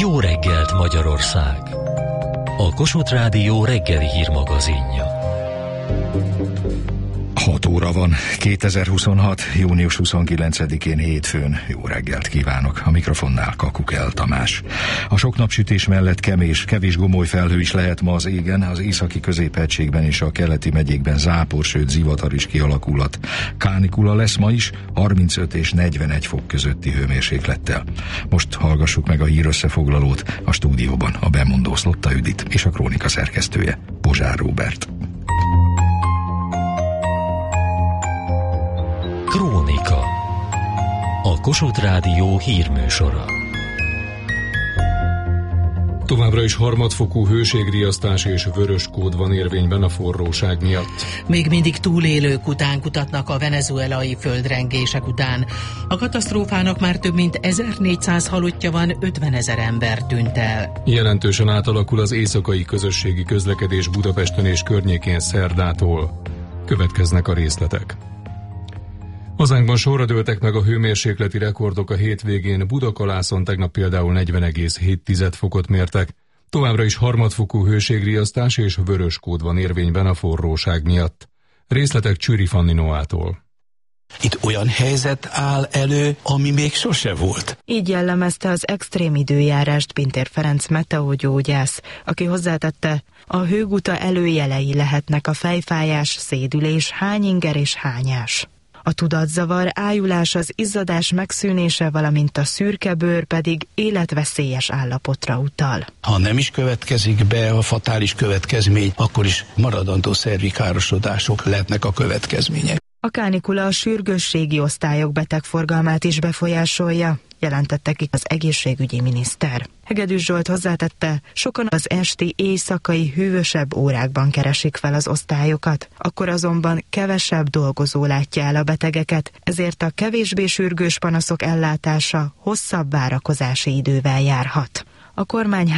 Jó reggelt Magyarország! A Kossuth Rádió reggeli hírmagazinja. 6 óra van, 2026. június 29-én hétfőn. Jó reggelt kívánok! A mikrofonnál Kakukel Tamás. A sok napsütés mellett kevés gomoly felhő is lehet ma az égen, az északi középhegységben és a keleti megyékben zápor, sőt zivatar is kialakulhat. Kánikula lesz ma is, 35 és 41 fok közötti hőmérséklettel. Most hallgassuk meg a hírösszefoglalót, a stúdióban a bemondó Szlotta Judit és a krónika szerkesztője Pozsár Róbert. Krónika. A Kossuth Rádió hírműsora. Továbbra is harmadfokú hőségriasztás és vörös kód van érvényben a forróság miatt. Még mindig túlélők után kutatnak a venezuelai földrengések után. A katasztrófának már több mint 1400 halottja van, 50 000 ember tűnt el. Jelentősen átalakul az éjszakai közösségi közlekedés Budapesten és környékén szerdától. Következnek a részletek. Hazánkban sorra dőltek meg a hőmérsékleti rekordok a hétvégén. Budakalászon tegnap például 40,7 fokot mértek. Továbbra is harmadfokú hőségriasztás és vörös kód van érvényben a forróság miatt. Részletek Csüri Fanni Noától. Itt olyan helyzet áll elő, ami még sose volt. Így jellemezte az extrém időjárást Pintér Ferenc meteogyógyász, aki hozzátette, a hőguta előjelei lehetnek a fejfájás, szédülés, hányinger és hányás. A tudatzavar, ájulás, az izzadás megszűnése, valamint a szürke bőr pedig életveszélyes állapotra utal. Ha nem is következik be a fatális következmény, akkor is maradandó szervi károsodások lehetnek a következmények. A kánikula a sürgősségi osztályok betegforgalmát is befolyásolja, jelentette ki az egészségügyi miniszter. Hegedűs Zsolt hozzátette, sokan az esti, éjszakai hűvösebb órákban keresik fel az osztályokat, akkor azonban kevesebb dolgozó látja el a betegeket, ezért a kevésbé sürgős panaszok ellátása hosszabb várakozási idővel járhat. A kormány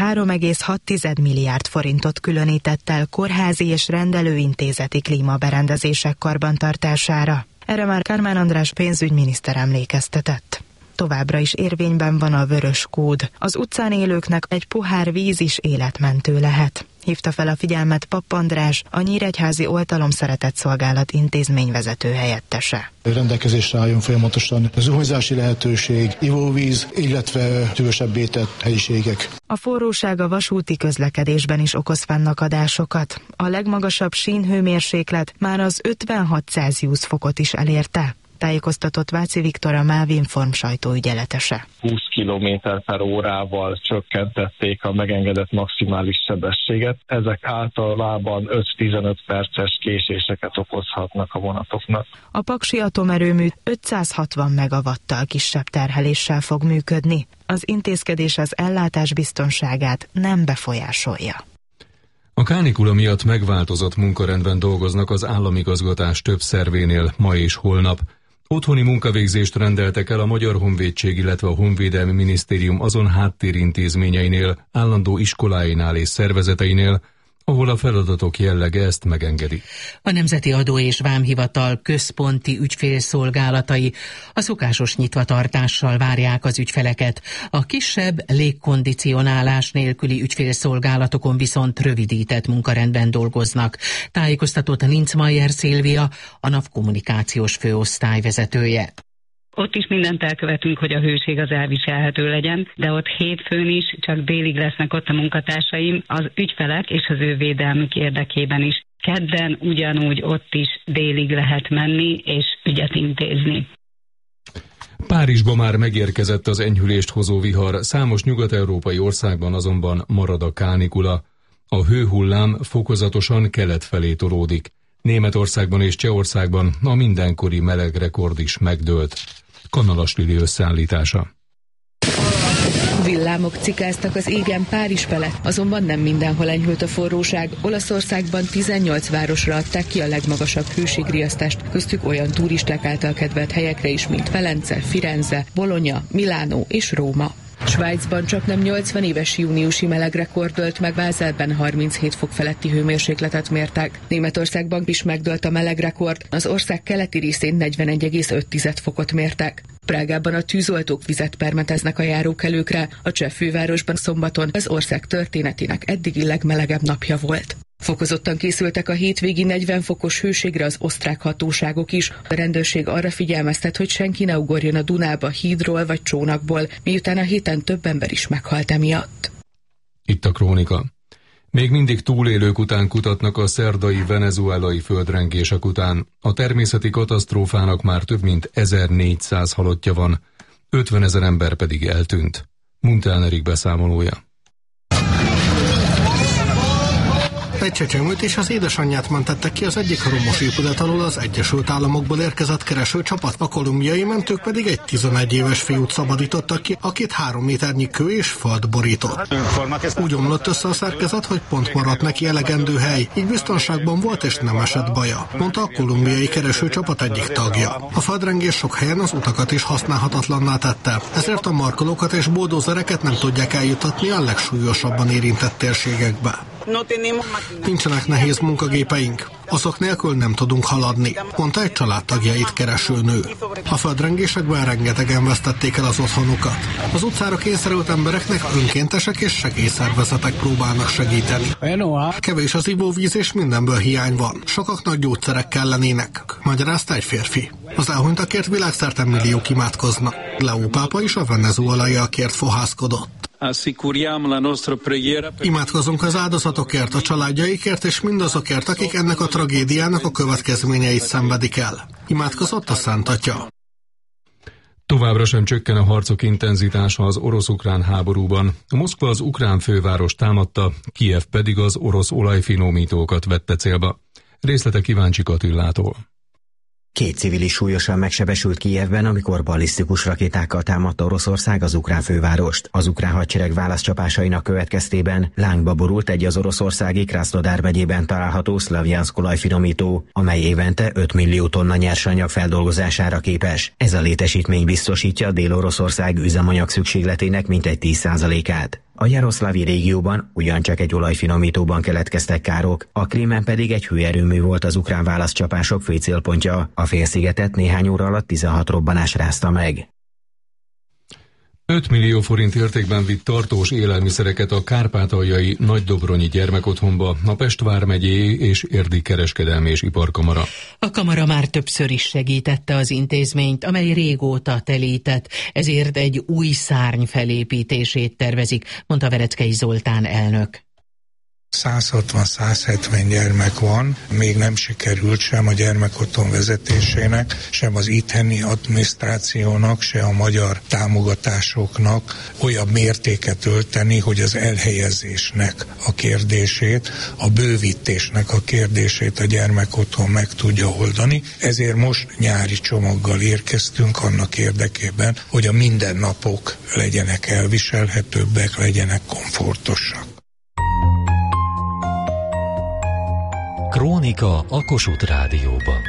3,6 milliárd forintot különített el kórházi és rendelőintézeti klímaberendezések karbantartására. Erre már Kármán András pénzügyminiszter emlékeztetett. Továbbra is érvényben van a vörös kód. Az utcán élőknek egy pohár víz is életmentő lehet. Hívta fel a figyelmet Papp András, a Nyíregyházi Oltalom Szeretett Szolgálat intézményvezető helyettese. Rendelkezésre álljon folyamatosan zuhanyzási lehetőség, ivóvíz, illetve hűvösebb ételt helyiségek. A forróság a vasúti közlekedésben is okoz fennakadásokat. A legmagasabb sínhőmérséklet már az 56 Celsius fokot is elérte. Tájékoztatott Váci Viktor, a MÁV Inform sajtóügyeletese. 20 km/órával csökkentették a megengedett maximális sebességet. Ezek általában 5-15 perces késéseket okozhatnak a vonatoknak. A paksi atomerőmű 560 megawattal kisebb terheléssel fog működni. Az intézkedés az ellátás biztonságát nem befolyásolja. A kánikula miatt megváltozott munkarendben dolgoznak az államigazgatás több szervénél ma és holnap. Otthoni munkavégzést rendeltek el a Magyar Honvédség, illetve a Honvédelmi Minisztérium azon háttérintézményeinél, állandó iskoláinál és szervezeteinél, ahol a feladatok jellege ezt megengedi. A Nemzeti Adó és Vámhivatal központi ügyfélszolgálatai a szokásos nyitvatartással várják az ügyfeleket. A kisebb légkondicionálás nélküli ügyfélszolgálatokon viszont rövidített munkarendben dolgoznak. Tájékoztatott Ninczmayer Szilvia, a NAV kommunikációs főosztály vezetője. Ott is mindent elkövetünk, hogy a hőség az elviselhető legyen, de ott hétfőn is csak délig lesznek ott a munkatársaim az ügyfelek és az ő védelmük érdekében is. Kedden ugyanúgy ott is délig lehet menni és ügyet intézni. Párizsba már megérkezett az enyhülést hozó vihar, számos nyugat-európai országban azonban marad a kánikula. A hőhullám fokozatosan kelet felé tolódik. Németországban és Csehországban a mindenkori melegrekord is megdőlt. Kanalas Lili összeállítása. Villámok cikáztak az égen Párizs felett, azonban nem mindenhol enyhült a forróság. Olaszországban 18 városra adták ki a legmagasabb hőségriasztást, köztük olyan turisták által kedvelt helyekre is, mint Velence, Firenze, Bologna, Milánó és Róma. Svájcban csaknem 80 éves júniusi melegrekord dőlt meg, Bázelben 37 fok feletti hőmérsékletet mértek. Németországban is megdőlt a melegrekord, az ország keleti részén 41,5 fokot mértek. Prágában a tűzoltók vizet permeteznek a járókelőkre, a cseh fővárosban szombaton az ország történetének eddigi legmelegebb napja volt. Fokozottan készültek a hétvégi 40 fokos hőségre az osztrák hatóságok is. A rendőrség arra figyelmeztet, hogy senki ne ugorjon a Dunába hídról vagy csónakból, miután a héten több ember is meghalt emiatt. Itt a Krónika. Még mindig túlélők után kutatnak a szerdai venezuelai földrengések után. A természeti katasztrófának már több mint 1400 halottja van, 50 000 ember pedig eltűnt. Muntán Erik beszámolója. Egy csecsemőt és az édesanyját mentettek ki az egyik romos épület alól az Egyesült Államokból érkezett keresőcsapat, a kolumbiai mentők pedig egy 11 éves fiút szabadítottak ki, akit 3 méternyi kő és falt borított. Úgy omlott össze a szerkezet, hogy pont maradt neki elegendő hely, így biztonságban volt és nem esett baja, mondta a kolumbiai keresőcsapat egyik tagja. A földrengés sok helyen az utakat is használhatatlanná tette, ezért a markolókat és buldózereket nem tudják eljutatni a legsúlyosabban érintett térségekbe. Nincsenek nehéz munkagépeink, azok nélkül nem tudunk haladni, mondta egy családtagjait kereső nő. A földrengésekben rengetegen vesztették el az otthonukat. Az utcára kényszerült embereknek önkéntesek és segélyszervezetek próbálnak segíteni. Kevés az ivóvíz és mindenből hiány van. Sokaknak gyógyszerek kellenének, magyarázta egy férfi. Az elhunytakért világszerte milliók imádkoznak. Leó pápa is a venezuelaiakért fohászkodott. Imádkozunk az áldozatokért, a családjaikért és mindazokért, akik ennek a tragédiának a következményeit szenvedik el. Imádkozott a Szent Atya. Továbbra sem csökken a harcok intenzitása az orosz-ukrán háborúban. Moszkva az ukrán főváros támadta, Kijev pedig az orosz olajfinomítókat vette célba. Részletek Kíváncsi Katillától. 2 civil is súlyosan megsebesült Kijevben, amikor ballisztikus rakétákkal támadta Oroszország az ukrán fővárost. Az ukrán hadsereg válaszcsapásainak következtében lángba borult egy az oroszországi Krasznodar megyében található Szlavjanszk olajfinomító, amely évente 5 millió tonna nyersanyag feldolgozására képes. Ez a létesítmény biztosítja Dél-Oroszország üzemanyag szükségletének mintegy 10%-át. A Jaroszlavi régióban ugyancsak egy olajfinomítóban keletkeztek károk, a Krímen pedig egy hőerőmű volt az ukrán válaszcsapások fő célpontja. A félszigetet néhány óra alatt 16 robbanás rázta meg. 5 millió forint értékben vitt tartós élelmiszereket a kárpátaljai Nagydobronyi gyermekotthonba a Pest vármegyé és Érdi kereskedelmi és iparkamara. A kamara már többször is segítette az intézményt, amely régóta telített, ezért egy új szárny felépítését tervezik, mondta Vereckei Zoltán elnök. 160-170 gyermek van, még nem sikerült sem a gyermekotthon vezetésének, sem az itteni adminisztrációnak, se a magyar támogatásoknak olyan mértéket ölteni, hogy az elhelyezésnek a kérdését, a bővítésnek a kérdését a gyermekotthon meg tudja oldani. Ezért most nyári csomaggal érkeztünk annak érdekében, hogy a mindennapok legyenek elviselhetőbbek, legyenek komfortosak. Krónika a Kossuth Rádióban.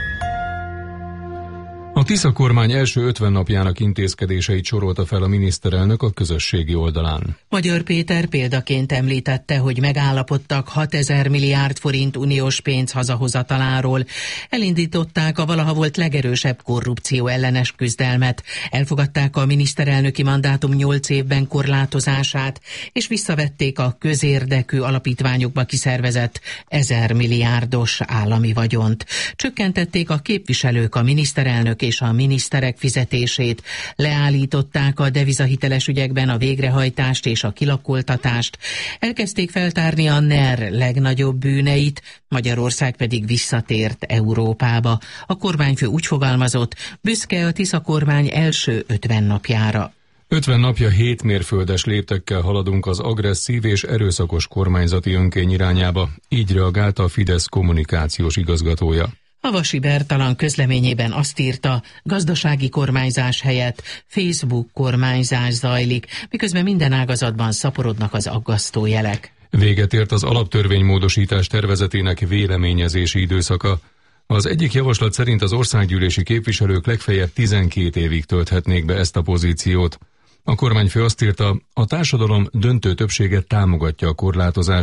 A Tisza kormány első 50 napjának intézkedéseit sorolta fel a miniszterelnök a közösségi oldalán. Magyar Péter példaként említette, hogy megállapodtak 6000 milliárd forint uniós pénz hazahozataláról. Elindították a valaha volt legerősebb korrupció ellenes küzdelmet. Elfogadták a miniszterelnöki mandátum 8 évben korlátozását, és visszavették a közérdekű alapítványokba kiszervezett 1000 milliárdos állami vagyont. Csökkentették a képviselők, a miniszterelnök és a miniszterek fizetését, leállították a devizahiteles ügyekben a végrehajtást és a kilakoltatást, elkezdték feltárni a NER legnagyobb bűneit, Magyarország pedig visszatért Európába. A kormányfő úgy fogalmazott, büszke a Tisza kormány első 50 napjára. 50 napja 7 mérföldes léptekkel haladunk az agresszív és erőszakos kormányzati önkény irányába, így reagált a Fidesz kommunikációs igazgatója. Havasi Bertalan közleményében azt írta, gazdasági kormányzás helyett Facebook kormányzás zajlik, miközben minden ágazatban szaporodnak az aggasztó jelek. Véget ért az alaptörvénymódosítás tervezetének véleményezési időszaka. Az egyik javaslat szerint az országgyűlési képviselők legfeljebb 12 évig tölthetnék be ezt a pozíciót. A kormányfő azt írta, a társadalom döntő többsége támogatja a korlátozást,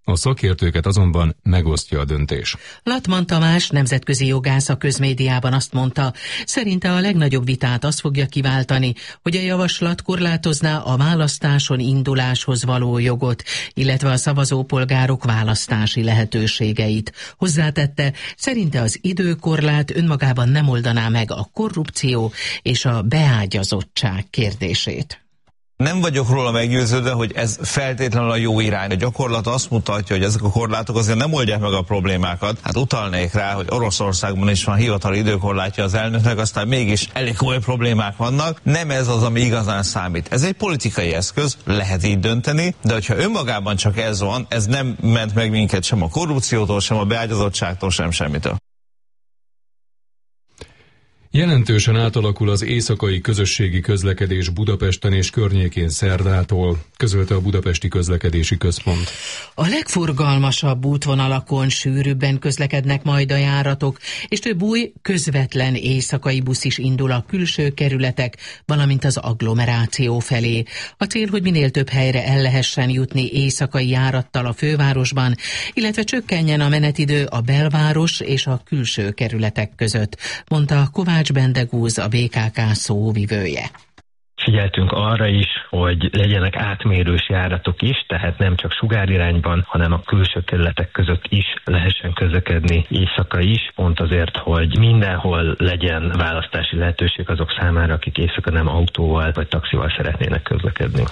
A szakértőket azonban megosztja a döntés. Latman Tamás, nemzetközi jogász a közmédiában azt mondta, szerinte a legnagyobb vitát az fogja kiváltani, hogy a javaslat korlátozná a választáson induláshoz való jogot, illetve a szavazópolgárok választási lehetőségeit. Hozzátette, szerinte az időkorlát önmagában nem oldaná meg a korrupció és a beágyazottság kérdését. Nem vagyok róla meggyőződve, hogy ez feltétlenül a jó irány. A gyakorlat azt mutatja, hogy ezek a korlátok azért nem oldják meg a problémákat. Hát utalnék rá, hogy Oroszországban is van hivatali időkorlátja az elnöknek, aztán mégis elég komoly problémák vannak. Nem ez az, ami igazán számít. Ez egy politikai eszköz, lehet így dönteni, de hogyha önmagában csak ez van, ez nem ment meg minket sem a korrupciótól, sem a beágyazottságtól, sem semmitől. Jelentősen átalakul az éjszakai közösségi közlekedés Budapesten és környékén szerdától, közölte a Budapesti Közlekedési Központ. A legforgalmasabb útvonalakon sűrűbben közlekednek majd a járatok, és több új, közvetlen éjszakai busz is indul a külső kerületek, valamint az agglomeráció felé. A cél, hogy minél több helyre el lehessen jutni éjszakai járattal a fővárosban, illetve csökkenjen a menetidő a belváros és a külső kerületek között, mondta Kovács Bendegúz, a BKK szóvivője. Figyeltünk arra is, hogy legyenek átmérős járatok is, tehát nem csak sugárirányban, hanem a külső kerületek között is lehessen közlekedni éjszaka is, pont azért, hogy mindenhol legyen választási lehetőség azok számára, akik éjszaka nem autóval vagy taxival szeretnének közlekedni.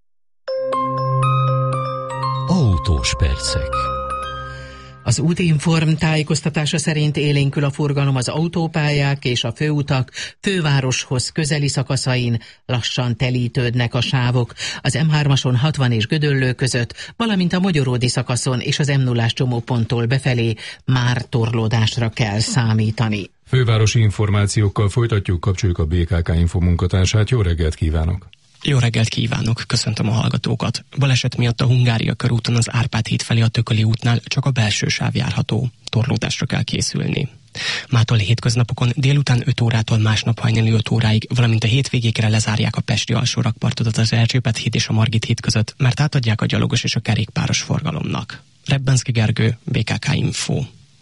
Autós percek. Az Útinform tájékoztatása szerint élénkül a forgalom az autópályák és a főutak fővároshoz közeli szakaszain, lassan telítődnek a sávok. Az M3-ason 60 és Gödöllő között, valamint a Magyaródi szakaszon és az M0-ás csomóponttól befelé már torlódásra kell számítani. Fővárosi információkkal folytatjuk, kapcsoljuk a BKK Info munkatársát. Jó reggelt kívánok! Jó reggelt kívánok, köszöntöm a hallgatókat. Baleset miatt a Hungária körúton az Árpád híd felé a Tököli útnál csak a belső sáv járható. Torlódásra kell készülni. Mától hétköznapokon délután 5 órától másnap hajnali 5 óráig, valamint a hétvégékre lezárják a pesti alsórakpartot az Erzsébet híd és a Margit híd között, mert átadják a gyalogos és a kerékpáros forgalomnak. Rebbenszky Gergő, BKK Info.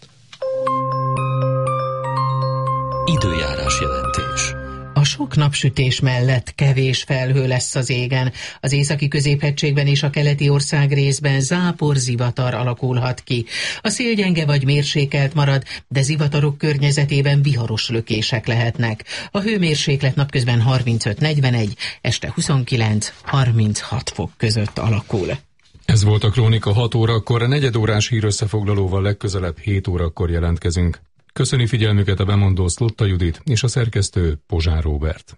Időjárás jelentés. A sok napsütés mellett kevés felhő lesz az égen. Az északi középhegységben és a keleti országrészben zápor-zivatar alakulhat ki. A szél gyenge vagy mérsékelt marad, de zivatarok környezetében viharos lökések lehetnek. A hőmérséklet napközben 35-41, este 29-36 fok között alakul. Ez volt a Krónika 6 órakor, a negyedórás hírösszefoglalóval legközelebb 7 órakor jelentkezünk. Köszöni figyelmüket a bemondó Szlotta Judit és a szerkesztő Pozsár Róbert.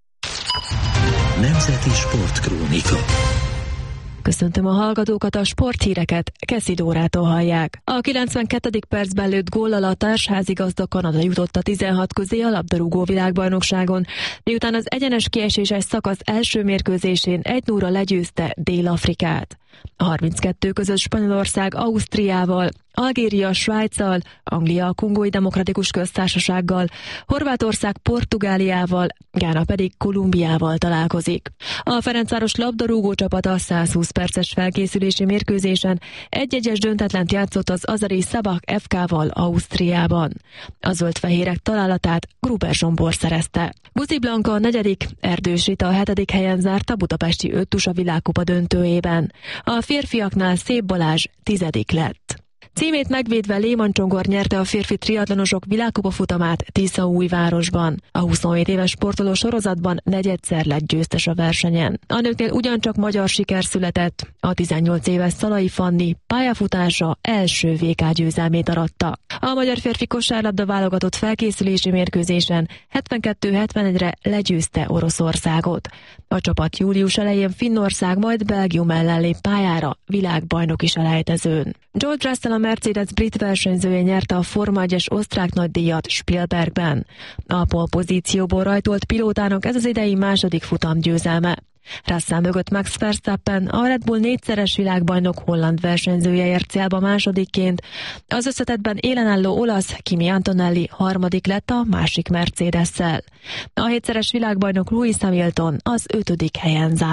Nemzeti Sportkrónika. Köszöntöm a hallgatókat, a sporthíreket Keszi Dórától hallják. A 92. percben lőtt góllal a társházigazda Kanada jutott a 16 közé a labdarúgó világbajnokságon, miután az egyenes kieséses szakasz első mérkőzésén 1-0-ra legyőzte Dél-Afrikát. A 32 között Spanyolország Ausztriával, Algéria Svájccal, Anglia a Kongói Demokratikus Köztársasággal, Horvátország Portugáliával, Gána pedig Kolumbiával találkozik. A Ferencváros labdarúgó csapata 120 perces felkészülési mérkőzésen 1-1-es döntetlent játszott az azeri Szabak FK-val Ausztriában. A zöldfehérek találatát Gruber Zsombor szerezte. Buzi Blanka a 4., Erdős Rita a 7. helyen zárt a budapesti Öttusa világkupa döntőjében. A férfiaknál Szép Balázs 10. lett. Címét megvédve Léman Csongor nyerte a férfi triatlonosok világkupa futamát Tiszaújvárosban. A 27 éves sportoló sorozatban negyedszer lett győztes a versenyen. A nőknél ugyancsak magyar siker született. A 18 éves Szalai Fanni pályafutása első VK győzelmét aratta. A magyar férfi kosárlabda válogatott felkészülési mérkőzésen 72-71-re legyőzte Oroszországot. A csapat július elején Finnország, majd Belgium ellen lép pályára világbajnoki selejtezőn. George Russell, a Mercedes brit versenyzője nyerte a Forma 1-es osztrák nagydíjat Spielbergben. A polpozícióból rajtolt pilótának ez az idei második futam győzelme. Russell mögött Max Verstappen, a Red Bull 4-szeres világbajnok holland versenyzője ért célba másodikként. Az összetettben élen álló olasz Kimi Antonelli harmadik lett a másik Mercedes-szel. A 7-szeres világbajnok Lewis Hamilton az 5. helyen zárt.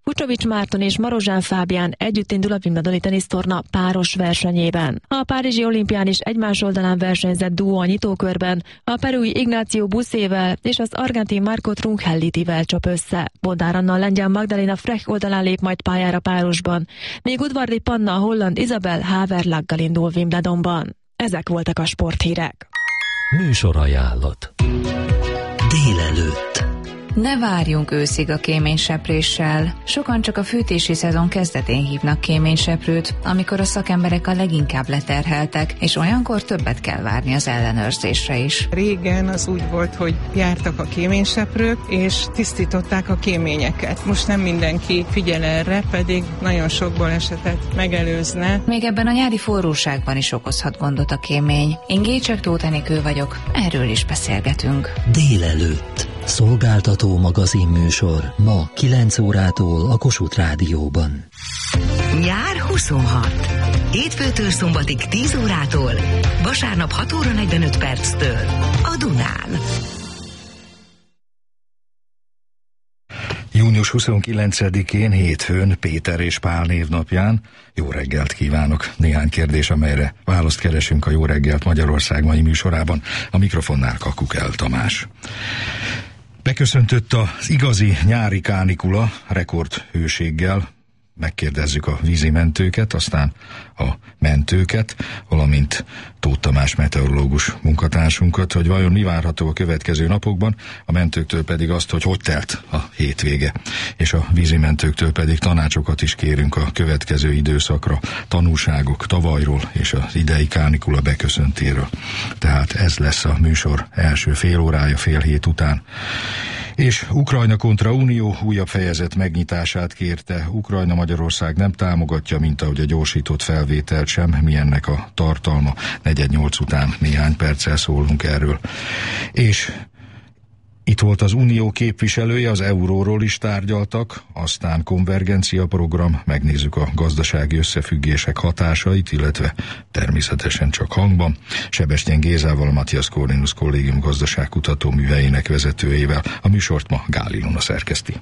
Vucsovics Márton és Marozsán Fábián együtt indul a Wimbledoni tenisztorna páros versenyében. A párizsi olimpián is egymás oldalán versenyzett duó a nyitókörben, a perui Ignácio Buszével és az argentin Marco Trungellitivel csap össze. Bodnár Anna a lengyel Magdalena Frech oldalán lép majd pályára párosban, míg Udvardi Panna a holland Isabel Haverlaggal indul Wimbledonban. Ezek voltak a sporthírek. Műsorajánlat. Délelőtt. Ne várjunk őszig a kéménysepréssel. Sokan csak a fűtési szezon kezdetén hívnak kéményseprőt, amikor a szakemberek a leginkább leterheltek, és olyankor többet kell várni az ellenőrzésre is. Régen az úgy volt, hogy jártak a kéményseprők, és tisztították a kéményeket. Most nem mindenki figyel erre, pedig nagyon sok balesetet megelőzne. Még ebben a nyári forróságban is okozhat gondot a kémény. Én Gécsek Tóth Enikő vagyok, erről is beszélgetünk. Délelőtt. Szolgáltató magazinműsor ma 9 órától a Kossuth Rádióban. Nyár 26. Hétfőtől szombatig 10 órától, vasárnap 6 óra 45 perctől a Dunán. Június 29-én hétfőn Péter és Pál névnapján jó reggelt kívánok! Néhány kérdés, amelyre választ keresünk a Jó reggelt Magyarország mai műsorában. A mikrofonnál Kakukel Tamás. Beköszöntött az igazi nyári kánikula rekordhőséggel. Megkérdezzük a vízimentőket, aztán a mentőket, valamint Tóth Tamás meteorológus munkatársunkat, hogy vajon mi várható a következő napokban, a mentőktől pedig azt, hogy telt a hétvége, és a vízimentőktől pedig tanácsokat is kérünk a következő időszakra, tanúságok tavalyról és az idei kánikula beköszöntéről. Tehát ez lesz a műsor első fél órája fél hét után. És Ukrajna kontra Unió újabb fejezet megnyitását kérte. Ukrajna Magyarország nem támogatja, mint ahogy a gyorsított felvételt sem, mi ennek a tartalma. 4:08 után néhány perccel szólunk erről. És itt volt az Unió képviselője, az euróról is tárgyaltak, aztán konvergencia program, megnézzük a gazdasági összefüggések hatásait, illetve természetesen csak hangban. Sebestyén Gézával, a Matthias Corvinus Kollégium gazdaságkutató műhelyének vezetőjével. A műsort ma Gál Ilona szerkeszti.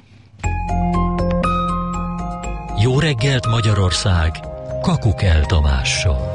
Jó reggelt Magyarország, Kakukel Tamással.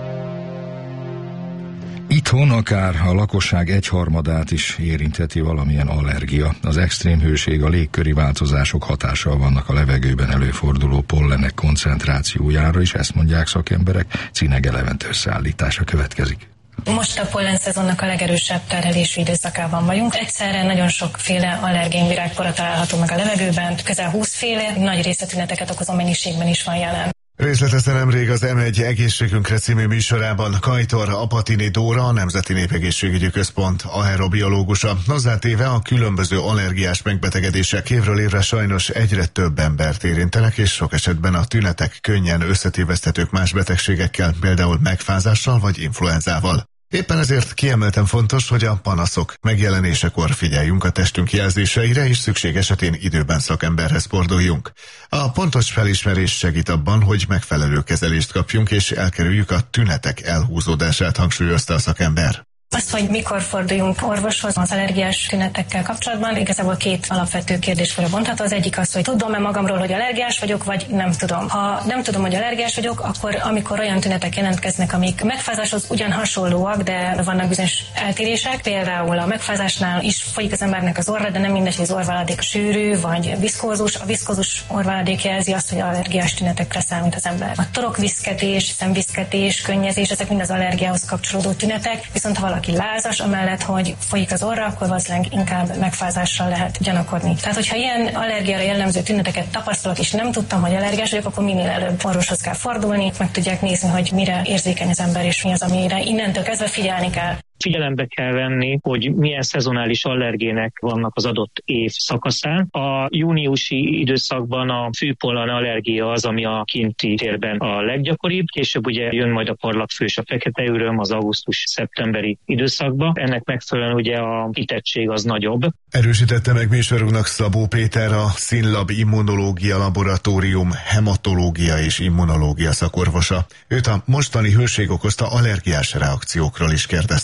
Itthon akár a lakosság egyharmadát is érintheti valamilyen allergia. Az extrém hőség, a légköri változások hatással vannak a levegőben előforduló pollenek koncentrációjára, és ezt mondják szakemberek. Cinege Levente összeállítása következik. Most a pollenszezonnak a legerősebb terhelésű időszakában vagyunk. Egyszerre nagyon sokféle allergén virágpora található meg a levegőben, közel 20 féle, nagy részletüneteket okozó mennyiségben is van jelen. Részletezte nemrég az M1 Egészségünkre című műsorában Kajtor Apatini Dóra, a Nemzeti Népegészségügyi Központ aerobiológusa. Hozzátéve a különböző allergiás megbetegedések évről évre sajnos egyre több embert érintenek, és sok esetben a tünetek könnyen összetéveszthetők más betegségekkel, például megfázással vagy influenzával. Éppen ezért kiemelten fontos, hogy a panaszok megjelenésekor figyeljünk a testünk jelzéseire, és szükség esetén időben szakemberhez forduljunk. A pontos felismerés segít abban, hogy megfelelő kezelést kapjunk, és elkerüljük a tünetek elhúzódását, hangsúlyozta a szakember. Azt, hogy mikor forduljunk orvoshoz az allergiás tünetekkel kapcsolatban, igazából két alapvető kérdésre bontható. Az egyik az, hogy tudom-e magamról, hogy allergiás vagyok, vagy nem tudom. Ha nem tudom, hogy allergiás vagyok, akkor amikor olyan tünetek jelentkeznek, amik megfázáshoz ugyan hasonlóak, de vannak bizonyos eltérések, például a megfázásnál is folyik az embernek az orra, de nem mindegy, hogy az orrváladék sűrű vagy viszkózus. A viszkózus orrváladék jelzi azt, hogy allergiás tünetekre számít az ember. A torokviszketés, szemviszketés, könnyezés, ezek mind az allergiához kapcsolódó tünetek, viszont ha valaki lázas, amellett, hogy folyik az orra, akkor valószínűleg inkább megfázással lehet gyanakodni. Tehát, hogyha ilyen allergiára jellemző tüneteket tapasztalok, és nem tudtam, hogy allergiás vagyok, akkor minél előbb orvoshoz kell fordulni, meg tudják nézni, hogy mire érzékeny az ember, és mi az, amire innentől kezdve figyelni kell. Figyelembe kell venni, hogy milyen szezonális allergének vannak az adott év szakaszán. A júniusi időszakban a fűpollen allergia az, ami a kinti térben a leggyakoribb. Később ugye jön majd a parlagfős, a fekete öröm az augusztus-szeptemberi időszakban. Ennek megfelelően ugye a kitettség az nagyobb. Erősítette meg műsorunknak Szabó Péter, a Színlab Immunológia Laboratórium hematológia és immunológia szakorvosa. Őt a mostani hőség okozta allergiás reakciókról is kérdeztem.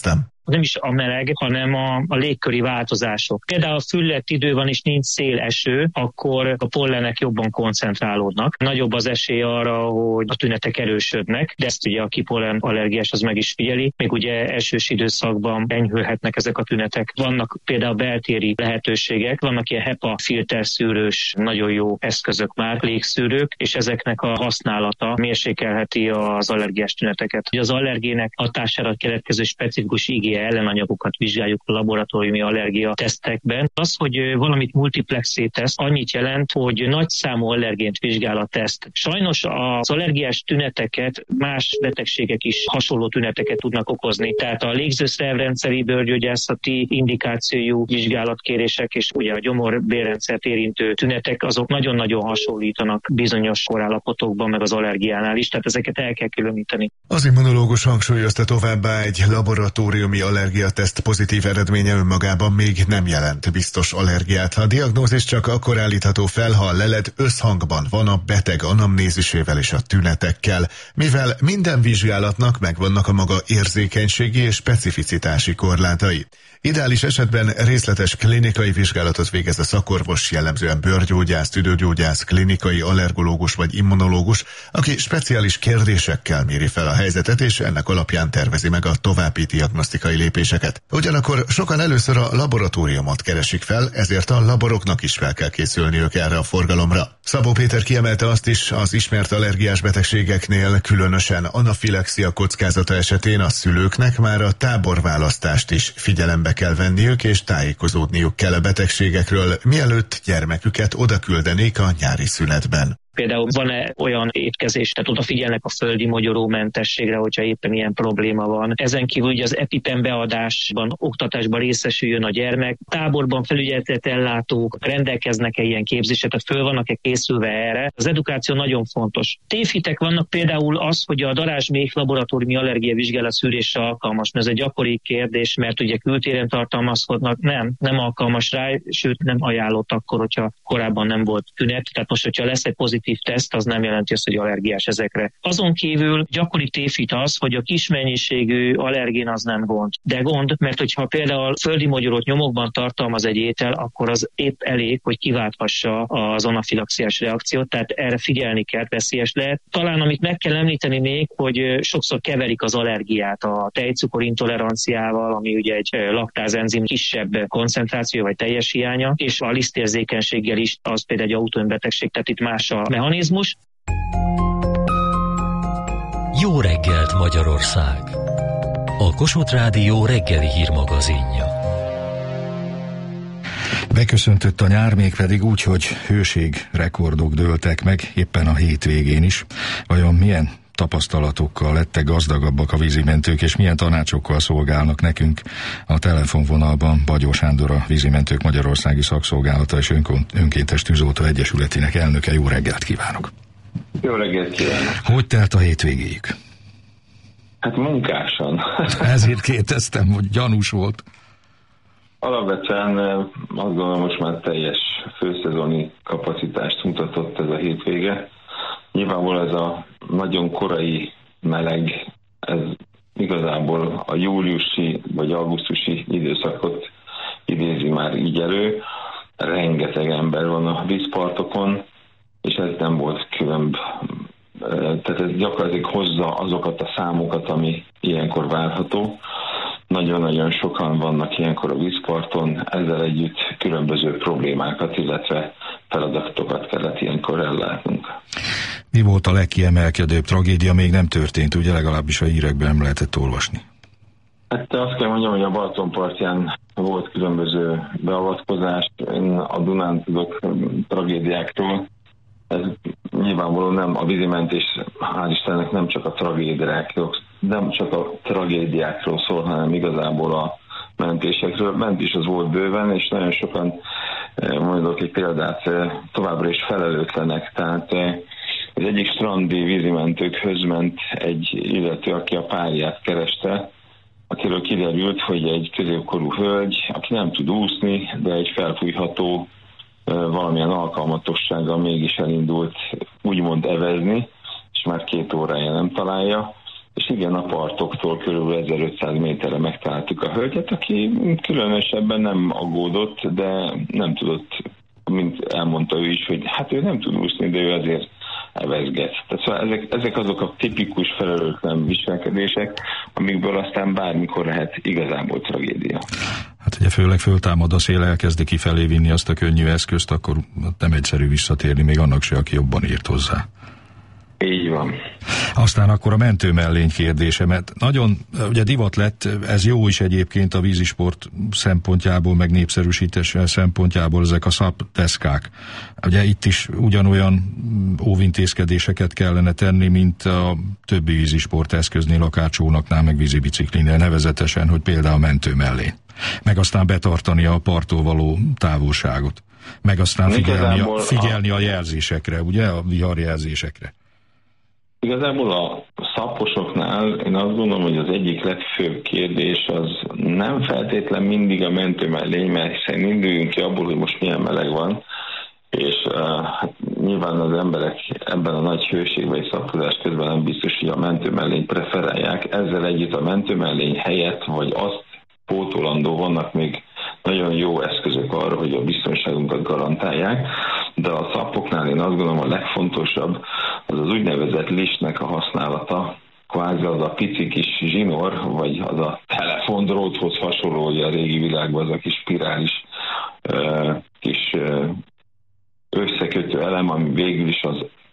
nem is a meleg, hanem a légköri változások. Például füllett idő van és nincs szél, eső, akkor a pollenek jobban koncentrálódnak. Nagyobb az esély arra, hogy a tünetek erősödnek, de ezt ugye aki pollen allergiás, az meg is figyeli. Még ugye esős időszakban enyhülhetnek ezek a tünetek. Vannak például beltéri lehetőségek, vannak ilyen HEPA filterszűrős, nagyon jó eszközök már, légszűrők, és ezeknek a használata mérsékelheti az allergiás tüneteket. Ugye az allergének hatására keletkező specifikus IgE ellenanyagokat vizsgáljuk a laboratóriumi allergia tesztekben. Az, hogy valamit multiplexé tesz, annyit jelent, hogy nagy számú allergént vizsgál a teszt. Sajnos az allergiás tüneteket más betegségek is hasonló tüneteket tudnak okozni. Tehát a légzőszervrendszeri bőrgyógyászati indikációjú vizsgálatkérések és ugye a gyomor-bélrendszert érintő tünetek, azok nagyon-nagyon hasonlítanak bizonyos korállapotokban, meg az allergiánál is, tehát ezeket el kell különíteni. Az immunológus hangsúlyozta továbbá, egy laboratóriumi allergiateszt pozitív eredménye önmagában még nem jelent biztos allergiát. A diagnózis csak akkor állítható fel, ha a lelet összhangban van a beteg anamnézisével és a tünetekkel, mivel minden vizsgálatnak megvannak a maga érzékenységi és specificitási korlátai. Ideális esetben részletes klinikai vizsgálatot végez a szakorvos, jellemzően bőrgyógyász, tüdőgyógyász, klinikai allergológus vagy immunológus, aki speciális kérdésekkel méri fel a helyzetet, és ennek alapján tervezi meg a további diagnosztikai lépéseket. Ugyanakkor sokan először a laboratóriumot keresik fel, ezért a laboroknak is fel kell készülniük erre a forgalomra. Szabó Péter kiemelte azt is, az ismert allergiás betegségeknél, különösen anafilaxia kockázata esetén a szülőknek már a táborválasztást is figyelembe kell venniük, és tájékozódniuk kell a betegségekről, mielőtt gyermeküket odaküldenék a nyári szünetben. Például van-e olyan étkezés, tehát odafigyelnek a földi mogyorómentességre, hogyha éppen ilyen probléma van. Ezen kívül ugye az EpiPen beadásban, oktatásban részesüljön a gyermek. Táborban felügyeletet ellátók rendelkeznek-e ilyen képzésre, tehát föl vannak-e készülve erre. Az edukáció nagyon fontos. Tévhitek vannak például az, hogy a darázsméh laboratóriumi allergiavizsgálat szűrésre alkalmas. Ez egy gyakori kérdés, mert ugye kültéren tartalmazkodnak. Nem alkalmas rá, sőt nem ajánlott akkor, hogyha korábban nem volt tünet. Tehát most, hogyha lesz egy pozitív teszt, az nem jelenti azt, hogy allergiás ezekre. Azon kívül gyakori tévhit az, hogy a kis mennyiségű allergén az nem gond. De gond, mert hogyha például földi mogyorót nyomokban tartalmaz egy étel, akkor az épp elég, hogy kiválthassa az anafilaxiás reakciót, tehát erre figyelni kell, veszélyes lehet. Talán amit meg kell említeni még, hogy sokszor keverik az allergiát a tejcukor intoleranciával, ami ugye egy laktázenzim kisebb koncentráció vagy teljes hiánya, és a lisztérzékenységgel is, az például egy autoimmunbetegség, tehát itt más a mechanizmus. Jó reggelt Magyarország! A Kossuth Rádió reggeli hírmagazinja. Beköszöntött a nyár, mégpedig úgy, hogy hőségrekordok dőltek meg éppen a hétvégén is. Vajon milyen tapasztalatokkal lettek gazdagabbak a vízimentők, és milyen tanácsokkal szolgálnak nekünk? A telefonvonalban Bagyó Sándor, a Vízimentők Magyarországi Szakszolgálata és Önkéntes Tűzoltó Egyesületének elnöke. Jó reggelt kívánok! Jó reggelt kívánok! Hogy telt a hétvégéjük? Hát munkásan. Ezért kérdeztem, hogy gyanús volt. Alapvetően azt gondolom, most már teljes főszezoni kapacitást mutatott ez a hétvége. Nyilvánvalóan ez a nagyon korai meleg, ez igazából a júliusi vagy augusztusi időszakot idézi már így elő. Rengeteg ember van a vízpartokon, és ez nem volt különb. Tehát ez gyakorlatilag hozza azokat a számokat, ami ilyenkor várható. Nagyon-nagyon sokan vannak ilyenkor a vízparton, ezzel együtt különböző problémákat, illetve feladatokat kellett ilyenkor ellátnunk. Mi volt a legkiemelkedőbb tragédia? Még nem történt, ugye, legalábbis a hírekben nem lehetett olvasni. Hát azt kell mondjam, hogy a Balatonpartján volt különböző beavatkozás. Én a Dunán tudok tragédiákról. Ez nyilvánvalóan nem a vízimentés, hál' Istennek nem csak a tragédiákról szól, hanem igazából a mentésekről. Ment is az volt bőven, és nagyon sokan, mondok egy példát, továbbra is felelőtlenek. Tehát az egyik strandi vízimentőkhöz ment egy illető, aki a párját kereste, akiről kiderült, hogy egy középkorú hölgy, aki nem tud úszni, de egy felfújható valamilyen alkalmatossággal mégis elindult úgymond evezni, és már 2 órája nem találja, és igen, a partoktól körülbelül 1500 méterre megtaláltuk a hölgyet, aki különösebben nem aggódott, de nem tudott, mint elmondta ő is, hogy hát ő nem tud úszni, de ő azért evezget. Tehát szóval ezek azok a tipikus felelőtlen viselkedések, amikből aztán bármikor lehet igazából tragédia. Hát ugye főleg föltámad a szél, elkezdi kifelé vinni azt a könnyű eszközt, akkor nem egyszerű visszatérni, még annak se, aki jobban írt hozzá. Így van. Aztán akkor a mentőmellény kérdése, mert nagyon ugye divat lett, ez jó is egyébként a vízisport szempontjából, meg népszerűsítése szempontjából ezek a SAP deszkák. Ugye itt is ugyanolyan óvintézkedéseket kellene tenni, mint a többi vízisport eszköznél, akár csónaknál, meg vízibiciklinél, nevezetesen, hogy például a mentőmellény. Meg aztán betartani a parttól való távolságot. Meg aztán figyelni a jelzésekre, ugye, a viharjelzésekre. Igazából a szaposoknál én azt gondolom, hogy az egyik legfőbb kérdés az nem feltétlen mindig a mentőmellény, mert hiszen induljunk ki abból, hogy most milyen meleg van, és hát nyilván az emberek ebben a nagy hőségben és szapozás közben nem biztos, hogy a mentőmellényt preferálják. Ezzel együtt a mentőmellény helyett, vagy azt pótolandó vannak még nagyon jó eszközök arra, hogy a biztonságunkat garantálják, de a szapoknál én azt gondolom a legfontosabb az az úgynevezett listnek a használata, kvázi az a pici kis zsinór, vagy az a telefondróthoz hasonló, hogy a régi világban az a kis spirális kis összekötő elem, ami végül is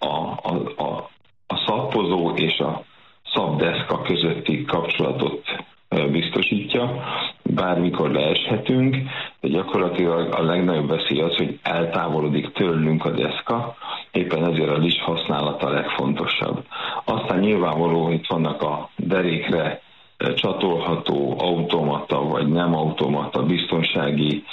a szappozó és a szapdeszka közötti kapcsolatot biztosítja, bármikor leeshetünk, de gyakorlatilag a legnagyobb veszély az, hogy eltávolodik tőlünk a deszka, éppen ezért a list használata a legfontosabb. Aztán nyilvánvaló, hogy itt vannak a derékre csatolható automata vagy nem automata, biztonsági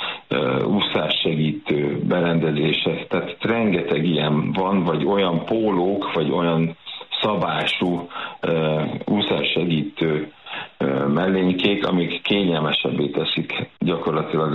úszássegítő berendezések, tehát rengeteg ilyen van, vagy olyan pólók, vagy olyan szabású úszássegítő mellénykék, amik kényelmesebbé teszik gyakorlatilag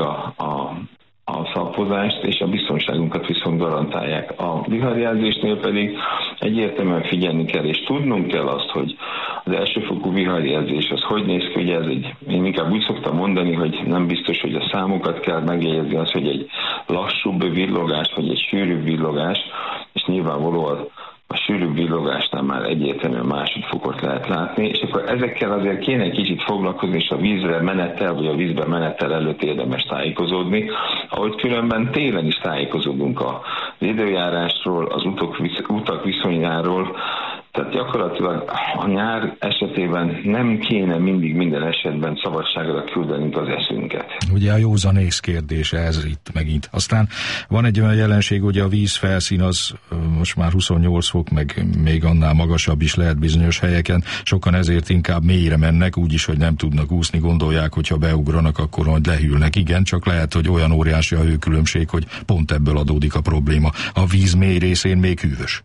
a szappozást, és a biztonságunkat viszont garantálják. A viharjelzésnél pedig egyértelműen figyelni kell, és tudnunk kell azt, hogy az elsőfokú viharjelzés az hogy néz ki, ugye én inkább úgy szoktam mondani, hogy nem biztos, hogy a számokat kell megjegyezni, az, hogy egy lassúbb villogás, vagy egy sűrűbb villogás, és nyilvánvalóan a sűrűbb villogásnál már egyértelműen másodfokot lehet látni, és akkor ezekkel azért kéne egy kicsit foglalkozni, és a vízre menettel, vagy a vízbe menettel előtt érdemes tájékozódni, ahogy különben télen is tájékozódunk az időjárásról, az utak viszonyáról, tehát gyakorlatilag a nyár esetében nem kéne mindig minden esetben szabadságra küldenünk az eszünket. Ugye a józanész kérdése ez itt megint. Aztán van egy olyan jelenség, hogy a vízfelszín az most már 28 fok, meg még annál magasabb is lehet bizonyos helyeken. Sokan ezért inkább mélyre mennek, úgyis, hogy nem tudnak úszni, gondolják, hogy ha beugranak, akkor majd lehűlnek. Igen, csak lehet, hogy olyan óriási a hőkülönbség, hogy pont ebből adódik a probléma. A víz mély részén még hűvös.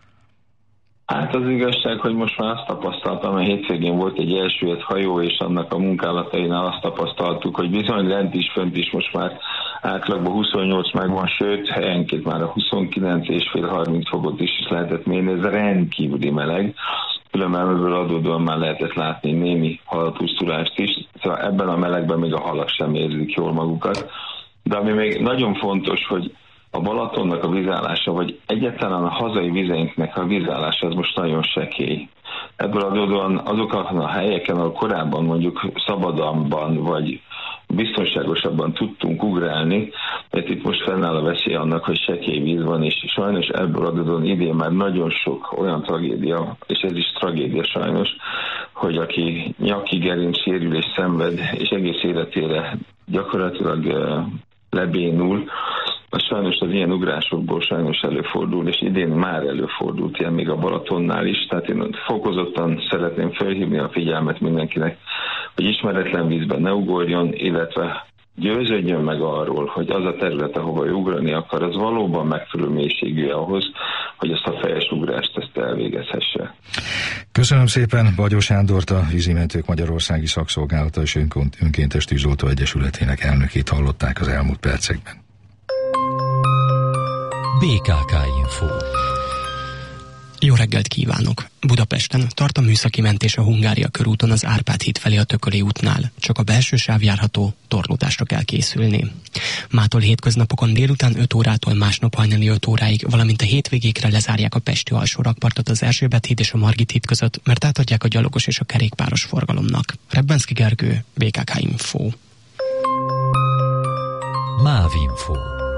Hát az igazság, hogy most már azt tapasztaltam, a hétvégén volt egy elsüllyedt hajó, és annak a munkálatainál azt tapasztaltuk, hogy bizony lent is, fönt is most már átlagban 28 megvan, sőt, helyenként már a 29,5-30 fokot is lehetett mérni, ez rendkívüli meleg. Különben ebből adódóan már lehetett látni némi halpusztulást is, szóval ebben a melegben még a halak sem érzik jól magukat. De ami még nagyon fontos, hogy a Balatonnak a vízállása, vagy egyáltalán a hazai vizeinknek a vízállása az most nagyon sekély. Ebből adódóan azokon a helyeken, ahol korábban mondjuk szabadabban vagy biztonságosabban tudtunk ugrálni, mert itt most fennáll a veszély annak, hogy sekély víz van, és sajnos ebből adódóan idén már nagyon sok olyan tragédia, és ez is tragédia sajnos, hogy aki nyaki gerinc sérülés szenved, és egész életére gyakorlatilag lebénul, sajnos az ilyen ugrásokból sajnos előfordul, és idén már előfordult ilyen még a Balatonnál is, tehát én fokozottan szeretném felhívni a figyelmet mindenkinek, hogy ismeretlen vízben ne ugorjon, illetve győződjön meg arról, hogy az a terület, ahova ő ugrani akar, az valóban megfelelő mélységű ahhoz, hogy ezt a fejes ugrást ezt elvégezhesse. Köszönöm szépen Bagyó Sándort, a Vízimentők Magyarországi Szakszolgálata és Önkéntes Tűzoltó Egyesületének elnökét hallották az elmúlt percekben. BKK Info. Jó reggelt kívánok! Budapesten tart a műszaki mentés a Hungária körúton az Árpád híd felé a Tököli útnál. Csak a belső sáv járható, torlódásra kell készülni. Mától hétköznapokon délután 5 órától másnap hajnali 5 óráig, valamint a hétvégékre lezárják a pesti alsó rakpartot az Erzsébet híd és a Margit híd között, mert átadják a gyalogos és a kerékpáros forgalomnak. Rebbenszky Gergő, BKK Info. MÁV Info.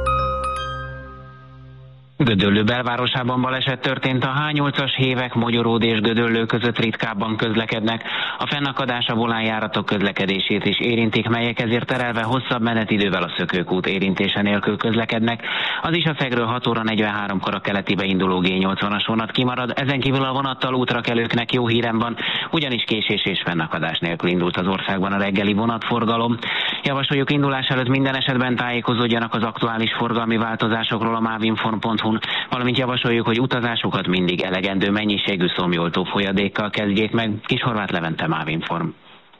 Gödöllő belvárosában baleset történt, a H8-as Hévek, Mogyoród és Gödöllő között ritkábban közlekednek. A fennakadás a volánjáratok közlekedését is érintik, melyek ezért terelve hosszabb menetidővel a Szökőkút érintése nélkül közlekednek. Az Isafegről 6 óra 43-kor a keletibe induló G80-as vonat kimarad, ezen kívül a vonattal útra kelőknek jó hírem van, ugyanis késés és fennakadás nélkül indult az országban a reggeli vonatforgalom. Javasoljuk indulás előtt minden esetben tájékozódjanak az aktuális forgalmi változásokról a mavinform.hu, valamint javasoljuk, hogy utazásukat mindig elegendő mennyiségű szomjoltó folyadékkal kezdjék meg. Kishorváth Levente, Mávinform.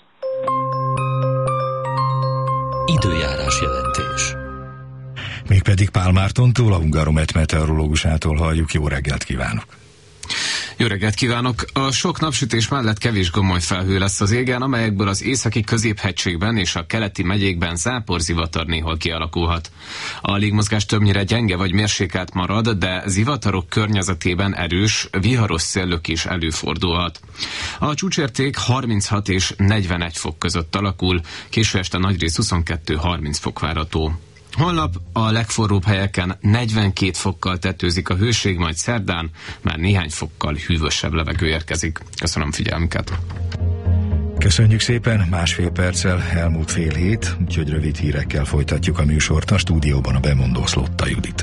Időjárás jelentés. Mégpedig Pál Mártontól, a Hungáromet meteorológusától halljuk. Jó reggelt kívánok! Jó reggelt kívánok! A sok napsütés mellett kevés gomoly felhő lesz az égen, amelyekből az északi középhegységben és a keleti megyékben záporzivatar néhol kialakulhat. A légmozgás többnyire gyenge vagy mérsékelt marad, de zivatarok környezetében erős, viharos széllök is előfordulhat. A csúcsérték 36 és 41 fok között alakul, késő este nagyrészt 22-30 fok várható. Holnap a legforróbb helyeken 42 fokkal tetőzik a hőség, majd szerdán már néhány fokkal hűvösebb levegő érkezik. Köszönöm figyelmüket! Köszönjük szépen, másfél perccel elmúlt fél hét, úgyhogy rövid hírekkel folytatjuk a műsort. A stúdióban a bemondó Szlotta Judit.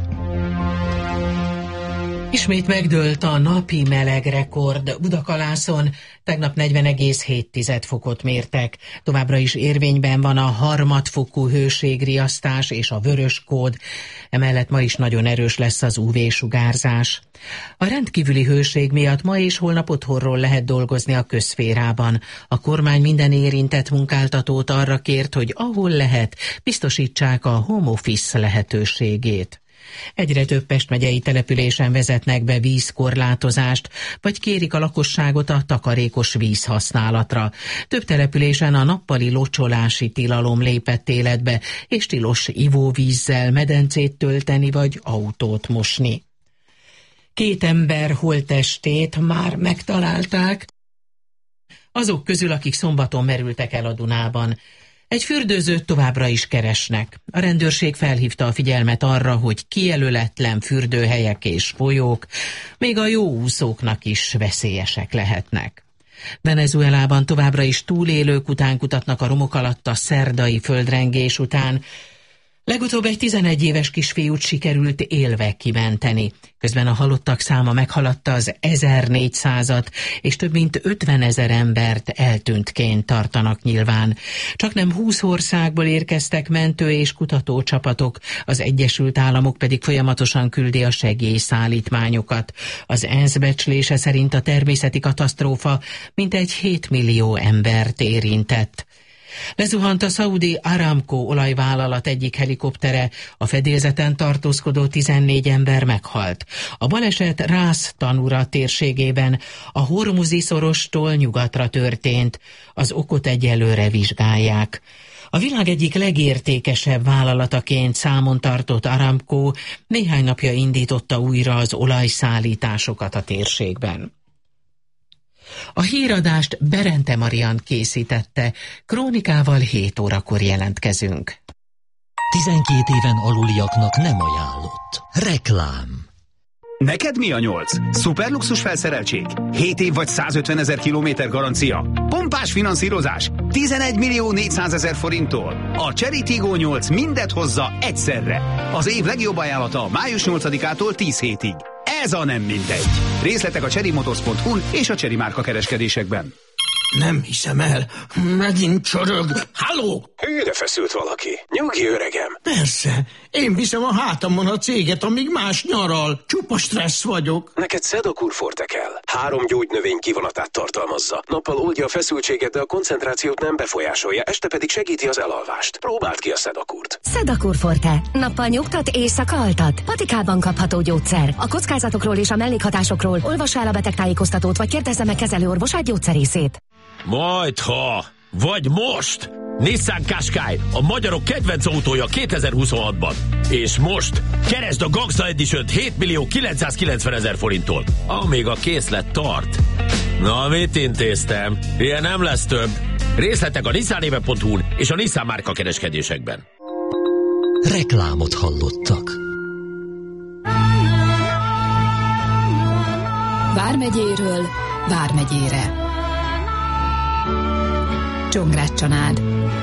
Ismét megdőlt a napi melegrekord. Budakalászon tegnap 40,7 fokot mértek. Továbbra is érvényben van a harmadfokú hőségriasztás és a vörös kód. Emellett ma is nagyon erős lesz az UV-sugárzás. A rendkívüli hőség miatt ma és holnap otthonról lehet dolgozni a közszférában. A kormány minden érintett munkáltatót arra kért, hogy ahol lehet, biztosítsák a home office lehetőségét. Egyre több Pest megyei településen vezetnek be vízkorlátozást, vagy kérik a lakosságot a takarékos vízhasználatra. Több településen a nappali locsolási tilalom lépett életbe, és tilos ivóvízzel medencét tölteni vagy autót mosni. 2 ember holttestét már megtalálták, azok közül, akik szombaton merültek el a Dunában. Egy fürdőzőt továbbra is keresnek. A rendőrség felhívta a figyelmet arra, hogy kijelöletlen fürdőhelyek és folyók még a jó úszóknak is veszélyesek lehetnek. Venezuelában továbbra is túlélők után kutatnak a romok alatt a szerdai földrengés után. Legutóbb egy 11 éves kisfiút sikerült élve kimenteni. Közben a halottak száma meghaladta az 1400-at, és több mint 50 000 embert eltűntként tartanak nyilván. Csaknem 20 országból érkeztek mentő- és kutatócsapatok, az Egyesült Államok pedig folyamatosan küldi a segélyszállítmányokat. Az ENSZ becslése szerint a természeti katasztrófa mintegy 7 millió embert érintett. Lezuhant a Saudi Aramco olajvállalat egyik helikoptere, a fedélzeten tartózkodó 14 ember meghalt. A baleset Rász Tanura térségében, a Hormuzi szorostól nyugatra történt. Az okot egyelőre vizsgálják. A világ egyik legértékesebb vállalataként számon tartott Aramco néhány napja indította újra az olajszállításokat a térségben. A híradást Berente Marian készítette, krónikával 7 órakor jelentkezünk. 12 éven aluliaknak nem ajánlott. Reklám. Neked mi a 8? Szuperluxus felszereltség? 7 év vagy 150 000 kilométer garancia? Pompás finanszírozás? 11 400 000 forinttól? A Chery Tiggo 8 mindet hozza egyszerre. Az év legjobb ajánlata május 8-ától 10 hétig. Ez a nem mindegy. Részletek a cherryMotors.hu és a Chery márka kereskedésekben. Nem hiszem el. Megint csorog. Halló? Hűre feszült valaki. Nyugi, öregem. Persze. Én viszem a hátamon a céget, amíg más nyaral. Csupa stressz vagyok. Neked Sedakur Forte kell. 3 gyógynövény kivonatát tartalmazza. Nappal oldja a feszültséget, de a koncentrációt nem befolyásolja, este pedig segíti az elalvást. Próbáld ki a Sedakurt. Sedakur Forte. Nappal nyugtat, éjszaka altat. Patikában kapható gyógyszer. A kockázatokról és a mellékhatásokról olvassa el a betegtájékoztatót, vagy kérdezze meg kezelőorvosát, gyógyszerészét. Majdha, vagy most! Nissan Qashqai, a magyarok kedvenc autója 2026-ban. És most keresd a Gangsta Edition-t 7.990.000 forinttól, amíg a készlet tart. Na, mit intéztem? Ilyen nem lesz több. Részletek a nissanéve.hu-n és a Nissan márka kereskedésekben. Reklámot hallottak. Vármegyéről Vármegyére. Csongrád csanád.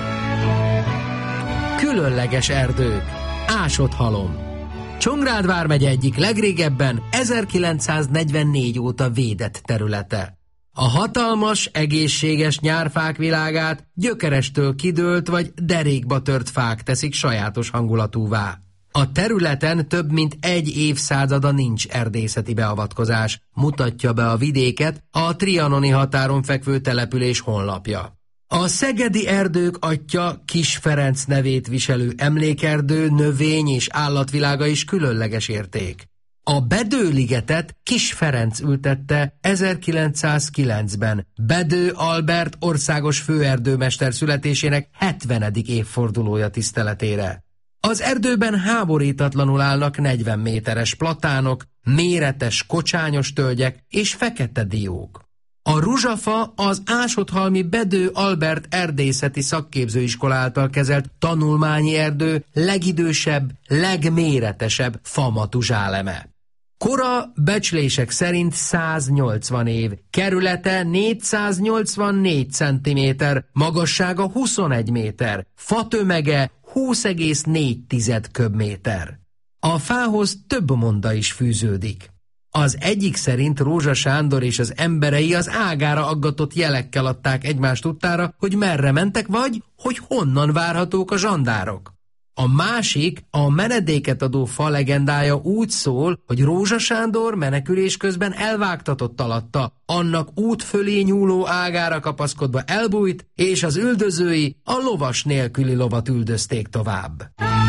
Különleges erdők. Ásott halom. Csongrád vármegye egyik legrégebben 1944 óta védett területe. A hatalmas, egészséges nyárfák világát gyökerestől kidőlt vagy derékba tört fák teszik sajátos hangulatúvá. A területen több mint 1 évszázada nincs erdészeti beavatkozás, mutatja be a vidéket a trianoni határon fekvő település honlapja. A szegedi erdők atya Kis Ferenc nevét viselő emlékerdő, növény- és állatvilága is különleges érték. A Bedő-ligetet Kis Ferenc ültette 1909-ben, Bedő Albert országos főerdőmester születésének 70. évfordulója tiszteletére. Az erdőben háborítatlanul állnak 40 méteres platánok, méretes kocsányos tölgyek és fekete diók. A ruzsafa az Ásotthalmi Bedő Albert erdészeti szakképzőiskola által kezelt tanulmányi erdő legidősebb, legméretesebb famatuzsáleme. Kora becslések szerint 180 év, kerülete 484 cm, magassága 21 méter, fatömege 20,4 köbméter. A fához több monda is fűződik. Az egyik szerint Rózsa Sándor és az emberei az ágára aggatott jelekkel adták egymást tudtára, hogy merre mentek, vagy hogy honnan várhatók a zsandárok. A másik, a menedéket adó fa legendája úgy szól, hogy Rózsa Sándor menekülés közben elvágtatott alatta, annak út fölé nyúló ágára kapaszkodva elbújt, és az üldözői a lovas nélküli lovat üldözték tovább.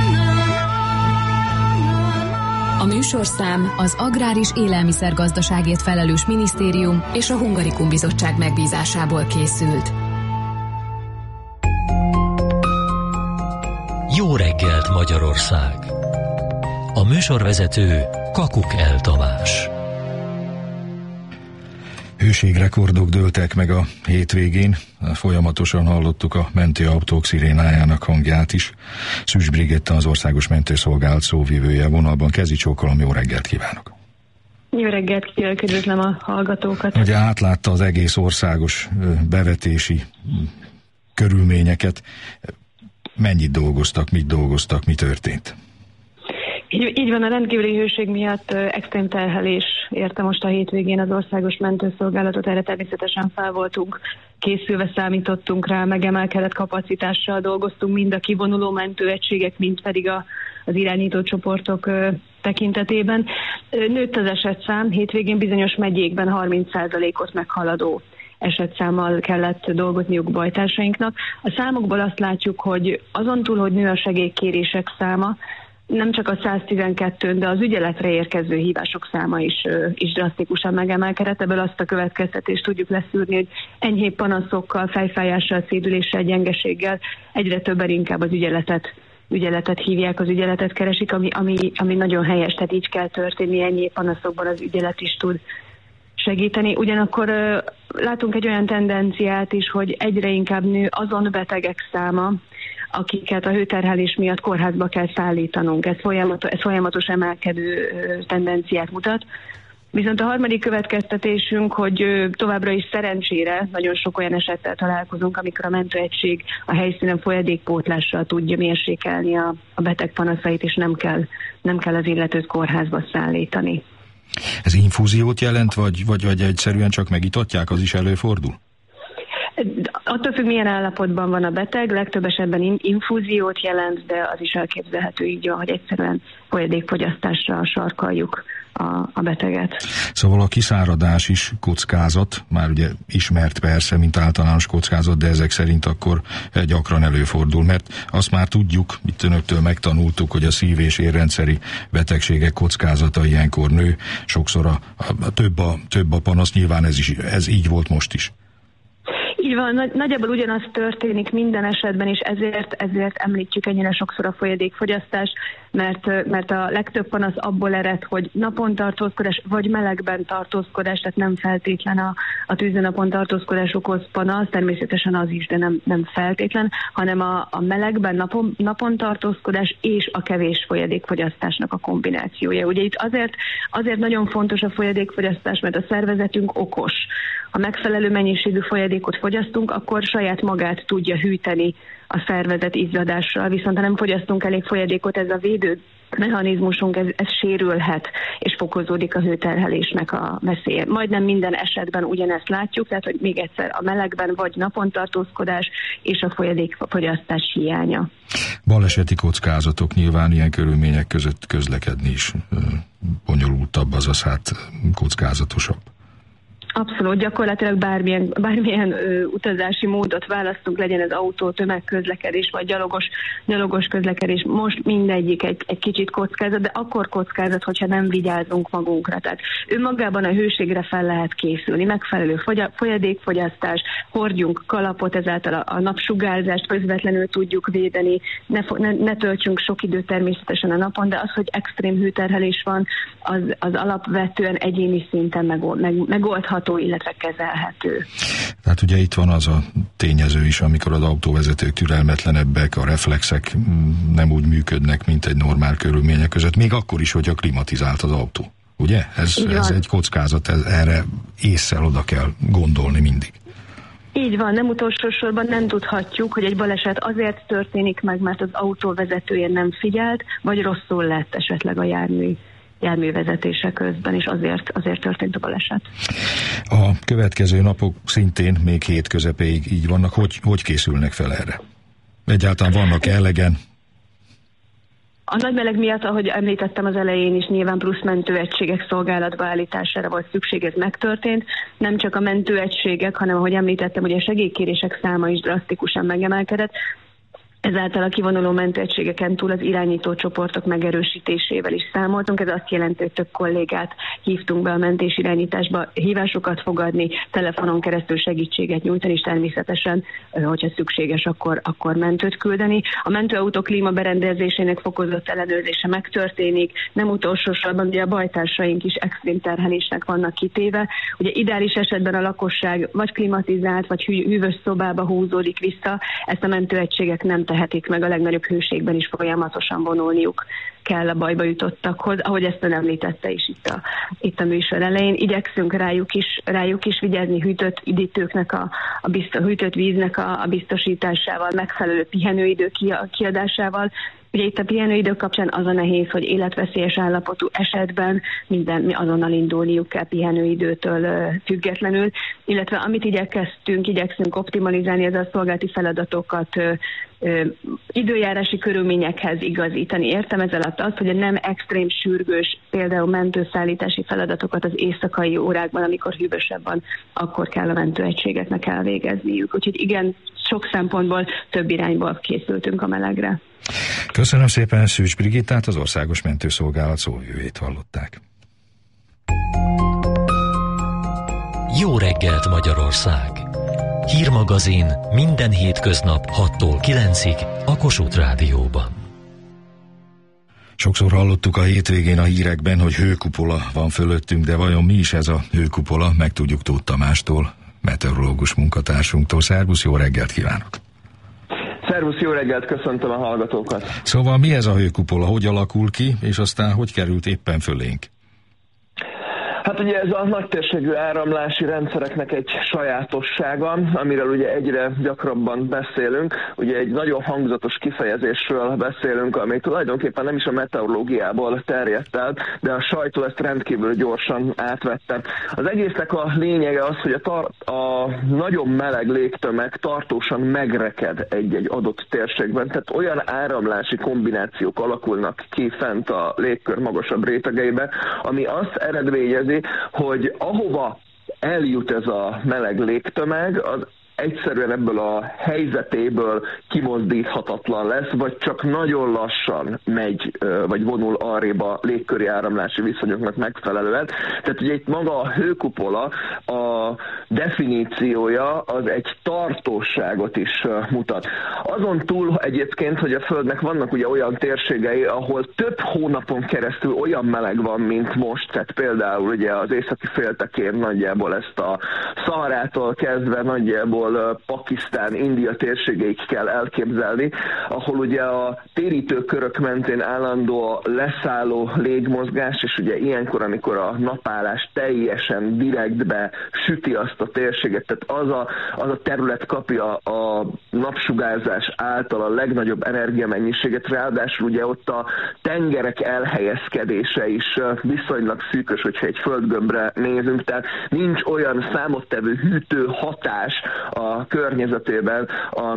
A műsorszám az Agrár és Élelmiszergazdaságért felelős minisztérium és a Hungarikum Bizottság megbízásából készült. Jó reggelt, Magyarország! A műsorvezető Kakukell Tamás. Hőségrekordok dőltek meg a hétvégén, folyamatosan hallottuk a mentőautók szirénájának hangját is. Szűcs Brigetta, az Országos Mentőszolgálat szóvivője vonalban. Kezi csókolom, jó reggelt kívánok! Jó reggelt kívánok, üdvözlöm a hallgatókat! Ugye átlátta az egész országos bevetési körülményeket. Mennyit dolgoztak, mit dolgoztak, mi történt? Így van, a rendkívüli hőség miatt extrém terhelés érte most a hétvégén az Országos Mentőszolgálatot, erre természetesen fel voltunk készülve, számítottunk rá, megemelkedett kapacitással dolgoztunk mind a kivonuló mentőegységek, mind pedig az irányító csoportok tekintetében. Nőtt az esetszám, hétvégén bizonyos megyékben 30%-ot meghaladó esetszámmal kellett dolgozniuk bajtársainknak. A számokból azt látjuk, hogy azon túl, hogy nő a segélykérések száma, nem csak a 112, de az ügyeletre érkező hívások száma is drasztikusan megemelkedett. Ebből azt a következtetést tudjuk leszűrni, hogy enyhébb panaszokkal, fejfájással, szédüléssel, gyengeséggel egyre többen inkább az ügyeletet hívják, az ügyeletet keresik, ami nagyon helyes, tehát így kell történni, enyhébb panaszokban az ügyelet is tud segíteni. Ugyanakkor látunk egy olyan tendenciát is, hogy egyre inkább nő azon betegek száma, akiket a hőterhelés miatt kórházba kell szállítanunk. Ez folyamatos emelkedő tendenciát mutat. Viszont a harmadik következtetésünk, hogy továbbra is szerencsére nagyon sok olyan esettel találkozunk, amikor a mentőegység a helyszínen folyadékpótlással tudja mérsékelni a beteg panaszait, és nem kell az illetőt kórházba szállítani. Ez infúziót jelent, vagy egyszerűen csak megitatják, az is előfordul? Attól függ, milyen állapotban van a beteg, legtöbb esetben infúziót jelent, de az is elképzelhető így, hogy egyszerűen folyadékfogyasztásra sarkaljuk a beteget. Szóval a kiszáradás is kockázat, már ugye ismert persze, mint általános kockázat, de ezek szerint akkor gyakran előfordul, mert azt már tudjuk, itt önöktől megtanultuk, hogy a szív- és érrendszeri betegségek kockázata ilyenkor nő, sokszor több a panasz, nyilván ez így volt most is. Így van, nagyjából ugyanaz történik minden esetben, és ezért említjük ennyire sokszor a folyadékfogyasztást, mert a legtöbb panasz abból ered, hogy napon tartózkodás, vagy melegben tartózkodás, tehát nem feltétlen a tűznapon tartózkodás okoz panasz, természetesen az is, de nem feltétlen, hanem a melegben napon tartózkodás és a kevés folyadékfogyasztásnak a kombinációja. Ugye itt azért nagyon fontos a folyadékfogyasztás, mert a szervezetünk okos. Ha megfelelő mennyiségű folyadékot fogyasztunk, akkor saját magát tudja hűteni a szervezet izzadással, viszont ha nem fogyasztunk elég folyadékot, ez a védő mechanizmusunk, ez sérülhet, és fokozódik a hőterhelésnek a veszélye. Majdnem minden esetben ugyanezt látjuk, tehát hogy még egyszer a melegben vagy napontartózkodás és a folyadékfogyasztás hiánya. Baleseti kockázatok, nyilván ilyen körülmények között közlekedni is bonyolultabb, azaz kockázatosabb. Abszolút, gyakorlatilag bármilyen utazási módot választunk, legyen ez autó, tömegközlekedés vagy gyalogos közlekedés, most mindegyik egy kicsit kockázat, de akkor kockázat, hogyha nem vigyázunk magunkra. Tehát önmagában a hőségre fel lehet készülni, megfelelő folyadékfogyasztás, hordjunk kalapot, ezáltal a napsugárzást közvetlenül tudjuk védeni, ne töltsünk sok időt természetesen a napon, de az, hogy extrém hőterhelés van, az alapvetően egyéni szinten megoldható, illetve kezelhető. Tehát ugye itt van az a tényező is, amikor az autóvezetők türelmetlenebbek, a reflexek nem úgy működnek, mint egy normál körülmények között, még akkor is, hogyha klimatizált az autó. Ugye? Ez egy kockázat, erre ésszel oda kell gondolni mindig. Így van, nem utolsó sorban nem tudhatjuk, hogy egy baleset azért történik meg, mert az autóvezetője nem figyelt, vagy rosszul lett esetleg a járművezetése közben, és azért történt a baleset. A következő napok szintén még hét közepéig így vannak. Hogy készülnek fel erre? Egyáltalán vannak elegen? A nagy meleg miatt, ahogy említettem az elején is, nyilván plusz mentőegységek szolgálatba állítására volt szükség, ez megtörtént. Nem csak a mentőegységek, hanem ahogy említettem, hogy a segélykérések száma is drasztikusan megemelkedett. Ezáltal a kivonuló mentőegységeken túl az irányító csoportok megerősítésével is számoltunk. Ez azt jelenti, hogy több kollégát hívtunk be a mentésirányításba, hívásokat fogadni, telefonon keresztül segítséget nyújtani, és természetesen, hogyha szükséges, akkor mentőt küldeni. A mentőautó klímaberendezésének fokozott ellenőrzése megtörténik. Nem utolsó sorban ugye a bajtársaink is extrém terhelésnek vannak kitéve. Ugye ideális esetben a lakosság vagy klimatizált, vagy hűvös szobába húzódik vissza. Ezt a mentőegységek nem tehetik meg, a legnagyobb hőségben is folyamatosan vonulniuk kell a bajba jutottakhoz, ahogy ezt ön említette is itt a műsor elején. Igyekszünk rájuk is vigyázni, hűtött üdítőknek, hűtött víznek a biztosításával, megfelelő pihenőidő kiadásával. Ugye itt a pihenőidő kapcsán az a nehéz, hogy életveszélyes állapotú esetben mi azonnal indulniuk kell pihenőidőtől függetlenül, illetve amit igyekszünk optimalizálni, ez a szolgálati feladatokat időjárási körülményekhez igazítani. Értem ez alatt azt, hogy a nem extrém sürgős, például mentőszállítási feladatokat az éjszakai órákban, amikor hűvösebb van, akkor kell a mentőegységeknek elvégezniük. Úgyhogy igen, sok szempontból több irányból készültünk a melegre. Köszönöm szépen, Szűcs Brigittát, az Országos Mentőszolgálat szóvivőjét hallották. Jó reggelt, Magyarország! Hírmagazin minden hétköznap 6-tól 9-ig a Kossuth Rádióban. Sokszor hallottuk a hétvégén a hírekben, hogy hőkupola van fölöttünk, de vajon mi is ez a hőkupola? Megtudjuk Tóth Tamástól, meteorológus munkatársunktól. Szervusz, jó reggelt kívánok! Szervusz, jó reggelt, köszöntöm a hallgatókat! Szóval mi ez a hőkupola, hogy alakul ki, és aztán hogy került éppen fölénk? Hát ugye ez a nagytérségű áramlási rendszereknek egy sajátossága, amiről ugye egyre gyakrabban beszélünk. Ugye egy nagyon hangzatos kifejezésről beszélünk, ami tulajdonképpen nem is a meteorológiából terjedt el, de a sajtó ezt rendkívül gyorsan átvette. Az egésznek a lényege az, hogy a nagyon meleg légtömeg tartósan megreked egy adott térségben, tehát olyan áramlási kombinációk alakulnak ki fent a légkör magasabb rétegeiben, ami azt eredményezi, hogy ahova eljut ez a meleg légtömeg, az egyszerűen ebből a helyzetéből kimozdíthatatlan lesz, vagy csak nagyon lassan megy, vagy vonul arrébb a légköri áramlási viszonyoknak megfelelően. Tehát ugye itt maga a hőkupola, a definíciója az egy tartóságot is mutat. Azon túl egyébként, hogy a Földnek vannak ugye olyan térségei, ahol több hónapon keresztül olyan meleg van, mint most, tehát például ugye az északi féltekén nagyjából ezt a Szaharától kezdve nagyjából Pakisztán, India térségeig kell elképzelni, ahol ugye a térítőkörök mentén állandó a leszálló légmozgás, és ugye ilyenkor, amikor a napállás teljesen direktbe süti azt a térséget, tehát az a terület kapja a napsugárzás által a legnagyobb energiamennyiséget, ráadásul ugye ott a tengerek elhelyezkedése is viszonylag szűkös, hogyha egy földgömbre nézünk, tehát nincs olyan számottevő hűtő hatás a környezetében,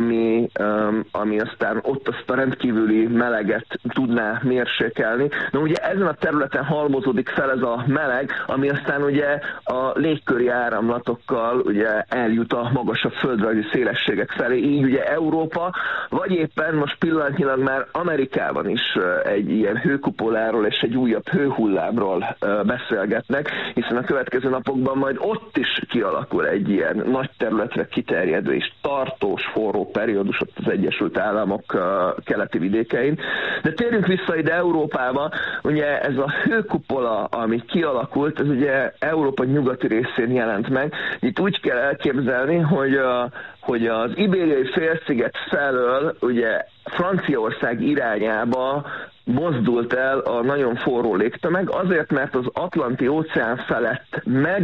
ami aztán ott azt a rendkívüli meleget tudná mérsékelni. Na ugye ezen a területen halmozódik fel ez a meleg, ami aztán ugye a légköri áramlatokkal ugye eljut a magasabb földrajzi szélességek felé, így ugye Európa, vagy éppen most pillanatnyilag már Amerikában is egy ilyen hőkupoláról és egy újabb hőhullámról beszélgetnek, hiszen a következő napokban majd ott is kialakul egy ilyen nagy területre kiterjedő és tartós forró periódus ott az Egyesült Államok keleti vidékein. De térjünk vissza ide Európába, ugye ez a hőkupola, ami kialakult, ez ugye Európa nyugati részén jelent meg. Itt úgy kell elképzelni, hogy az Ibériai félsziget felől ugye Franciaország irányába mozdult el a nagyon forró légtömeg, azért, mert az Atlanti óceán felett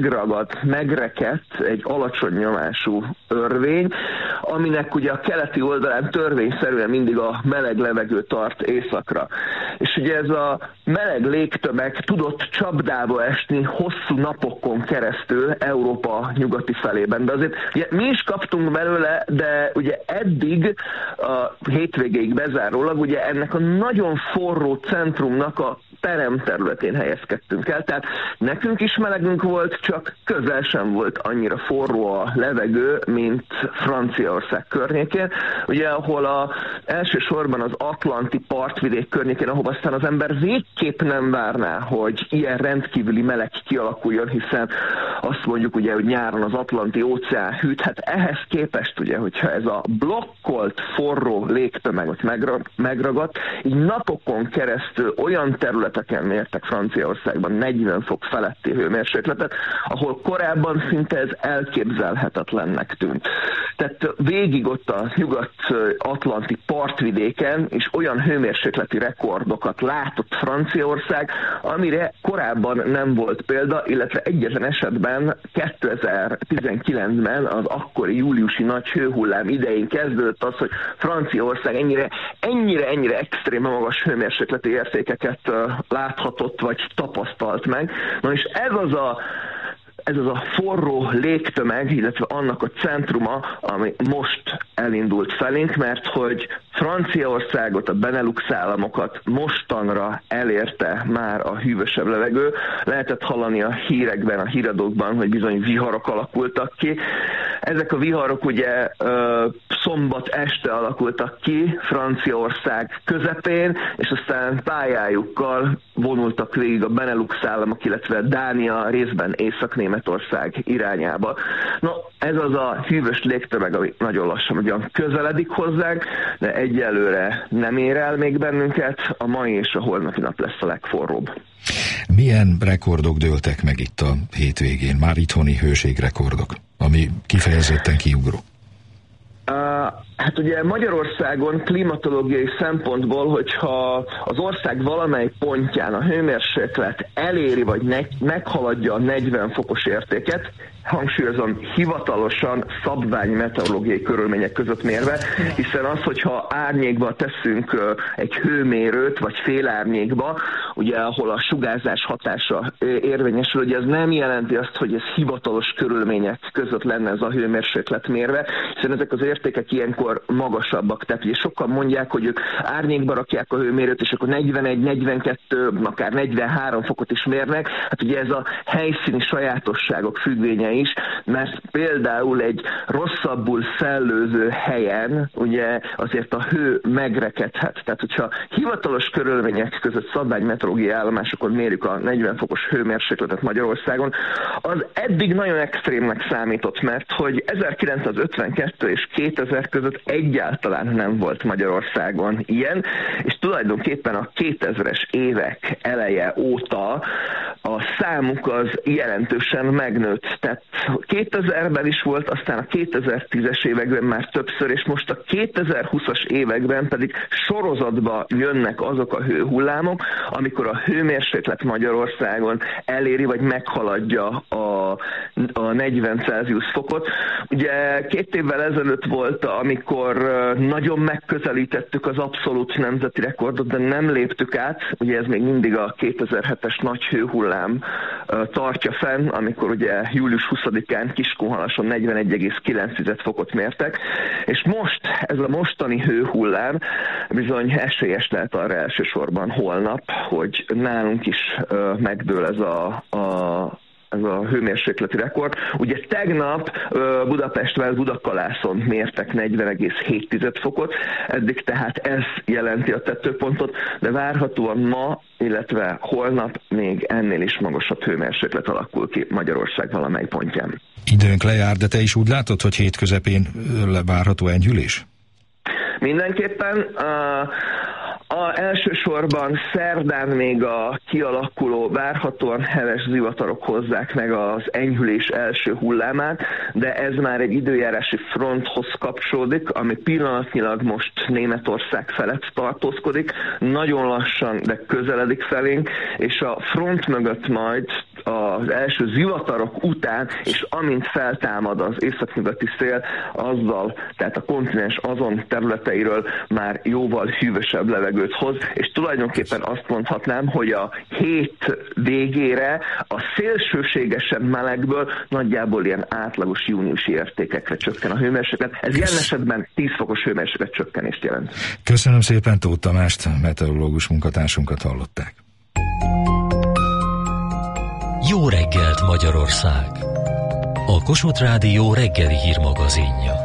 megrekedt egy alacsony nyomású örvény, aminek ugye a keleti oldalán törvényszerűen mindig a meleg levegő tart északra. És ugye ez a meleg légtömeg tudott csapdába esni hosszú napokon keresztül Európa nyugati felében. De azért ugye, mi is kaptunk belőle, de ugye eddig a hétvégéig bezárólag ugye ennek a nagyon forró centrumnak a peremterületén helyezkedtünk el, tehát nekünk is melegünk volt, csak közel sem volt annyira forró a levegő, mint Franciaország környékén, ugye ahol elsősorban az Atlanti partvidék környékén, ahol aztán az ember végképp nem várná, hogy ilyen rendkívüli meleg kialakuljon, hiszen azt mondjuk ugye, hogy nyáron az Atlanti óceán hűt, hát ehhez képest ugye, hogyha ez a blokkolt forró légtömeg megragadt, így napokon keresztül olyan területeken mértek Franciaországban 40 fok feletti hőmérsékletet, ahol korábban szinte ez elképzelhetetlennek tűnt. Tehát végig ott a nyugat-atlanti partvidéken is olyan hőmérsékleti rekordokat látott Franciaország, amire korábban nem volt példa, illetve egyetlen esetben 2019-ben az akkori júliusi nagy hőhullám idején kezdődött az, hogy Franciaország ennyire extrém magas hőmérsékleti értékeket láthatott vagy tapasztalt meg. Na és ez az a forró légtömeg, illetve annak a centruma, ami most elindult felénk, mert hogy Franciaországot, a Benelux államokat mostanra elérte már a hűvösebb levegő. Lehetett hallani a hírekben, a híradókban, hogy bizony viharok alakultak ki. Ezek a viharok ugye szombat este alakultak ki Franciaország közepén, és aztán pályájukkal vonultak végig a Benelux államok, illetve Dánia, részben Észak-Németország irányába. No, ez az a hűvös légtömeg, ami nagyon lassan ugyan közeledik hozzánk, de egyelőre nem ér el még bennünket, a mai és a holnapi nap lesz a legforróbb. Milyen rekordok dőltek meg itt a hétvégén? Már itthoni hőségrekordok, ami kifejezetten kiugró. Hát ugye Magyarországon klimatológiai szempontból, hogyha az ország valamely pontján a hőmérséklet eléri vagy meghaladja a 40 fokos értéket, hangsúlyozom, hivatalosan szabványi meteorológiai körülmények között mérve, hiszen az, hogyha árnyékba teszünk egy hőmérőt, vagy félárnyékba, ugye ahol a sugárzás hatása érvényesül, ugye ez nem jelenti azt, hogy ez hivatalos körülmények között lenne ez a hőmérséklet mérve, hiszen ezek az értékek ilyenkor magasabbak. Tehát ugye sokan mondják, hogy ők árnyékba rakják a hőmérőt, és akkor 41, 42, akár 43 fokot is mérnek. Hát ugye ez a helyszíni sajátosságok függvénye is, mert például egy rosszabbul szellőző helyen ugye azért a hő megrekedhet. Tehát hogyha hivatalos körülmények között szabványmeteorológiai állomásokon mérjük a 40 fokos hőmérsékletet Magyarországon, az eddig nagyon extrémnek számított, mert hogy 1952 és 2000 között egyáltalán nem volt Magyarországon ilyen, és tulajdonképpen a 2000-es évek eleje óta a számuk az jelentősen megnőtt. Tehát 2000-ben is volt, aztán a 2010-es években már többször, és most a 2020-as években pedig sorozatba jönnek azok a hőhullámok, amikor a hőmérséklet Magyarországon eléri, vagy meghaladja a 40 Celsius fokot. Ugye 2 évvel ezelőtt volt, amikor nagyon megközelítettük az abszolút nemzeti rekordot, de nem léptük át. Ugye ez még mindig a 2007-es nagy hőhullám tartja fenn, amikor ugye július 20-án Kiskunhalason 41,9 fokot mértek, és most ez a mostani hőhullám bizony esélyes lehet arra elsősorban holnap, hogy nálunk is megdől ez a hőmérsékleti rekord. Ugye tegnap Budapestvel Budakalászon mértek 40,7 fokot, eddig tehát ez jelenti a tetőpontot, de várhatóan ma, illetve holnap még ennél is magasabb hőmérséklet alakul ki Magyarország valamely pontján. Időnk lejár, de te is úgy látod, hogy hét közepén várható enyhülés? Mindenképpen elsősorban szerdán még a kialakuló, várhatóan heves zivatarok hozzák meg az enyhülés első hullámát, de ez már egy időjárási fronthoz kapcsolódik, ami pillanatnyilag most Németország felett tartózkodik, nagyon lassan, de közeledik felénk, és a front mögött majd az első zivatarok után, és amint feltámad az északnyugati szél, azzal, tehát a kontinens azon területeiről már jóval hűvösebb levegőt hoz, és tulajdonképpen azt mondhatnám, hogy a hét végére a szélsőségesen melegből nagyjából ilyen átlagos júniusi értékekre csökken a hőmérséklet. Ez jelen esetben 10 fokos hőmérséklet csökkenést jelent. Köszönöm szépen, Tóth Tamást, meteorológus munkatársunkat hallották. Jó reggelt, Magyarország! A Kossuth Rádió reggeli hírmagazinja.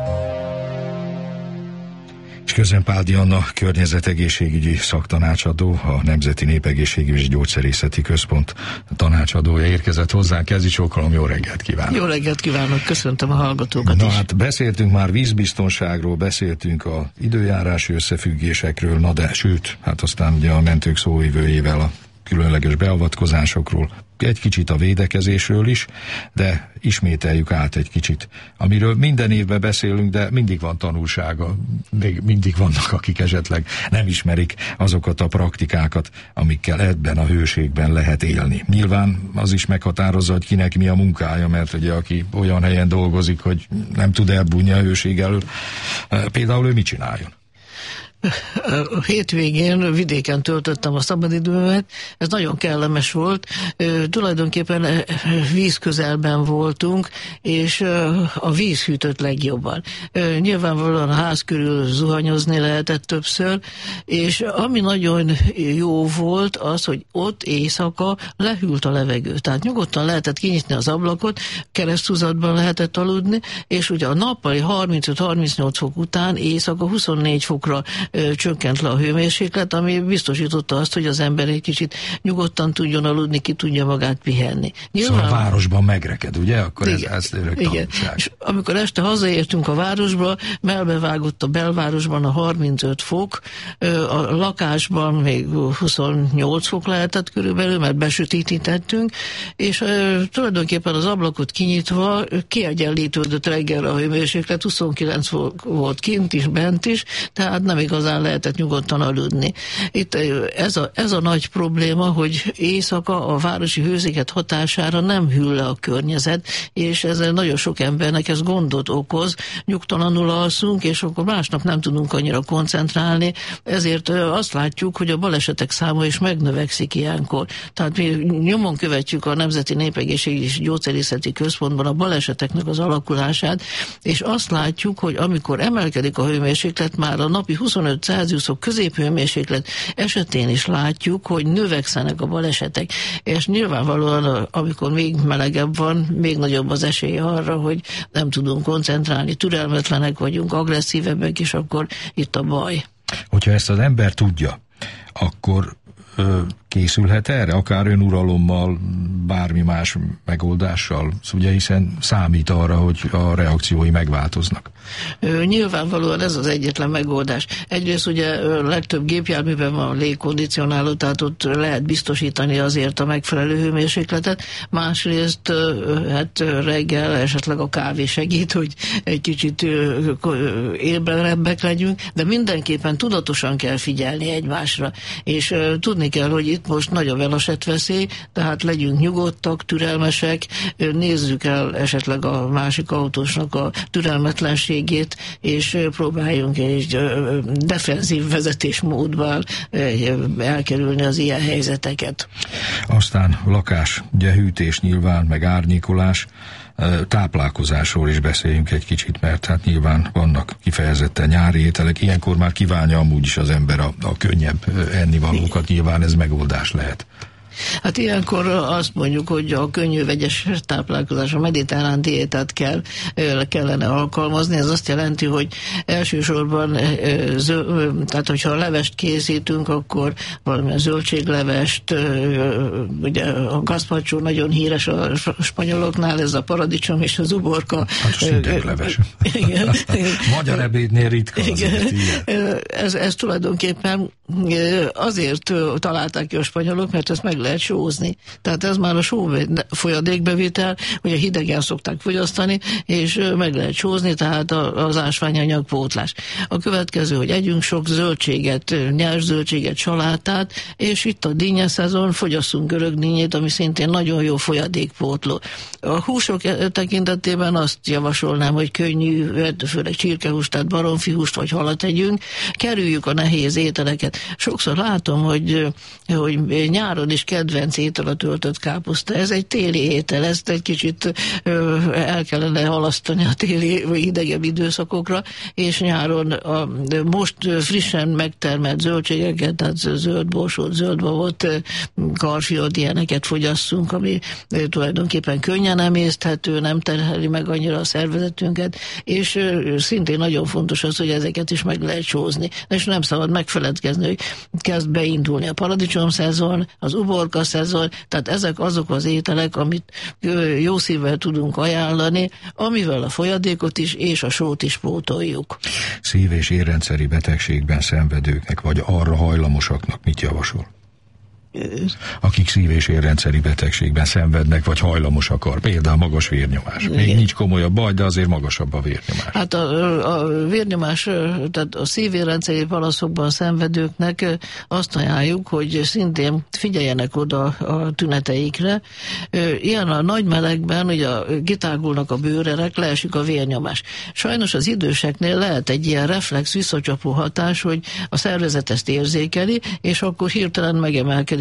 És közben Páldi Anna környezetegészségügyi szaktanácsadó, a Nemzeti Népegészségügyi és Gyógyszerészeti Központ tanácsadója érkezett hozzánk. Kezdi csókolom, jó reggelt kívánok! Jó reggelt kívánok, köszöntöm a hallgatókat is. Hát beszéltünk már vízbiztonságról, beszéltünk az időjárási összefüggésekről, na de sőt, hát aztán ugye a mentők szóvivőjével a különleges beavatkozásokról, egy kicsit a védekezésről is, de ismételjük át egy kicsit, amiről minden évben beszélünk, de mindig van tanulsága, még mindig vannak, akik esetleg nem ismerik azokat a praktikákat, amikkel ebben a hőségben lehet élni. Nyilván az is meghatározza, hogy kinek mi a munkája, mert ugye aki olyan helyen dolgozik, hogy nem tud elbújni a hőség elől, például ő mit csináljon? A hétvégén vidéken töltöttem a szabadidőmet, ez nagyon kellemes volt, tulajdonképpen víz közelben voltunk, és a víz hűtött legjobban. Nyilvánvalóan a ház körül zuhanyozni lehetett többször, és ami nagyon jó volt az, hogy ott éjszaka lehűlt a levegő, tehát nyugodtan lehetett kinyitni az ablakot, kereszthúzatban lehetett aludni, és ugye a nappali 35-38 fok után éjszaka 24 fokra csökkent le a hőmérséklet, ami biztosította azt, hogy az ember egy kicsit nyugodtan tudjon aludni, ki tudja magát pihenni. Szóval a városban megreked, ugye? Akkor igen, ez igen. És amikor este hazaértünk a városba, melbevágott a belvárosban a 35 fok, a lakásban még 28 fok lehetett körülbelül, mert besötétítettünk, és tulajdonképpen az ablakot kinyitva kiegyenlítődött reggelre a hőmérséklet, 29 fok volt kint is, bent is, tehát nem igazán lehetett nyugodtan aludni. Itt ez a nagy probléma, hogy éjszaka a városi hősziget hatására nem hűl le a környezet, és ezzel nagyon sok embernek ez gondot okoz, nyugtalanul alszunk, és akkor másnap nem tudunk annyira koncentrálni, ezért azt látjuk, hogy a balesetek száma is megnövekszik ilyenkor. Tehát mi nyomon követjük a Nemzeti Népegészségügyi és Gyógyszerészeti Központban a baleseteknek az alakulását, és azt látjuk, hogy amikor emelkedik a hőmérséklet, már a napi 25 Celsiusok középhőmérséklet esetén is látjuk, hogy növekszenek a balesetek, és nyilvánvalóan, amikor még melegebb van, még nagyobb az esély arra, hogy nem tudunk koncentrálni, türelmetlenek vagyunk, agresszívebbek, és akkor itt a baj. Hogyha ezt az ember tudja, akkor készülhet erre, akár önuralommal, bármi más megoldással, ugye, hiszen számít arra, hogy a reakciói megváltoznak. Nyilvánvalóan ez az egyetlen megoldás. Egyrészt ugye legtöbb gépjárműben van légkondicionáló, tehát ott lehet biztosítani azért a megfelelő hőmérsékletet, másrészt hát reggel esetleg a kávé segít, hogy egy kicsit ébredebbek legyünk, de mindenképpen tudatosan kell figyelni egymásra, és tudni kell, hogy itt most nagy a balesetveszély, tehát legyünk nyugodtak, türelmesek, nézzük el esetleg a másik autósnak a türelmetlenségét, és próbáljunk egy defenzív vezetésmódban elkerülni az ilyen helyzeteket. Aztán lakás, ugye hűtés nyilván, meg árnyékolás, táplálkozásról is beszéljünk egy kicsit, mert hát nyilván vannak kifejezetten nyári ételek, ilyenkor már kívánja amúgy is az ember a könnyebb ennivalókat, nyilván ez megoldás lehet. Hát ilyenkor azt mondjuk, hogy a könnyű vegyes táplálkozás, a mediterrán diétát kellene alkalmazni. Ez azt jelenti, hogy elsősorban, tehát hogyha levest készítünk, akkor valamilyen zöldséglevest, ugye a gazpacho nagyon híres a spanyoloknál, ez a paradicsom és az uborka. Hát a sündekleves. Magyar ebédnél ritka azért, ez tulajdonképpen azért találták ki a spanyolok, mert ezt meg lehet sózni. Tehát ez már a só folyadékbevitel, hogy a hidegen szokták fogyasztani, és meg lehet sózni, tehát az ásványanyag pótlás. A következő, hogy együnk sok zöldséget, nyers zöldséget, salátát, és itt a dinnye szezon, fogyasszunk görög dinnyét, ami szintén nagyon jó folyadékpótló. A húsok tekintetében azt javasolnám, hogy könnyű, főleg csirkehúst, tehát baromfihúst vagy halat tegyünk, kerüljük a nehéz ételeket. Sokszor látom, hogy nyáron is kedvenc étel a töltött káposzta. Ez egy téli étel, ezt egy kicsit el kellene halasztani a téli vagy hidegebb időszakokra, és nyáron a most frissen megtermelt zöldségeket, tehát zöld borsót, zöld babot, karfiot, ilyeneket fogyasszunk, ami tulajdonképpen könnyen emészthető, nem terheli meg annyira a szervezetünket, és szintén nagyon fontos az, hogy ezeket is meg lehet sózni. És nem szabad megfeledkezni, hogy kezd beindulni a paradicsom szezon, az uborka szezon, tehát ezek azok az ételek, amit jó szívvel tudunk ajánlani, amivel a folyadékot is és a sót is pótoljuk. Szív- és érrendszeri betegségben szenvedőknek, vagy arra hajlamosaknak mit javasol? Akik szív- és érrendszeri betegségben szenvednek, vagy hajlamosak arra, például magas vérnyomás. Még nincs komolyabb baj, de azért magasabb a vérnyomás. Hát a vérnyomás, tehát a szív-érrendszeri panaszokban szenvedőknek azt ajánljuk, hogy szintén figyeljenek oda a tüneteikre. Ilyen a nagy melegben, ugye kitágulnak a bőrerek, leesik a vérnyomás. Sajnos az időseknél lehet egy ilyen reflex visszacsapó hatás, hogy a szervezet ezt érzékeli, és akkor hirtelen megemelkedik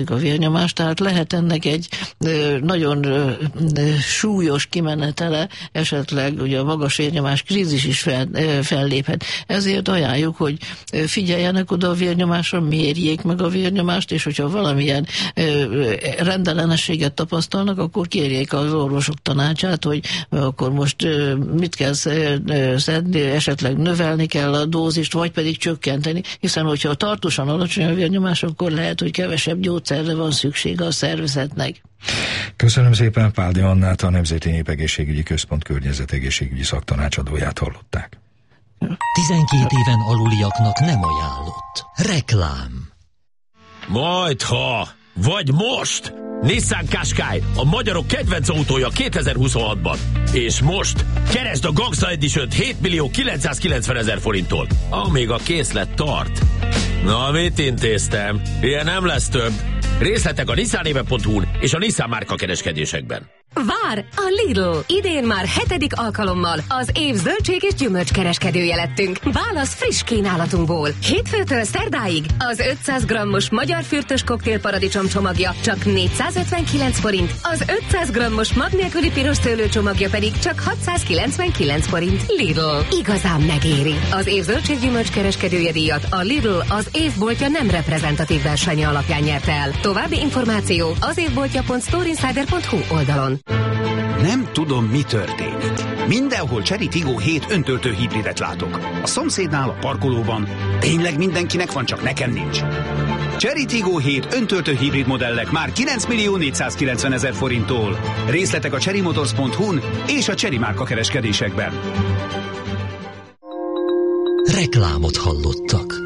emelkedik a vérnyomás, tehát lehet ennek egy nagyon súlyos kimenetele, esetleg ugye a magas vérnyomás krízis is felléphet. Ezért ajánljuk, hogy figyeljenek oda a vérnyomásra, mérjék meg a vérnyomást, és hogyha valamilyen rendellenességet tapasztalnak, akkor kérjék az orvosok tanácsát, hogy akkor most mit kell szedni, esetleg növelni kell a dózist, vagy pedig csökkenteni, hiszen hogyha tartósan alacsony a vérnyomás, akkor lehet, hogy kevesebb gyógyszerre van szüksége a szervezetnek. Köszönöm szépen, Páldi Annát, a Nemzeti Népegészségügyi Központ környezetegészségügyi szaktanácsadóját hallották. 12 éven aluliaknak nem ajánlott. Reklám. Majdha, vagy most! Nissan Qashqai, a magyarok kedvenc autója 2026-ban. És most keresd a Gangsta Edition 7.990.000 forinttól, amíg a készlet tart. Na, mit intéztem? Ilyen nem lesz több. Részletek a nissanéve.hu-n és a Nissan márka kereskedésekben. Vár a Lidl! Idén már 7. alkalommal az év zöldség és gyümölcs kereskedője lettünk. Válasz friss kínálatunkból. Hétfőtől szerdáig az 500 grammos magyar fürtös koktél paradicsom csomagja csak 459 forint, az 500 grammos mag nélküli piros szőlő csomagja pedig csak 699 forint. Lidl. Igazán megéri. Az év zöldség gyümölcs kereskedője díjat a Lidl az évboltja nem reprezentatív versenye alapján nyert el. További információ az évboltja.storeinsider.hu oldalon. Nem tudom, mi történik. Mindenhol Chery Tiggo 7 öntöltő hibridet látok. A szomszédnál, a parkolóban. Tényleg mindenkinek van, csak nekem nincs. Chery Tiggo 7 öntöltő hibrid modellek már 9.490.000 forinttól. Részletek a cherrymotors.hu-n és a Chery márka kereskedésekben. Reklámot hallottak.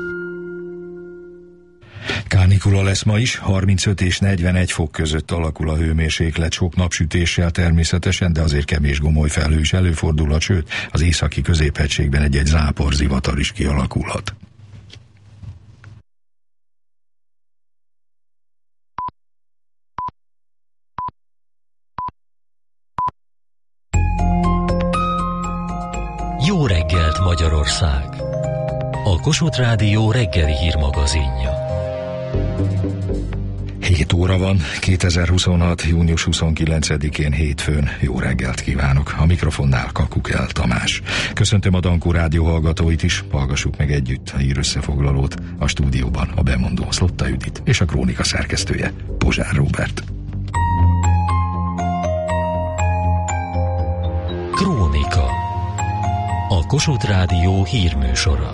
Kánikula lesz ma is, 35 és 41 fok között alakul a hőmérséklet, sok napsütéssel természetesen, de azért kevés gomoly felhő is előfordulhat, sőt, az északi középhegységben egy-egy záporzivatar is kialakulhat. Jó reggelt, Magyarország! A Kossuth Rádió reggeli hírmagazinja. 7 óra van, 2026. június 29-én hétfőn. Jó reggelt kívánok! A mikrofonnál Kakukel Tamás. Köszöntöm a Dankó Rádió hallgatóit is, hallgassuk meg együtt a hírösszefoglalót. A stúdióban a bemondó Szlotta Judit és a krónika szerkesztője Pozsár Róbert. Krónika. A Kossuth Rádió hírműsora.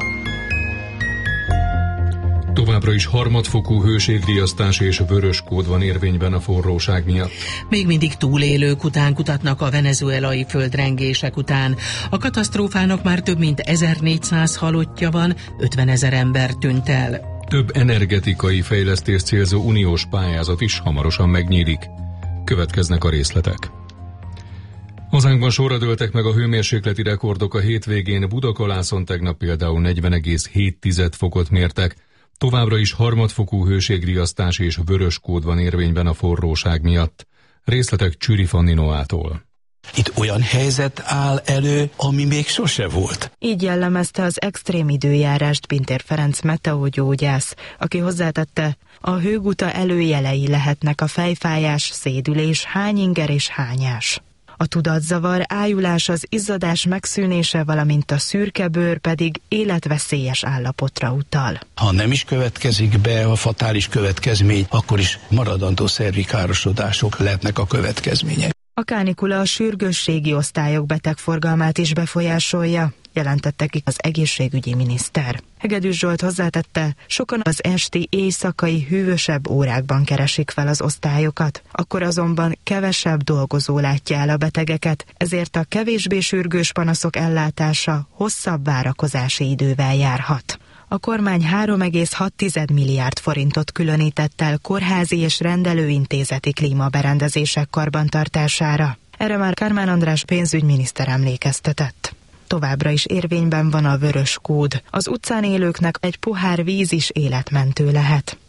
Továbbra is harmadfokú hőségriasztás és vörös kód van érvényben a forróság miatt. Még mindig túlélők után kutatnak a venezuelai földrengések után. A katasztrófának már több mint 1400 halottja van, 50 000 ember tűnt el. Több energetikai fejlesztést célzó uniós pályázat is hamarosan megnyílik. Következnek a részletek. Hazánkban sorra dőltek meg a hőmérsékleti rekordok a hétvégén. Budakalászon tegnap például 40,7 fokot mértek. Továbbra is harmadfokú hőségriasztás és vörös kód van érvényben a forróság miatt. Részletek Csüri Fanni Noától. Itt olyan helyzet áll elő, ami még sose volt. Így jellemezte az extrém időjárást Pintér Ferenc meteogyógyász, aki hozzátette, a hőguta előjelei lehetnek a fejfájás, szédülés, hányinger és hányás. A tudatzavar, ájulás, az izzadás megszűnése, valamint a szürke bőr pedig életveszélyes állapotra utal. Ha nem is következik be a fatális következmény, akkor is maradandó szervi károsodások lehetnek a következmények. A kánikula a sürgősségi osztályok betegforgalmát is befolyásolja, jelentette ki az egészségügyi miniszter. Hegedűs Zsolt hozzátette, sokan az esti éjszakai hűvösebb órákban keresik fel az osztályokat, akkor azonban kevesebb dolgozó látja el a betegeket, ezért a kevésbé sürgős panaszok ellátása hosszabb várakozási idővel járhat. A kormány 3,6 milliárd forintot különített el kórházi és rendelőintézeti klímaberendezések karbantartására. Erre már Kármán András pénzügyminiszter emlékeztetett. Továbbra is érvényben van a vörös kód. Az utcán élőknek egy pohár víz is életmentő lehet,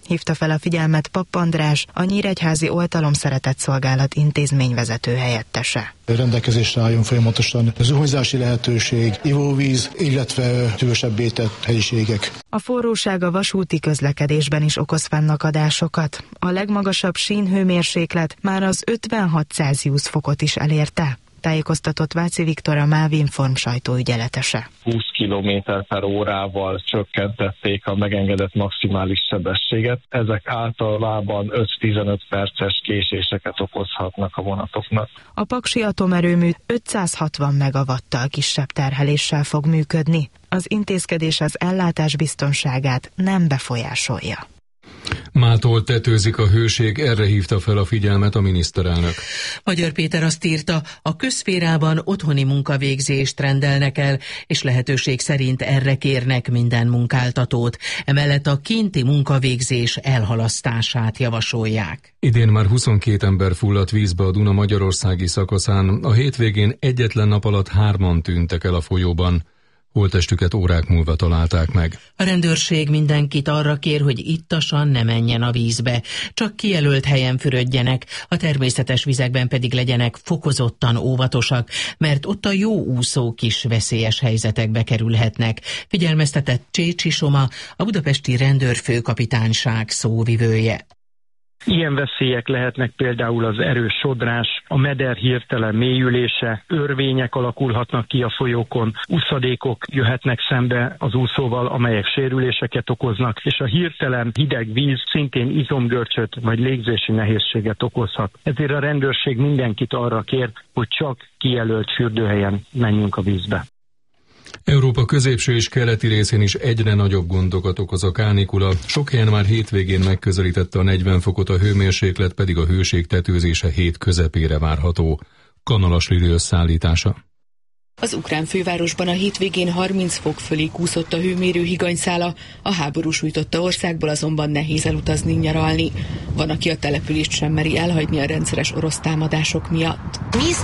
hívta fel a figyelmet Papp András, a Nyíregyházi Oltalom Szeretett Szolgálat intézményvezető helyettese. Rendelkezésre álljon folyamatosan zuhanyzási lehetőség, ivóvíz, illetve hűvösebb ételt helyiségek. A forróság a vasúti közlekedésben is okoz fennakadásokat. A legmagasabb sínhőmérséklet már az 56 Celsius fokot is elérte, tájékoztatott Váci Viktor, a MÁV Inform sajtóügyeletese. 20 km/órával csökkentették a megengedett maximális sebességet. Ezek általában 5-15 perces késéseket okozhatnak a vonatoknak. A Paksi atomerőmű 560 megawattal kisebb terheléssel fog működni. Az intézkedés az ellátás biztonságát nem befolyásolja. Mától tetőzik a hőség, erre hívta fel a figyelmet a miniszterelnök. Magyar Péter azt írta, a közszférában otthoni munkavégzést rendelnek el, és lehetőség szerint erre kérnek minden munkáltatót. Emellett a kinti munkavégzés elhalasztását javasolják. Idén már 22 ember fulladt vízbe a Duna magyarországi szakaszán. A hétvégén egyetlen nap alatt 3-an tűntek el a folyóban. Holttestüket órák múlva találták meg. A rendőrség mindenkit arra kér, hogy ittasan ne menjen a vízbe, csak kijelölt helyen fürödjenek, a természetes vizekben pedig legyenek fokozottan óvatosak, mert ott a jó úszók is veszélyes helyzetekbe kerülhetnek, figyelmeztetett Csécsi Soma, a budapesti rendőrfőkapitányság szóvivője. Ilyen veszélyek lehetnek például az erős sodrás, a meder hirtelen mélyülése, örvények alakulhatnak ki a folyókon, úszadékok jöhetnek szembe az úszóval, amelyek sérüléseket okoznak, és a hirtelen hideg víz szintén izomgörcsöt vagy légzési nehézséget okozhat. Ezért a rendőrség mindenkit arra kér, hogy csak kijelölt fürdőhelyen menjünk a vízbe. Európa középső és keleti részén is egyre nagyobb gondokat okoz a kánikula. Sok helyen már hétvégén megközelítette a 40 fokot, a hőmérséklet pedig a hőség tetőzése hét közepére várható. Kanalas Lili összeállítása. Az ukrán fővárosban a hétvégén 30 fok fölé kúszott a hőmérő higanyszála, a háború sújtotta országból azonban nehéz elutazni, nyaralni. Van, aki a települést sem meri elhagyni a rendszeres orosz támadások miatt.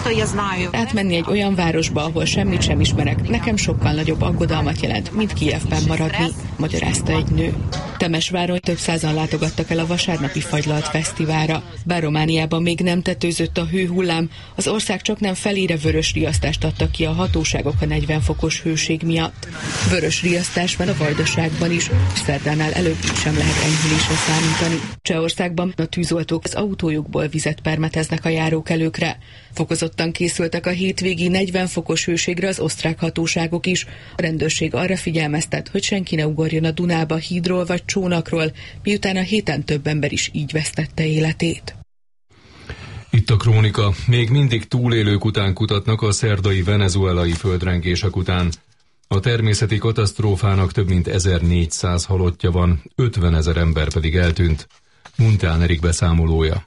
Átmenni egy olyan városba, ahol semmit sem ismerek, nekem sokkal nagyobb aggodalmat jelent, mint Kijevben maradni, magyarázta egy nő. Temesváron több százan látogattak el a vasárnapi fagylalt fesztiválra. Bár Romániában még nem tetőzött a hőhullám, az ország csaknem felére vörös riasztást adtak ki a hatóságok a 40 fokos hőség miatt. Vörös riasztás van a Vajdaságban is, szerdánál előbb sem lehet enyhülésre számítani. Csehországban a tűzoltók az autójukból vizet permeteznek a járókelőkre. Fokozottan készültek a hétvégi 40 fokos hőségre az osztrák hatóságok is. A rendőrség arra figyelmeztet, hogy senki ne ugorjon a Dunába hídról vagy csónakról, miután a héten több ember is így vesztette életét. Itt a krónika. Még mindig túlélők után kutatnak a szerdai venezuelai földrengések után. A természeti katasztrófának több mint 1400 halottja van, 50 000 ember pedig eltűnt. Muntán Erik beszámolója.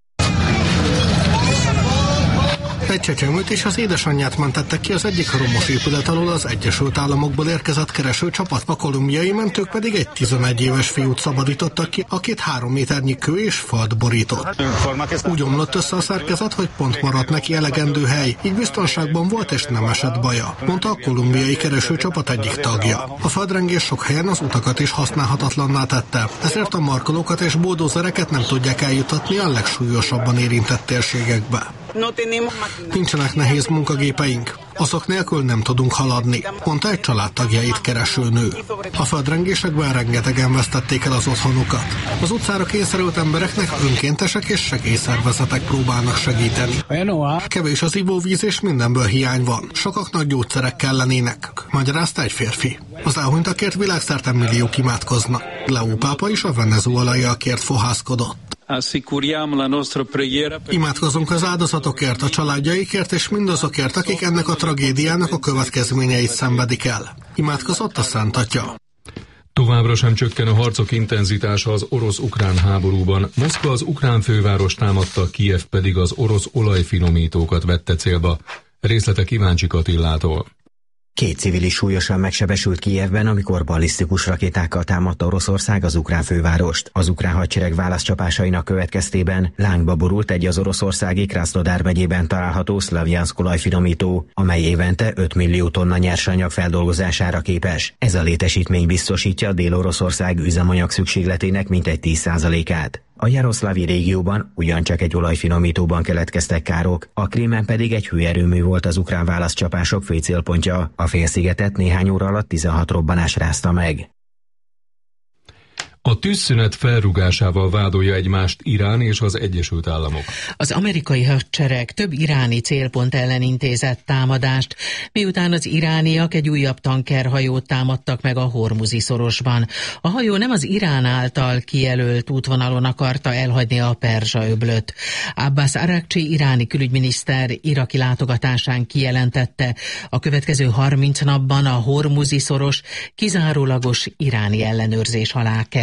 Egy csecsemőt és az édesanyját mentettek ki az egyik romos épület alól az Egyesült Államokból érkezett keresőcsapat. A kolumbiai mentők pedig egy 11 éves fiút szabadítottak ki, akit 3 méternyi kő és falt borított. Úgy omlott össze a szerkezet, hogy pont maradt neki elegendő hely, így biztonságban volt és nem esett baja, mondta a kolumbiai keresőcsapat egyik tagja. A földrengés sok helyen az utakat is használhatatlanná tette, ezért a markolókat és buldózereket nem tudják eljutatni a legsúlyosabban érintett térségekbe. Nincsenek nehéz munkagépeink, azok nélkül nem tudunk haladni, mondta egy családtagjait kereső nő. A földrengésekben rengetegen vesztették el az otthonukat. Az utcára kényszerült embereknek önkéntesek és segélyszervezetek próbálnak segíteni. Kevés az ivóvíz és mindenből hiány van. Sokaknak gyógyszerek kellenének, magyarázta egy férfi. Az elhunytakért világszerte milliók imádkoznak. Leó pápa is a venezuelaiakért fohászkodott. Imádkozunk az áldozatokért, a családjaikért és mindazokért, akik ennek a tragédiának a következményeit szenvedik el. Imádkozott a Szent Atya. Továbbra sem csökken a harcok intenzitása az orosz-ukrán háborúban. Moszkva az ukrán főváros támadta, Kijev pedig az orosz olajfinomítókat vette célba. Részletek Iváncsik Attillától. 2 civil is súlyosan megsebesült Kijevben, amikor ballisztikus rakétákkal támadta Oroszország az ukrán fővárost. Az ukrán hadsereg válaszcsapásainak következtében lángba borult egy az oroszországi Krasnodar megyében található Szlavjanszk olajfinomító, amely évente 5 millió tonna nyersanyag feldolgozására képes. Ez a létesítmény biztosítja Dél-Oroszország üzemanyag szükségletének mintegy 10%-át. A Jaroszlavi régióban ugyancsak egy olajfinomítóban keletkeztek károk, a Krímen pedig egy hőerőmű volt az ukrán válaszcsapások fő célpontja. A félszigetet néhány óra alatt 16 robbanás rázta meg. A tűzszünet felrúgásával vádolja egymást Irán és az Egyesült Államok. Az amerikai hadsereg több iráni célpont ellen intézett támadást, miután az irániak egy újabb tankerhajót támadtak meg a Hormuzi szorosban. A hajó nem az Irán által kijelölt útvonalon akarta elhagyni a Perzsa-öblöt. Abbas Araqchi iráni külügyminiszter iraki látogatásán kijelentette, a következő 30 napban a Hormuzi szoros kizárólagos iráni ellenőrzés alá kerül.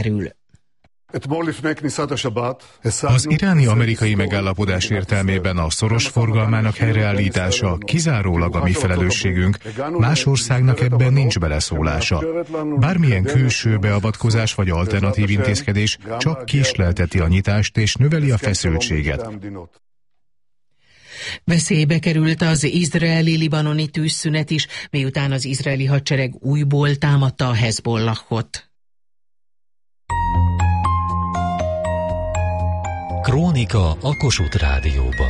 Az iráni-amerikai megállapodás értelmében a szoros forgalmának helyreállítása kizárólag a mi felelősségünk, más országnak ebben nincs beleszólása. Bármilyen külső beavatkozás vagy alternatív intézkedés csak késlelteti a nyitást és növeli a feszültséget. Veszélybe került az izraeli-libanoni tűzszünet is, miután az izraeli hadsereg újból támadta a Hezbollahot. Krónika a Kossuth Rádióban.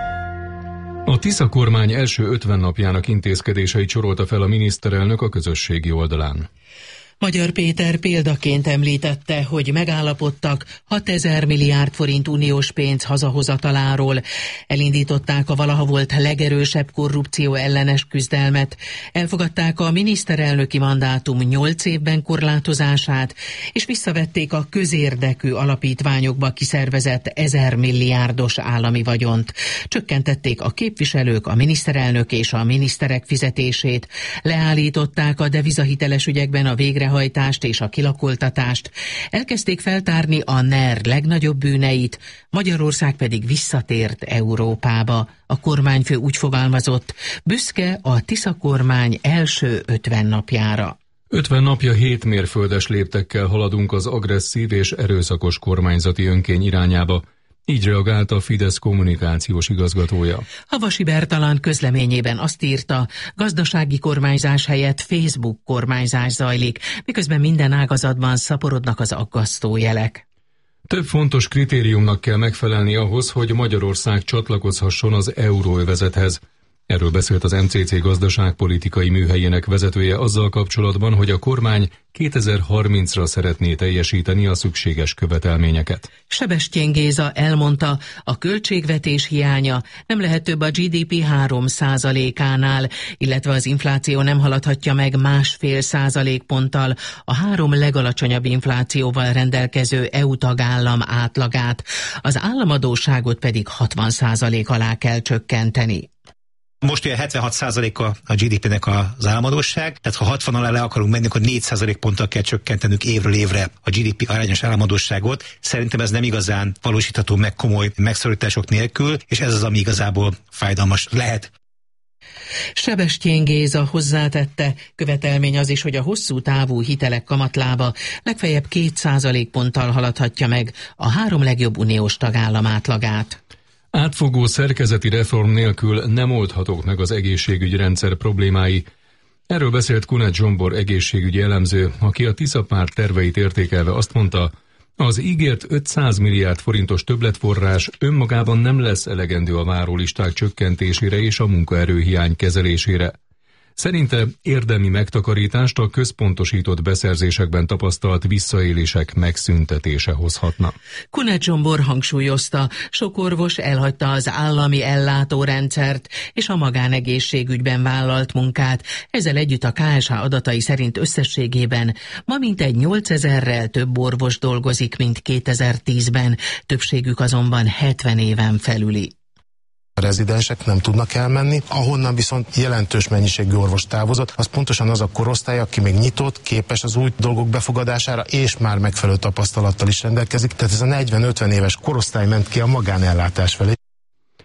A Tisza kormány első 50 napjának intézkedéseit sorolta fel a miniszterelnök a közösségi oldalán. Magyar Péter példaként említette, hogy megállapodtak 6000 milliárd forint uniós pénz hazahozataláról, elindították a valaha volt legerősebb korrupció ellenes küzdelmet, elfogadták a miniszterelnöki mandátum 8 évben korlátozását, és visszavették a közérdekű alapítványokba kiszervezett 1000 milliárdos állami vagyont. Csökkentették a képviselők, a miniszterelnök és a miniszterek fizetését, leállították a devizahiteles ügyekben a végrehajtást és a kilakoltatást, elkezdték feltárni a NER legnagyobb bűneit, Magyarország pedig visszatért Európába. A kormányfő úgy fogalmazott, büszke a Tisza kormány első 50 napjára. 50 napja 7 mérföldes léptekkel haladunk az agresszív és erőszakos kormányzati önkény irányába. Így reagált a Fidesz kommunikációs igazgatója. Havasi Bertalan közleményében azt írta, gazdasági kormányzás helyett Facebook kormányzás zajlik, miközben minden ágazatban szaporodnak az aggasztó jelek. Több fontos kritériumnak kell megfelelni ahhoz, hogy Magyarország csatlakozhasson az euróövezethez. Erről beszélt az MCC gazdaságpolitikai műhelyének vezetője azzal kapcsolatban, hogy a kormány 2030-ra szeretné teljesíteni a szükséges követelményeket. Sebestyén Géza elmondta, a költségvetés hiánya nem lehet több a GDP 3%-ánál, illetve az infláció nem haladhatja meg 1,5% ponttal a 3 legalacsonyabb inflációval rendelkező EU tagállam átlagát, az államadósságot pedig 60% alá kell csökkenteni. Most ugye 76%-a a GDP-nek az államadósság, tehát ha 60 alá le akarunk menni, akkor 4% ponttal kell csökkentenünk évről évre a GDP arányos államadósságot. Szerintem ez nem igazán valósítható meg komoly megszorítások nélkül, és ez az, ami igazából fájdalmas lehet. Sebestyén Géza hozzátette, követelmény az is, hogy a hosszú távú hitelek kamatlába legfeljebb 2% ponttal haladhatja meg a 3 legjobb uniós tagállam átlagát. Átfogó szerkezeti reform nélkül nem oldhatók meg az egészségügyi rendszer problémái. Erről beszélt Kunec Zsombor egészségügyi elemző, aki a Tisza párt terveit értékelve azt mondta, az ígért 500 milliárd forintos többletforrás önmagában nem lesz elegendő a várólisták csökkentésére és a munkaerőhiány kezelésére. Szerinte érdemi megtakarítást a központosított beszerzésekben tapasztalt visszaélések megszüntetése hozhatna. Kunec Zsombor hangsúlyozta, sok orvos elhagyta az állami ellátórendszert és a magánegészségügyben vállalt munkát, ezzel együtt a KSH adatai szerint összességében ma mintegy 8000-rel több orvos dolgozik, mint 2010-ben, többségük azonban 70 éven felüli. A rezidensek nem tudnak elmenni, ahonnan viszont jelentős mennyiségű orvos távozott, az pontosan az a korosztály, aki még nyitott, képes az új dolgok befogadására, és már megfelelő tapasztalattal is rendelkezik. Tehát ez a 40-50 éves korosztály ment ki a magánellátás felé.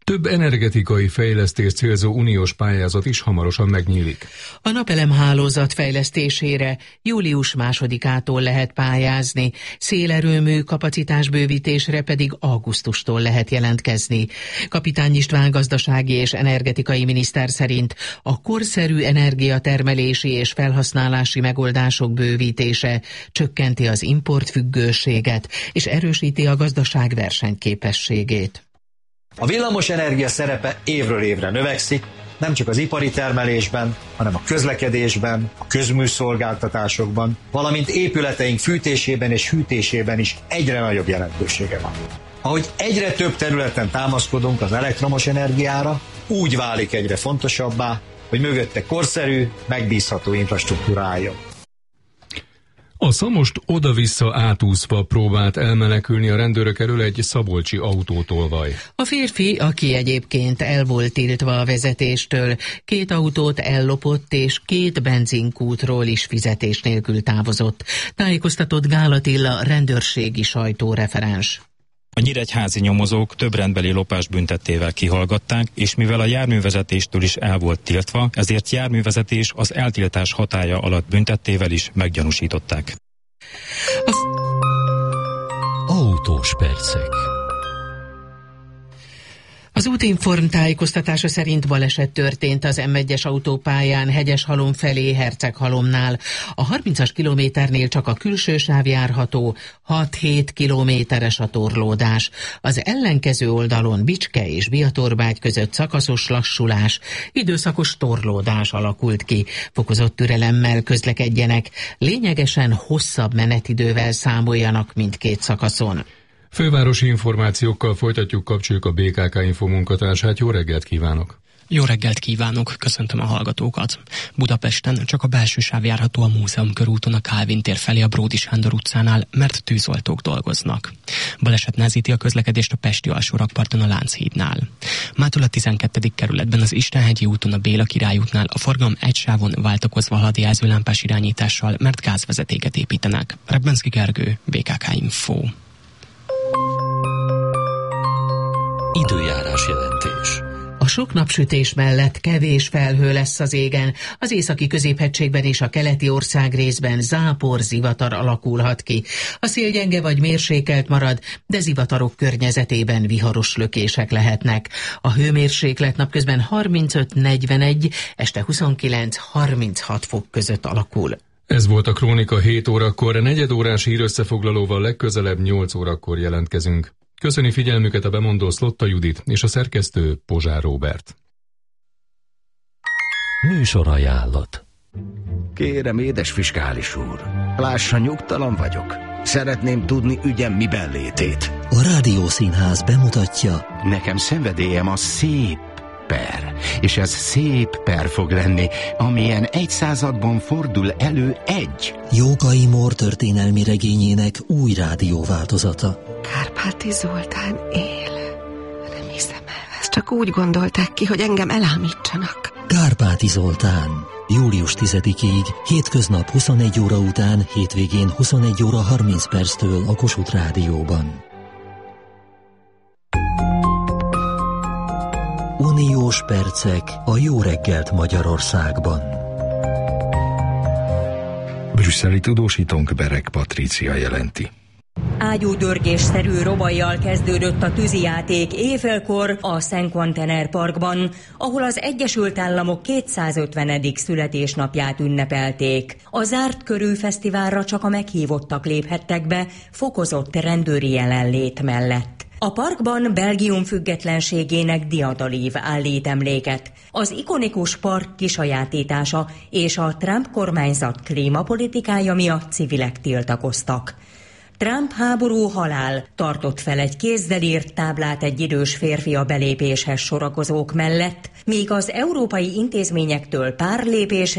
Több energetikai fejlesztést célzó uniós pályázat is hamarosan megnyílik. A napelemhálózat fejlesztésére július 2-ától lehet pályázni, szélerőmű kapacitásbővítésre pedig augusztustól lehet jelentkezni. Kapitány István gazdasági és energetikai miniszter szerint a korszerű energiatermelési és felhasználási megoldások bővítése csökkenti az importfüggőséget és erősíti a gazdaság versenyképességét. A villamosenergia szerepe évről évre növekszik, nem csak az ipari termelésben, hanem a közlekedésben, a közműszolgáltatásokban, valamint épületeink fűtésében és hűtésében is egyre nagyobb jelentősége van. Ahogy egyre több területen támaszkodunk az elektromos energiára, úgy válik egyre fontosabbá, hogy mögötte korszerű, megbízható infrastruktúra álljon. A Szamost oda-vissza átúszva próbált elmenekülni a rendőrök elől egy szabolcsi autótolvaj. A férfi, aki egyébként el volt tiltva a vezetéstől, 2 autót ellopott és 2 benzinkútról is fizetés nélkül távozott, tájékoztatott Gál Attila rendőrségi sajtóreferens. A nyíregyházi nyomozók több rendbeli lopás büntettével kihallgatták, és mivel a járművezetéstől is el volt tiltva, ezért járművezetés az eltiltás hatálya alatt büntettével is meggyanúsították. Autós percek. Az Útinform tájékoztatása szerint baleset történt az M1-es autópályán Hegyeshalom felé Herceghalomnál. A 30-as kilométernél csak a külső sáv járható, 6-7 kilométeres a torlódás. Az ellenkező oldalon Bicske és Biatorbágy között szakaszos lassulás, időszakos torlódás alakult ki. Fokozott türelemmel közlekedjenek, lényegesen hosszabb menetidővel számoljanak mindkét szakaszon. Fővárosi információkkal folytatjuk, kapcsoljuk a BKK Info munkatársát. Jó reggelt kívánok! Jó reggelt kívánok, köszöntöm a hallgatókat. Budapesten csak a belső sáv járható a Múzeum körúton a Kálvin tér felé a Bródi Sándor utcánál, mert tűzoltók dolgoznak. Baleset nehezíti a közlekedést a Pesti alsórakparton a Lánchídnál. Mától a 12. kerületben az Istenhegyi úton a Béla Király útnál a forgalom egy sávon váltakozva halad jelzőlámpás irányítással, mert gázvezetéket építenek. Rebbenszky Gergő, BKK Info. Időjárás jelentés. A sok napsütés mellett kevés felhő lesz az égen, az északi középhegységben és a keleti országrészben zápor, zivatar alakulhat ki. A szél gyenge vagy mérsékelt marad, de zivatarok környezetében viharos lökések lehetnek. A hőmérséklet napközben 35-41, este 29-36 fok között alakul. Ez volt a Krónika 7 órakor, a negyedórás hírösszefoglalóval legközelebb 8 órakor jelentkezünk. Köszöni figyelmüket a bemondó Szlotta Judit és a szerkesztő Pozsár Róbert. Műsorajánlat. Kérem, édes fiskális úr, lássa, nyugtalan vagyok. Szeretném tudni ügyem miben létét. A Rádiószínház bemutatja. Nekem szenvedélyem a szép per, és ez szép per fog lenni, amilyen egy században fordul elő egy. Jókai Mór történelmi regényének új rádióváltozata. Kárpáti Zoltán él. Nem hiszem el, ezt csak úgy gondolták ki, hogy engem elámítsanak. Kárpáti Zoltán. Július 10-ig, hétköznap 21 óra után, hétvégén 21 óra 30 perctől a Kossuth Rádióban. Uniós percek a Jó reggelt Magyarországban. Brüsszeli tudósítónk Bereg Patrícia jelenti. Ágyúdörgésszerű robajjal kezdődött a tűzijáték éjfélkor a Saint-Quentin Parkban, ahol az Egyesült Államok 250. születésnapját ünnepelték. A zárt körű fesztiválra csak a meghívottak léphettek be, fokozott rendőri jelenlét mellett. A parkban Belgium függetlenségének diadalív állít emléket. Az ikonikus park kisajátítása és a Trump kormányzat klímapolitikája miatt civilek tiltakoztak. Trump háború halál tartott fel egy kézzel írt táblát egy idős férfi a belépéshez sorakozók mellett, míg az európai intézményektől pár lépésre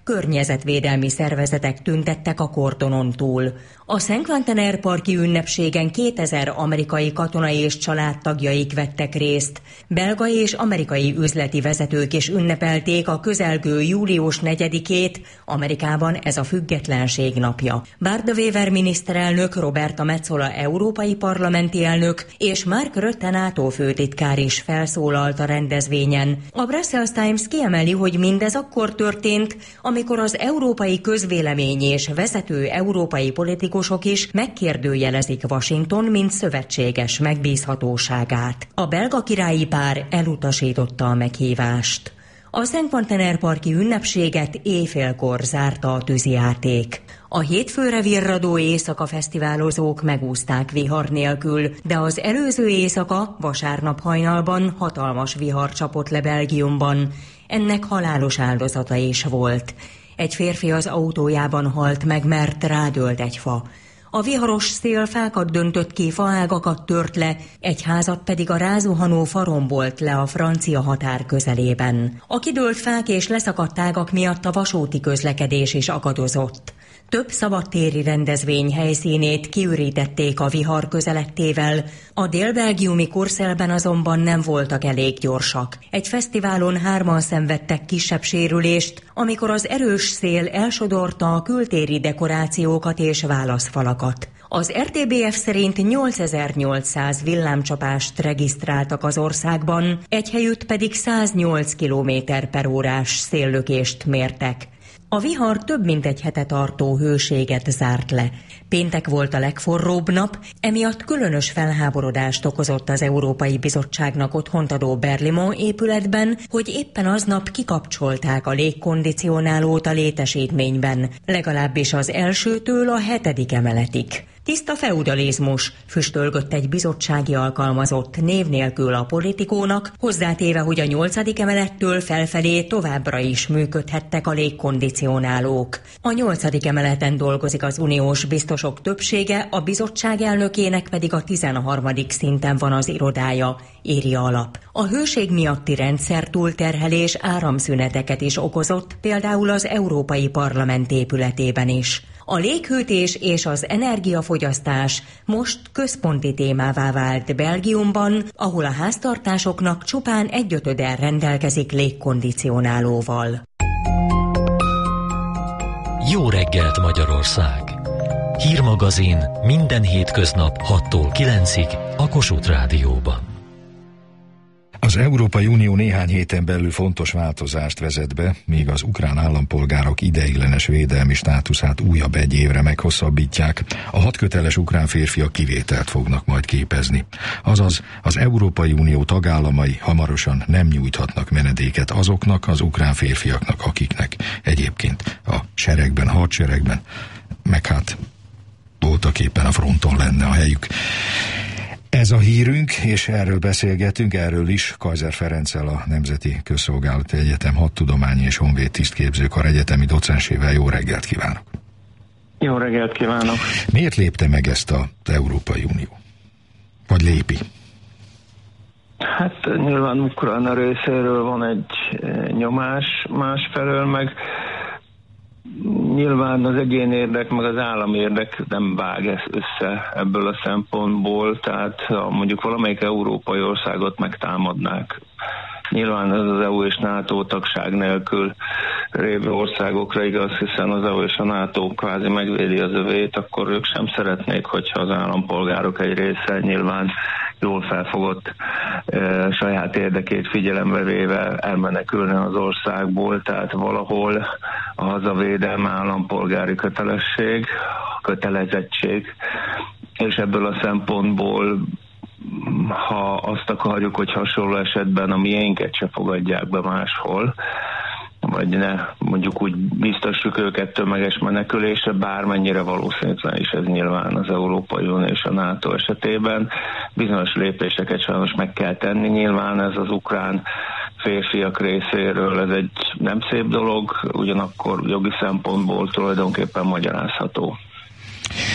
környezetvédelmi szervezetek tüntettek a kordonon túl. A Saint-Quentin parki ünnepségen 2000 amerikai katona és családtagjaik vettek részt. Belga és amerikai üzleti vezetők is ünnepelték a közelgő július 4-ét, Amerikában ez a függetlenség napja. Bart de Wever miniszterelnök, Roberta Metsola európai parlamenti elnök és Mark Rutte NATO főtitkár is felszólalt a rendezvényen. A Brussels Times kiemeli, hogy mindez akkor történt, amikor az európai közvélemény és vezető európai politikusok is megkérdőjelezik Washington, mint szövetséges megbízhatóságát. A belga királyi pár elutasította a meghívást. A Saint-Quentin parki ünnepséget éjfélkor zárta a tűzijáték. A hétfőre virradó éjszaka fesztiválozók megúszták vihar nélkül, de az előző éjszaka, vasárnap hajnalban hatalmas vihar csapott le Belgiumban. Ennek halálos áldozata is volt. Egy férfi az autójában halt meg, mert rádőlt egy fa. A viharos szél fákat döntött ki, faágakat tört le, egy házat pedig a rázuhanó fa rombolt le a francia határ közelében. A kidőlt fák és leszakadt ágak miatt a vasúti közlekedés is akadozott. Több szabadtéri rendezvény helyszínét kiürítették a vihar közelettével, a délbelgiumi Courcelles-ben azonban nem voltak elég gyorsak. Egy fesztiválon 3 szenvedtek kisebb sérülést, amikor az erős szél elsodorta a kültéri dekorációkat és válaszfalakat. Az RTBF szerint 8800 villámcsapást regisztráltak az országban, egy helyütt pedig 108 km/órás széllökést mértek. A vihar több mint egy hete tartó hőséget zárt le. Péntek volt a legforróbb nap, emiatt különös felháborodást okozott az Európai Bizottságnak otthont adó Berlaymont épületben, hogy éppen aznap kikapcsolták a légkondicionálót a létesítményben, legalábbis az elsőtől a 7. emeletig. Tiszta feudalizmus, füstölgött egy bizottsági alkalmazott név nélkül a politikónak, hozzátéve, hogy a 8. emelettől felfelé továbbra is működhettek a légkondicionálók. A 8. emeleten dolgozik az uniós biztosok többsége, a bizottság elnökének pedig a 13. szinten van az irodája, írja a lap. A hőség miatti rendszer túlterhelés áramszüneteket is okozott, például az Európai Parlament épületében is. A léghűtés és az energiafogyasztás most központi témává vált Belgiumban, ahol a háztartásoknak csupán 1/5 rendelkezik légkondicionálóval. Jó reggelt Magyarország! Hírmagazin minden hétköznap 6-tól 9-ig a Kossuth Rádióban. Az Európai Unió néhány héten belül fontos változást vezet be, míg az ukrán állampolgárok ideiglenes védelmi státuszát újabb 1 évre meghosszabbítják. A 6 köteles ukrán férfiak kivételt fognak majd képezni. Azaz az Európai Unió tagállamai hamarosan nem nyújthatnak menedéket azoknak az ukrán férfiaknak, akiknek egyébként a seregben, a hadseregben, meg hát voltaképpen a fronton lenne a helyük. Ez a hírünk, és erről beszélgetünk, erről is Kaiser Ferenccel, a Nemzeti Közszolgálati Egyetem hadtudományi és honvéd tisztképzőkar egyetemi docensével. Jó reggelt kívánok! Jó reggelt kívánok! Miért lépte meg ezt az Európai Unió? Vagy lépi? Hát nyilván Ukrajna részéről van egy nyomás, másfelől meg nyilván az egyén érdek, meg az állam érdek nem vág össze ebből a szempontból, tehát ha mondjuk valamelyik európai országot megtámadnák, nyilván ez az EU és NATO tagság nélkül lévő országokra igaz, hiszen az EU és a NATO kvázi megvédi az övét, akkor ők sem szeretnék, hogyha az állampolgárok egy része nyilván jól felfogott saját érdekét figyelembe véve elmenekülne az országból, tehát valahol a hazavédelme állampolgári kötelezettség, és ebből a szempontból, ha azt akarjuk, hogy hasonló esetben a miénket se fogadják be máshol, vagy ne mondjuk úgy biztosjuk őket tömeges menekülésre, bármennyire valószínűtlen is ez nyilván az Európai Unió és a NATO esetében. Bizonyos lépéseket sajnos meg kell tenni, nyilván ez az ukrán férfiak részéről ez egy nem szép dolog, ugyanakkor jogi szempontból tulajdonképpen magyarázható.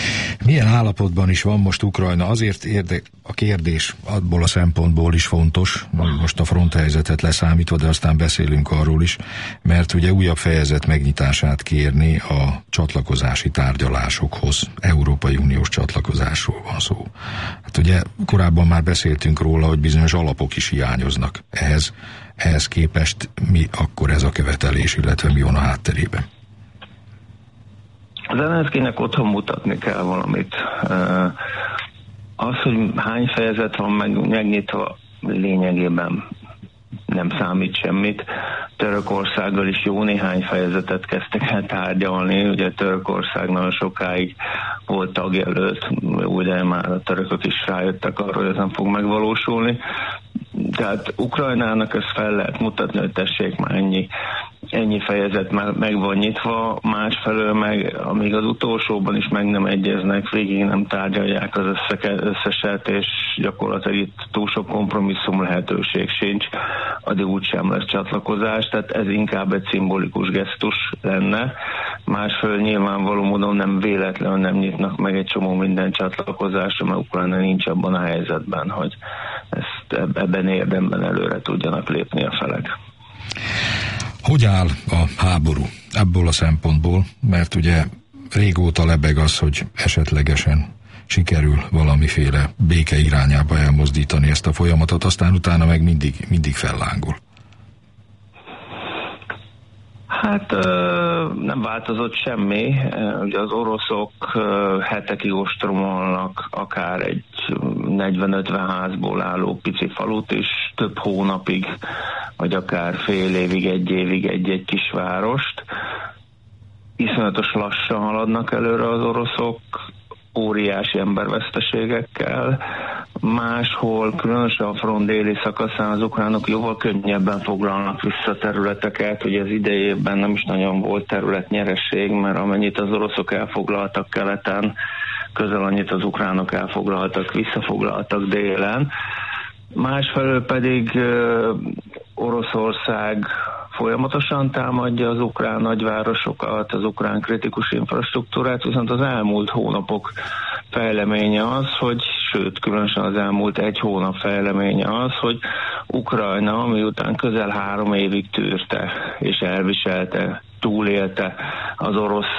Milyen állapotban is van most Ukrajna? Azért a kérdés abból a szempontból is fontos, most a fronthelyzetet leszámítva, de aztán beszélünk arról is, mert ugye újabb fejezet megnyitását kérni a csatlakozási tárgyalásokhoz. Európai Uniós csatlakozásról van szó. Hát ugye korábban már beszéltünk róla, hogy bizonyos alapok is hiányoznak ehhez képest. Mi akkor ez a követelés, illetve mi van a hátterében? Zelenszkijnek otthon mutatni kell valamit. Az, hogy hány fejezet van megnyitva, lényegében nem számít semmit. Törökországgal is jó néhány fejezetet kezdtek el tárgyalni. Ugye Törökország nagyon sokáig volt tagjelölt, ugye már a törökök is rájöttek arra, hogy ez nem fog megvalósulni. Tehát Ukrajnának ezt fel lehet mutatni, hogy tessék már ennyi fejezet meg van nyitva, másfelől meg, amíg az utolsóban is meg nem egyeznek, végig nem tárgyalják az összeset, és gyakorlatilag itt túl sok kompromisszum lehetőség sincs, addig úgysem lesz csatlakozás, tehát ez inkább egy szimbolikus gesztus lenne. Másfelől nyilvánvaló módon nem véletlenül nem nyitnak meg egy csomó minden csatlakozásra, mert Ukrajna nincs abban a helyzetben, hogy ezt ebben érdemben előre tudjanak lépni a felek. Hogy áll a háború ebből a szempontból? Mert ugye régóta lebeg az, hogy esetlegesen sikerül valamiféle béke irányába elmozdítani ezt a folyamatot, aztán utána meg mindig fellángol. Hát nem változott semmi. Ugye az oroszok hetekig ostromolnak akár egy 40-50 házból álló pici falut is, több hónapig, vagy akár fél évig, egy évig egy kisvárost. Iszonyatos lassan haladnak előre az oroszok, óriási emberveszteségekkel. Máshol, különösen a front déli szakaszán az ukránok jóval könnyebben foglalnak vissza területeket, ugye az idejében nem is nagyon volt területnyeresség, mert amennyit az oroszok elfoglaltak keleten, közel annyit az ukránok elfoglaltak, visszafoglaltak délen. Másfelől pedig Oroszország folyamatosan támadja az ukrán nagyvárosokat, az ukrán kritikus infrastruktúrát, viszont az elmúlt hónapok fejleménye az, hogy, sőt, különösen az elmúlt egy hónap fejleménye az, hogy Ukrajna, miután közel 3 évig tűrte és elviselte, túlélte az orosz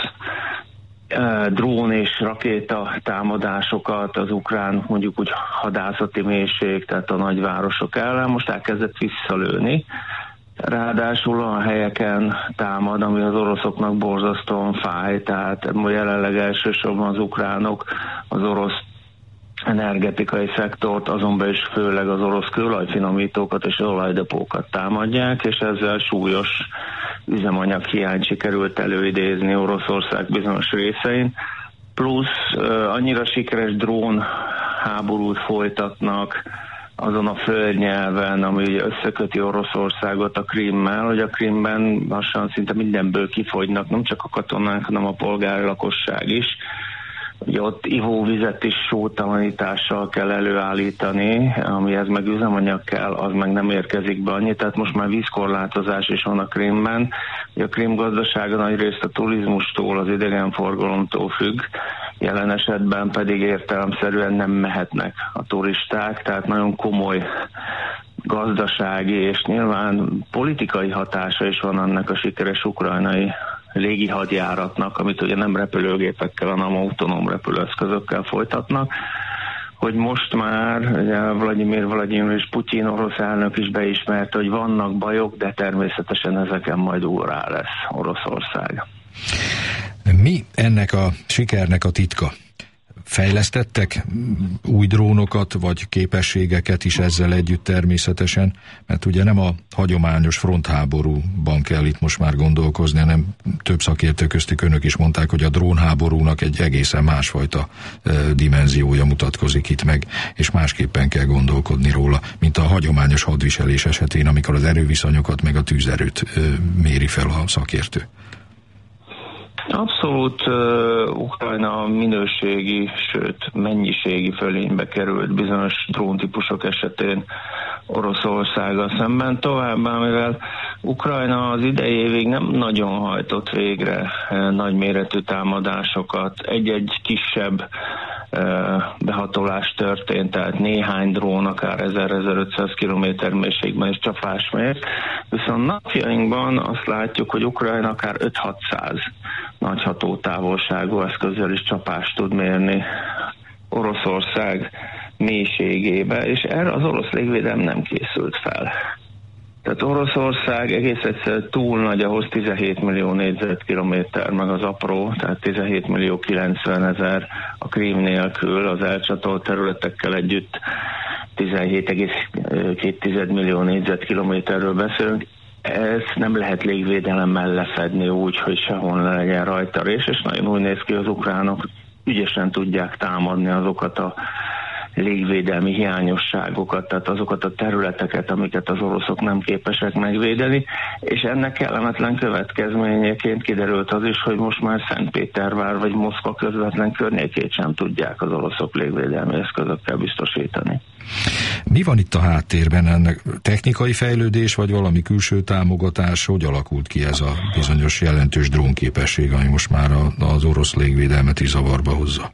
drón és rakéta támadásokat, az ukrán mondjuk úgy hadászati mélység, tehát a nagyvárosok ellen, most elkezdett visszalőni. Ráadásul a helyeken támad, ami az oroszoknak borzasztóan fáj, tehát jelenleg elsősorban az ukránok az orosz energetikai szektort, azon belül is főleg az orosz kőolajfinomítókat és olajdepókat támadják, és ezzel súlyos üzemanyag hiányt sikerült előidézni Oroszország bizonyos részein. Plusz annyira sikeres drón háborút folytatnak azon a földnyelven, ami ugye összeköti Oroszországot a Krimmel, hogy a Krimben lassan szinte mindenből kifogynak, nem csak a katonák, hanem a polgári lakosság is. Ugye ott ivóvizet is sótalanítással kell előállítani, amihez meg üzemanyag kell, az meg nem érkezik be annyi, tehát most már vízkorlátozás is van a Krimben. Ugye a Krim gazdasága nagyrészt a turizmustól, az idegenforgalomtól függ, jelen esetben pedig értelemszerűen nem mehetnek a turisták, tehát nagyon komoly gazdasági és nyilván politikai hatása is van annak a sikeres ukrajnai légihadjáratnak, amit ugye nem repülőgépekkel, hanem autonóm repülőeszközökkel folytatnak, hogy most már ugye Vladimir és Putyin orosz elnök is beismerte, hogy vannak bajok, de természetesen ezeken majd úrrá lesz Oroszország. Mi ennek a sikernek a titka? Fejlesztettek új drónokat, vagy képességeket is ezzel együtt természetesen, mert ugye nem a hagyományos frontháborúban kell itt most már gondolkozni, hanem több szakértő köztük önök is mondták, hogy a drónháborúnak egy egészen másfajta dimenziója mutatkozik itt meg, és másképpen kell gondolkodni róla, mint a hagyományos hadviselés esetén, amikor az erőviszonyokat meg a tűzerőt méri fel a szakértő. Abszolút Ukrajna minőségi, sőt mennyiségi fölénybe került bizonyos dróntípusok esetén Oroszországgal szemben. Továbbá, mivel Ukrajna az idei évig nem nagyon hajtott végre nagyméretű támadásokat, egy-egy kisebb behatolás történt, tehát néhány drón akár 1000-1500 km mélységben is csapás mért. Viszont napjainkban azt látjuk, hogy Ukrajna akár 5-600 nagy hatótávolságú eszközzel is csapást tud mérni Oroszország mélységébe, és erre az orosz légvédelem nem készült fel. Tehát Oroszország egész egyszer túl nagy, ahhoz 17 millió négyzetkilométer, meg az apró, tehát 17 millió 90 ezer a Krím nélkül, az elcsatolt területekkel együtt 17,2 millió négyzetkilométerről beszélünk. Ezt nem lehet légvédelemmel lefedni úgy, hogy sehol ne legyen rajta rés, és nagyon úgy néz ki, az ukránok ügyesen tudják támadni azokat a légvédelmi hiányosságokat, tehát azokat a területeket, amiket az oroszok nem képesek megvédeni, és ennek kellemetlen következményeként kiderült az is, hogy most már Szentpétervár vagy Moszkva közvetlen környékét sem tudják az oroszok légvédelmi eszközökkel biztosítani. Mi van itt a háttérben? Ennek technikai fejlődés, vagy valami külső támogatás? Hogy alakult ki ez a bizonyos jelentős drónképesség, ami most már az orosz légvédelmet is zavarba hozza?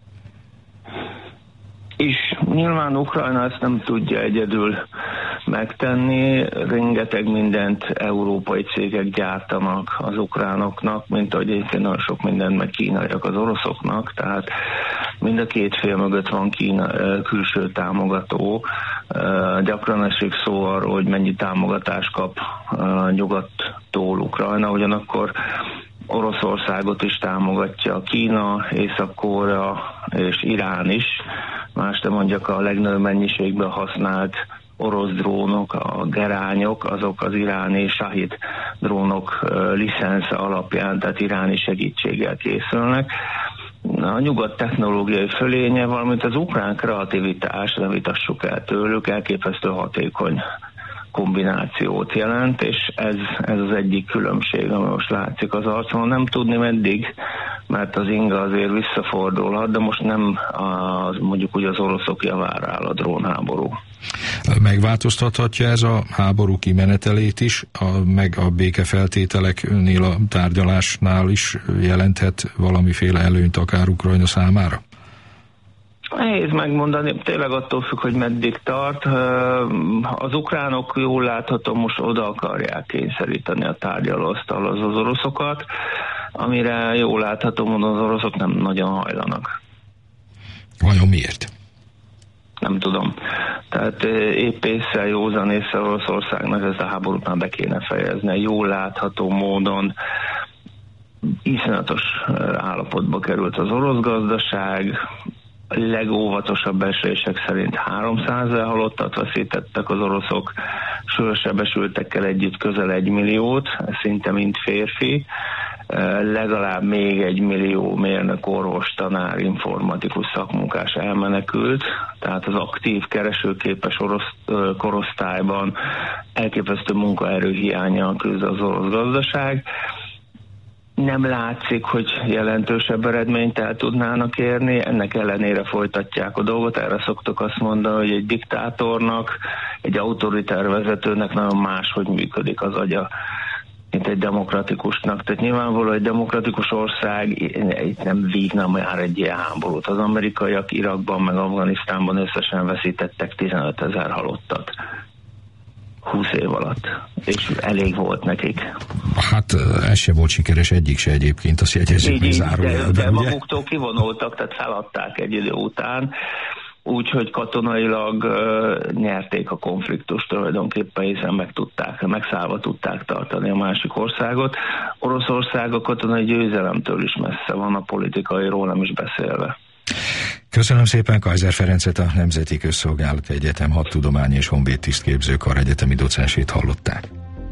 És nyilván Ukrajna ezt nem tudja egyedül megtenni, rengeteg mindent európai cégek gyártanak az ukránoknak, mint ahogy egyébként nagyon sok mindent meg kínaiak az oroszoknak, tehát mind a két fél mögött van külső támogató. Gyakran esik szó arról, hogy mennyi támogatást kap nyugattól Ukrajna, ugyanakkor Oroszországot is támogatja Kína, Észak-Korea és Irán is. Más nem mondjak, a legnagyobb mennyiségben használt orosz drónok, a gerányok, azok az iráni Shahid drónok licensze alapján, tehát iráni segítséggel készülnek. A nyugat technológiai fölénye, valamint az ukrán kreativitás, nem vitassuk el tőlük, elképesztő hatékony kombinációt jelent, és ez az egyik különbség, ami most látszik az arcon. Nem tudni meddig, mert az inga azért visszafordulhat, de most nem mondjuk úgy az oroszok javára áll a drónháború. Megváltoztathatja ez a háború kimenetelét is, meg a békefeltételeknél, a tárgyalásnál is jelenthet valamiféle előnyt akár Ukrajna számára? Nehéz megmondani, tényleg attól függ, hogy meddig tart. Az ukránok jól látható most oda akarják kényszeríteni a tárgyalóasztalhoz az oroszokat, amire jól látható módon az oroszok nem nagyon hajlanak. Vajon miért? Nem tudom. Tehát épp ésszel, józan ésszel Oroszországnak ezt a háborút már be kéne fejezni. Jól látható módon iszonyatos állapotba került az orosz gazdaság, legóvatosabb becslések szerint 300 halottat veszítettek az oroszok, súlyossebesültekkel együtt közel 1 milliót, szinte mind férfi, legalább még 1 millió mérnök, orvos, tanár, informatikus szakmunkás elmenekült, tehát az aktív, keresőképes orosz korosztályban elképesztő munkaerő hiánnyal küzd az orosz gazdaság. Nem látszik, hogy jelentősebb eredményt el tudnának érni, ennek ellenére folytatják a dolgot. Erre szoktuk azt mondani, hogy egy diktátornak, egy autoritár vezetőnek nagyon máshogy működik az agya, mint egy demokratikusnak. Tehát nyilvánvaló, egy demokratikus ország itt nem vívna már egy ilyen háborút. Az amerikaiak Irakban meg Afganisztánban összesen veszítettek 15 000 halottat 20 év alatt, és elég volt nekik. Hát ez se volt sikeres egyik se egyébként, azt jegyezzük meg zárójelben. De maguktól kivonultak, tehát feladták egy idő után, úgyhogy katonailag nyerték a konfliktust tulajdonképpen, hiszen megszállva tudták tartani a másik országot. Oroszország a katonai győzelemtől is messze van, a politikairól nem is beszélve. Köszönöm szépen Kaiser Ferencet, a Nemzeti Közszolgálati Egyetem hadtudományi és honvédtisztképző kar egyetemi docensét hallották.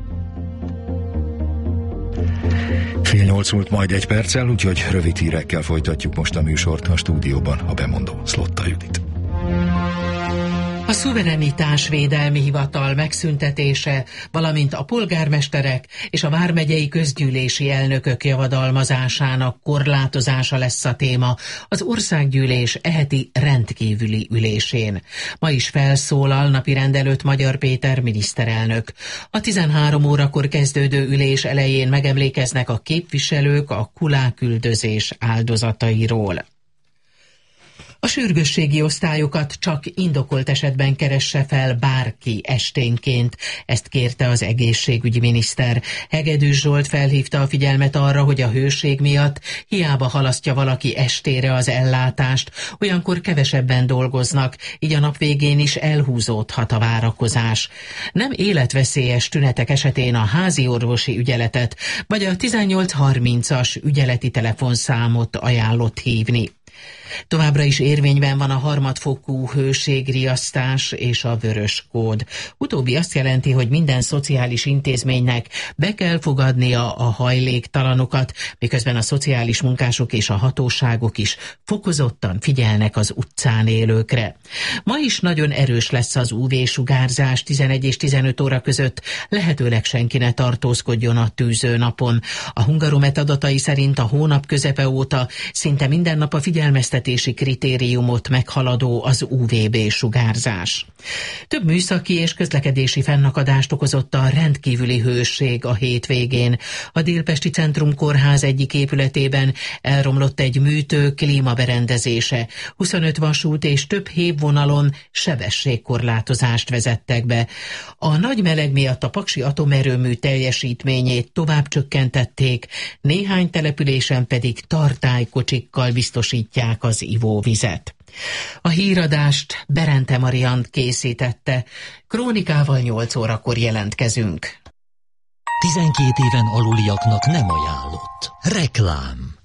7:30 múlt majd 1 perccel, úgyhogy rövid hírekkel folytatjuk most a műsort, a stúdióban a bemondó Szlotta Judit. A szuverenitásvédelmi hivatal megszüntetése, valamint a polgármesterek és a vármegyei közgyűlési elnökök javadalmazásának korlátozása lesz a téma az országgyűlés eheti rendkívüli ülésén. Ma is felszólal napirend előtt Magyar Péter miniszterelnök. A 13 órakor kezdődő ülés elején megemlékeznek a képviselők a kuláküldözés áldozatairól. A sürgősségi osztályokat csak indokolt esetben keresse fel bárki esténként. Ezt kérte az egészségügyi miniszter. Hegedűs Zsolt felhívta a figyelmet arra, hogy a hőség miatt hiába halasztja valaki estére az ellátást, olyankor kevesebben dolgoznak, így a nap végén is elhúzódhat a várakozás. Nem életveszélyes tünetek esetén a házi orvosi ügyeletet vagy a 1830-as ügyeleti telefonszámot ajánlott hívni. Továbbra is érvényben van a harmadfokú hőségriasztás és a vörös kód. Utóbbi azt jelenti, hogy minden szociális intézménynek be kell fogadnia a hajléktalanokat, miközben a szociális munkások és a hatóságok is fokozottan figyelnek az utcán élőkre. Ma is nagyon erős lesz az UV-sugárzás 11 és 15 óra között, lehetőleg senki ne tartózkodjon a tűzőnapon. A Hungaromet adatai szerint a hónap közepe óta szinte minden nap a figyelmeztetési kritériumot meghaladó az UVB-sugárzás. Több műszaki és közlekedési fennakadást okozott a rendkívüli hőség a hétvégén. A Délpesti Centrum Kórház egyik épületében elromlott egy műtő klímaberendezése. 25 vasút és több hévvonalon sebességkorlátozást vezettek be. A nagy meleg miatt a paksi atomerőmű teljesítményét tovább csökkentették, néhány településen pedig tartálykocsikkal biztosítják az ivóvizet. A híradást Berente Mariant készítette. Krónikával 8 órakor jelentkezünk. 12 éven aluliaknak nem ajánlott. Reklám.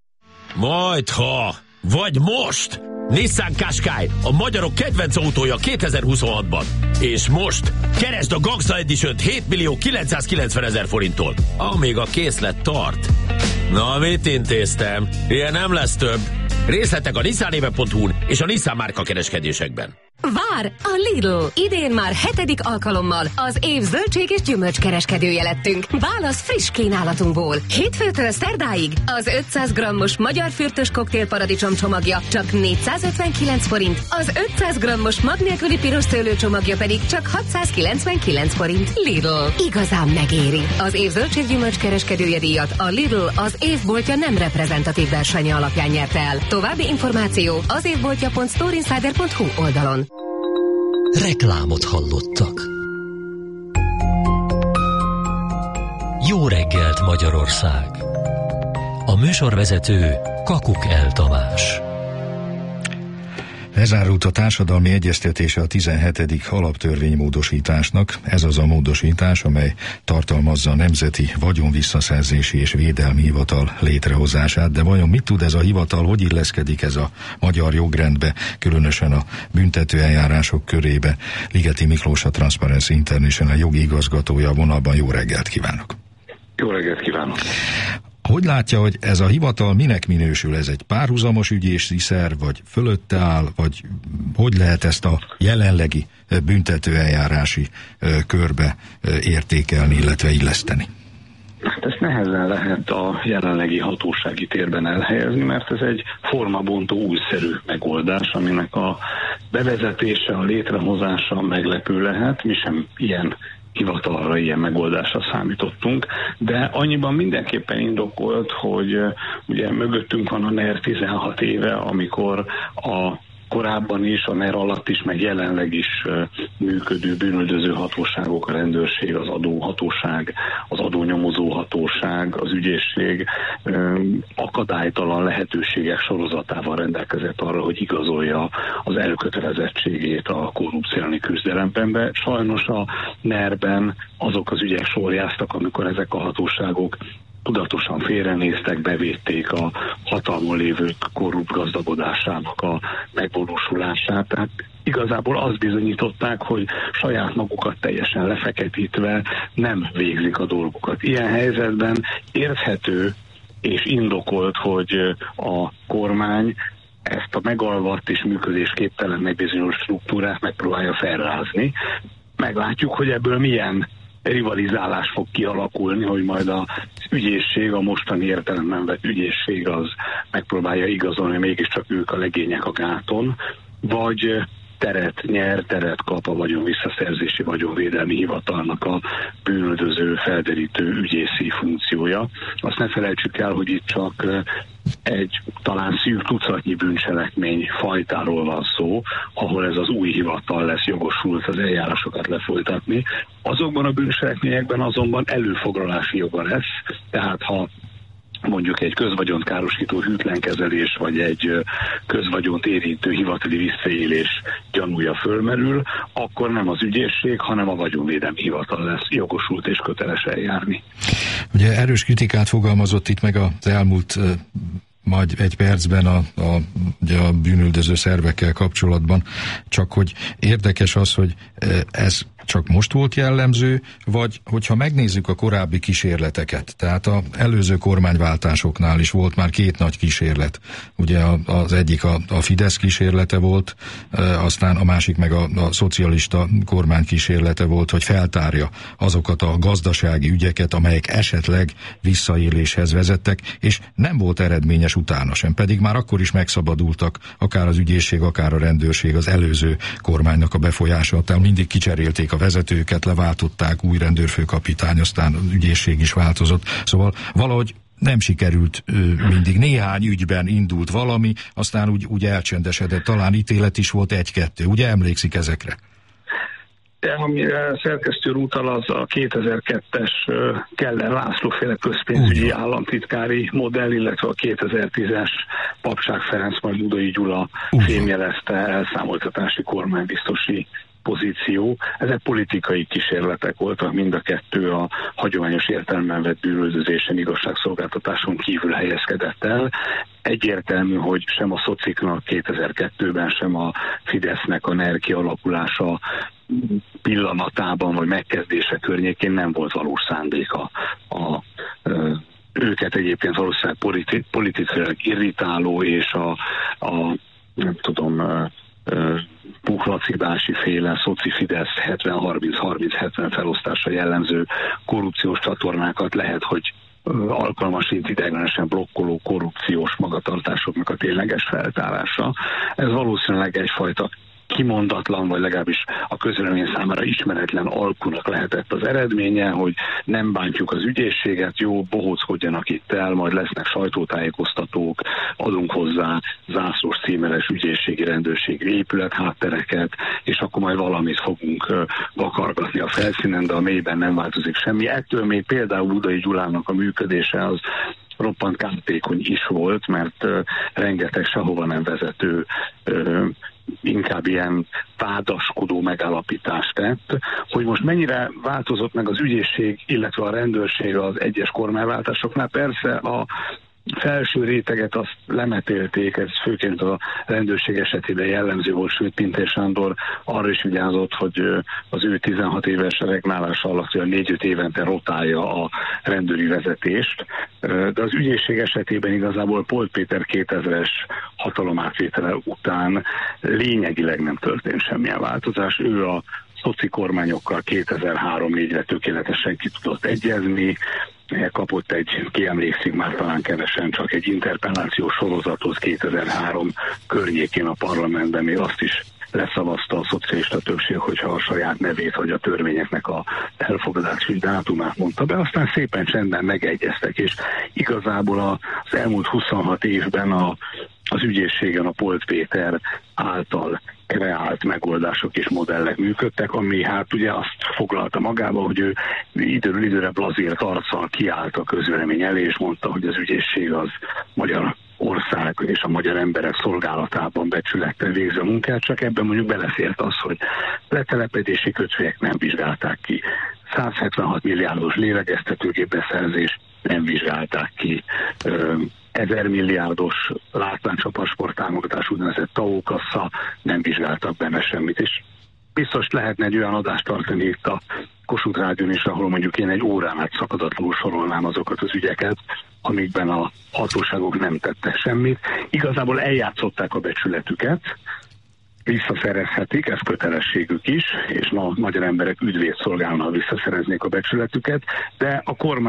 Majdha, vagy most! Nissan Qashqai, a magyarok kedvenc autója 2026-ban. És most keresd a Gangsta Edition-t 7.990.000 forinttól, amíg a készlet tart. Na, mit intéztem? Ilyen nem lesz több. Részletek a nissanéve.hu-n és a Nissan márka kereskedésekben. Vár! A Lidl! Idén már 7. alkalommal az év zöldség és gyümölcs kereskedője lettünk. Válasz friss kínálatunkból. Hétfőtől szerdáig az 500 grammos magyar fürtös koktélparadicsom csomagja csak 459 forint, az 500 grammos mag nélküli piros szőlő csomagja pedig csak 699 forint. Lidl. Igazán megéri. Az év zöldség-gyümölcs kereskedője díjat a Lidl az évboltja nem reprezentatív versenye alapján nyerte el. További információ az évboltja.storeinsider.hu oldalon. Reklámot hallottak. Jó reggelt, Magyarország! A műsorvezető Kakukell Tamás. Lezárult a társadalmi egyeztetése a 17. alaptörvénymódosításnak. Ez az a módosítás, amely tartalmazza a Nemzeti Vagyonvisszaszerzési és Védelmi Hivatal létrehozását. De vajon mit tud ez a hivatal, hogy illeszkedik ez a magyar jogrendbe, különösen a büntetőeljárások körébe? Ligeti Miklós, a Transparency International jogi igazgatója a vonalban. Jó reggelt kívánok! Jó reggelt kívánok! Hogy látja, hogy ez a hivatal minek minősül? Ez egy párhuzamos ügyészi szerv, vagy fölötte áll, vagy hogy lehet ezt a jelenlegi büntetőeljárási körbe értékelni, illetve illeszteni? Hát ezt nehezen lehet a jelenlegi hatósági térben elhelyezni, mert ez egy formabontó újszerű megoldás, aminek a bevezetése, a létrehozása meglepő lehet. Mi sem ilyen hivatalra, ilyen megoldásra számítottunk, de annyiban mindenképpen indokolt, hogy ugye mögöttünk van a NER 16 éve, amikor a korábban is, a NER alatt is, meg jelenleg is működő bűnüldöző hatóságok, a rendőrség, az adóhatóság, az adónyomozó hatóság, az ügyészség akadálytalan lehetőségek sorozatával rendelkezett arra, hogy igazolja az elkötelezettségét a korrupció elleni küzdelemben. Sajnos a NER-ben azok az ügyek sorjáztak, amikor ezek a hatóságok tudatosan félrenéztek, bevédték a hatalmon lévők korrupt gazdagodásának a megvalósulását. Tehát igazából azt bizonyították, hogy saját magukat teljesen lefeketítve nem végzik a dolgokat. Ilyen helyzetben érthető és indokolt, hogy a kormány ezt a megalvadt és működésképtelen megbizonyos struktúrát megpróbálja felrázni. Meglátjuk, hogy ebből milyen rivalizálás fog kialakulni, hogy majd az ügyészség, a mostani értelemben vett ügyészség az megpróbálja igazolni, hogy mégiscsak ők a legények a gáton, vagy teret nyer, teret kap a vagyonvisszaszerzési vagyonvédelmi hivatalnak a bűnüldöző, felderítő ügyészi funkciója. Azt ne felejtsük el, hogy itt csak egy talán szűk tucatnyi bűncselekmény fajtáról van szó, ahol ez az új hivatal lesz jogosult az eljárásokat lefolytatni. Azokban a bűncselekményekben azonban előfoglalási joga lesz, tehát ha mondjuk egy közvagyont károsító hűtlenkezelés, vagy egy közvagyont érintő hivatali visszaélés gyanúja fölmerül, akkor nem az ügyészség, hanem a vagyonvédelmi hivatal lesz jogosult és köteles eljárni. Ugye erős kritikát fogalmazott itt meg az elmúlt majd egy percben a bűnüldöző szervekkel kapcsolatban, csak hogy érdekes az, hogy ez csak most volt jellemző, vagy hogyha megnézzük a korábbi kísérleteket, tehát az előző kormányváltásoknál is volt már 2 nagy kísérlet. Ugye az egyik a Fidesz kísérlete volt, aztán a másik meg a szocialista kormány kísérlete volt, hogy feltárja azokat a gazdasági ügyeket, amelyek esetleg visszaéléshez vezettek, és nem volt eredményes utána sem, pedig már akkor is megszabadultak akár az ügyészség, akár a rendőrség az előző kormánynak a befolyása, tehát mindig kicserélték a vezetőket, leváltották, új rendőrfőkapitány, aztán az ügyészség is változott. Szóval valahogy nem sikerült mindig. Néhány ügyben indult valami, aztán úgy elcsendesedett. Talán ítélet is volt 1-2. Ugye emlékszik ezekre? Amire szerkesztő utal, az a 2002-es Keller László-féle közpénzügyi államtitkári modell, illetve a 2010-es Papság Ferenc majd Budai Gyula fémjelezte elszámoltatási kormánybiztosi pozíció. Ezek politikai kísérletek voltak, mind a kettő a hagyományos értelemben vett bűnüldözésen, igazságszolgáltatáson kívül helyezkedett el. Egyértelmű, hogy sem a szociknak 2002-ben, sem a Fidesznek a NER kialakulása pillanatában, vagy megkezdése környékén nem volt valós szándéka. Őket egyébként valószínűleg politikailag irritáló és nem tudom, Puklacibási féle szoci-Fidesz 70-30-30-70 felosztása jellemző korrupciós csatornákat lehet, hogy alkalmasint ideiglenesen blokkoló korrupciós magatartásoknak a tényleges feltárása. Ez valószínűleg egyfajta kimondatlan, vagy legalábbis a közvélemény számára ismeretlen alkunak lehetett az eredménye, hogy nem bántjuk az ügyészséget, jó, bohóckodjanak itt el, majd lesznek sajtótájékoztatók, adunk hozzá zászlós címeres ügyészségi, rendőrségi épületháttereket, és akkor majd valamit fogunk vakargatni a felszínen, de a mélyben nem változik semmi. Ettől még például Budai Gyulának a működése az roppant kártékony is volt, mert rengeteg sehova nem vezető inkább ilyen vádaskodó megállapítást tett, hogy most mennyire változott meg az ügyészség, illetve a rendőrség az egyes kormányváltásoknál. Persze a felső réteget azt lemetélték, ez főként a rendőrség esetében jellemző volt, sőt Pintér Sándor arra is vigyázott, hogy az ő 16 éves regnálása alatt 4-5 évente rotálja a rendőri vezetést, de az ügyészség esetében igazából Polt Péter 2000-es hatalomátvétele után lényegileg nem történt semmilyen változás. Ő a szoci kormányokkal 2003-4-re tökéletesen ki tudott egyezni, kapott ki emlékszik már talán kevesen, csak egy interpellációs sorozatot 2003 környékén a parlamentben, még azt is leszavazta a szocialista többség, hogyha a saját nevét vagy a törvényeknek a elfogadási dátumát mondta be, aztán szépen csendben megegyeztek, és igazából az elmúlt 26 évben az ügyészségen a Polt Péter által kreált megoldások és modellek működtek, ami hát ugye azt foglalta magába, hogy ő időről időre blazírt arccal kiállt a közvélemény elé, és mondta, hogy az ügyészség az Magyarország és a magyar emberek szolgálatában becsülettel végzi a munkát, csak ebben mondjuk belefért az, hogy letelepedési kötvények nem vizsgálták ki, 176 milliárdos lélegeztetőgép beszerzés nem vizsgálták ki, 1000 milliárdos látványcsapasport támogatás, úgynevezett TAO-kassa, nem vizsgáltak benne semmit, és biztos lehetne egy olyan adást tartani itt a Kossuth Rádión is, ahol mondjuk én egy órán át szakadatlanul sorolnám azokat az ügyeket, amikben a hatóságok nem tettek semmit. Igazából eljátszották a becsületüket, visszaszerezhetik, ez kötelességük is, és a magyar emberek üdvét szolgálna, ha visszaszereznék a becsületüket, de a kormány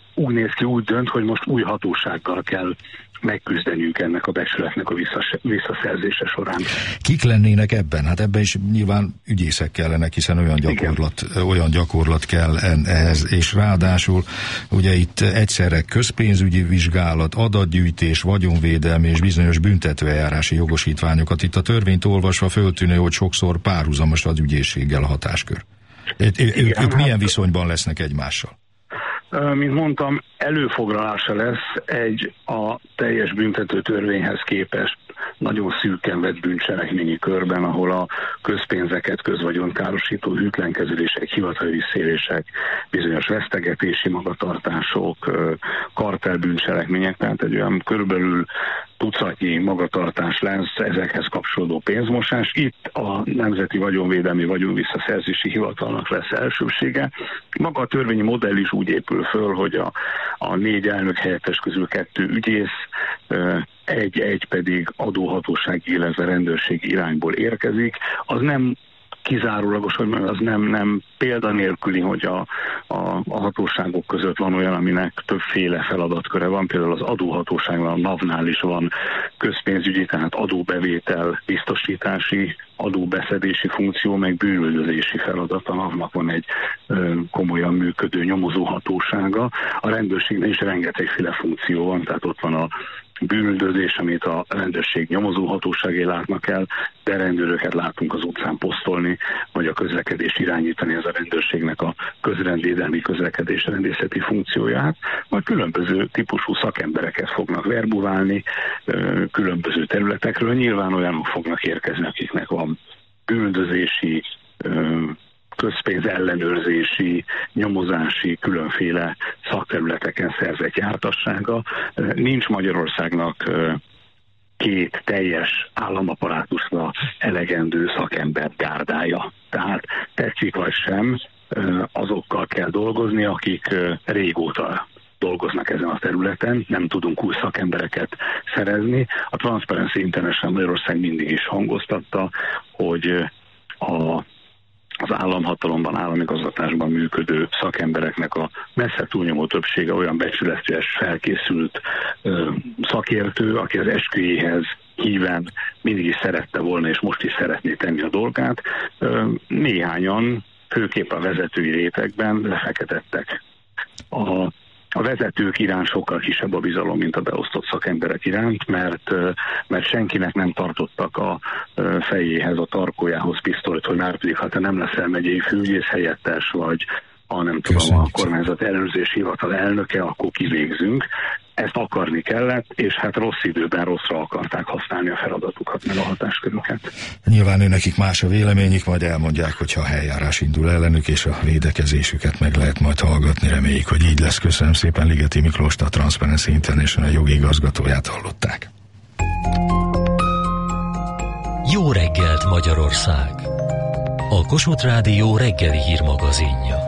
úgy néz ki, úgy dönt, hogy most új hatósággal kell megküzdeniük ennek a becsületnek a visszaszerzése során. Kik lennének ebben? Hát ebben is nyilván ügyészek kellenek, hiszen olyan gyakorlat kell ehhez, és ráadásul ugye itt egyszerre közpénzügyi vizsgálat, adatgyűjtés, vagyonvédelmi és bizonyos büntetőeljárási jogosítványokat. Itt a törvényt olvasva föltűnő, hogy sokszor párhuzamos az ügyészséggel a hatáskör. Ők milyen viszonyban lesznek egymással? Mint mondtam, előfoglalása lesz egy a teljes büntető törvényhez képest nagyon szűken vett bűncselekményi körben, ahol a közpénzeket, közvagyonkárosító hűtlenkezések, hivatali visszaélések, bizonyos vesztegetési magatartások, kartelbűncselekmények, tehát egy olyan körülbelül tucatnyi magatartás lesz, ezekhez kapcsolódó pénzmosás. Itt a Nemzeti Vagyonvédelmi Vagyonvisszaszerzési Hivatalnak lesz elsősége. Maga a törvényi modell is úgy épül föl, hogy a 4 elnök helyettes közül 2 ügyész, egy pedig adóhatósági, illetve rendőrségi irányból érkezik. Az nem kizárólagos, hogy az nem példanélküli, hogy a hatóságok között van olyan, aminek többféle feladatköre van. Például az adóhatóságban, a NAV-nál is van közpénzügyi, tehát adóbevétel, biztosítási, adóbeszedési funkció, meg bűnüldözési feladat. A NAV-nak van egy komolyan működő nyomozóhatósága. A rendőrségnél is rengetegféle funkció van, tehát ott van a bűnüldözés, amit a rendőrség nyomozóhatóságé látnak el, de rendőröket látunk az utcán posztolni, vagy a közlekedést irányítani, ez a rendőrségnek a közrendvédelmi közlekedésrendészeti funkcióját, majd különböző típusú szakembereket fognak verbuválni, különböző területekről. Nyilván olyanok fognak érkezni, akiknek van bűnüldözési, közpénz ellenőrzési, nyomozási, különféle szakterületeken szerzett jártassága. Nincs Magyarországnak 2 teljes államaparátusra elegendő szakember gárdája. Tehát tetszik vagy sem, azokkal kell dolgozni, akik régóta dolgoznak ezen a területen, nem tudunk új szakembereket szerezni. A Transparency International Magyarország mindig is hangoztatta, hogy az államhatalomban, államigazgatásban működő szakembereknek a messze túlnyomó többsége olyan becsületes, felkészült szakértő, aki az esküjéhez híven mindig is szerette volna, és most is szeretné tenni a dolgát. Néhányan, főképp a vezetői rétegben lefektettek. A vezetők iránt sokkal kisebb a bizalom, mint a beosztott szakemberek iránt, mert senkinek nem tartottak a fejéhez, a tarkójához pisztolyt, hogy már pedig, ha te nem leszel megyei főügyész helyettes, vagy a kormányzat ellenőrzési hivatal elnöke, akkor kivégzünk. Ezt akarni kellett, és hát rossz időben rosszra akarták használni a feladatukat, meg a hatáskörüket. Nyilván nekik más a véleményük, majd elmondják, hogyha a eljárás indul ellenük, és a védekezésüket meg lehet majd hallgatni. Reméljük, hogy így lesz. Köszönöm szépen, Ligeti Miklóst, a Transparency International jogi igazgatóját hallották. Jó reggelt, Magyarország! A Kossuth Rádió reggeli hírmagazinja.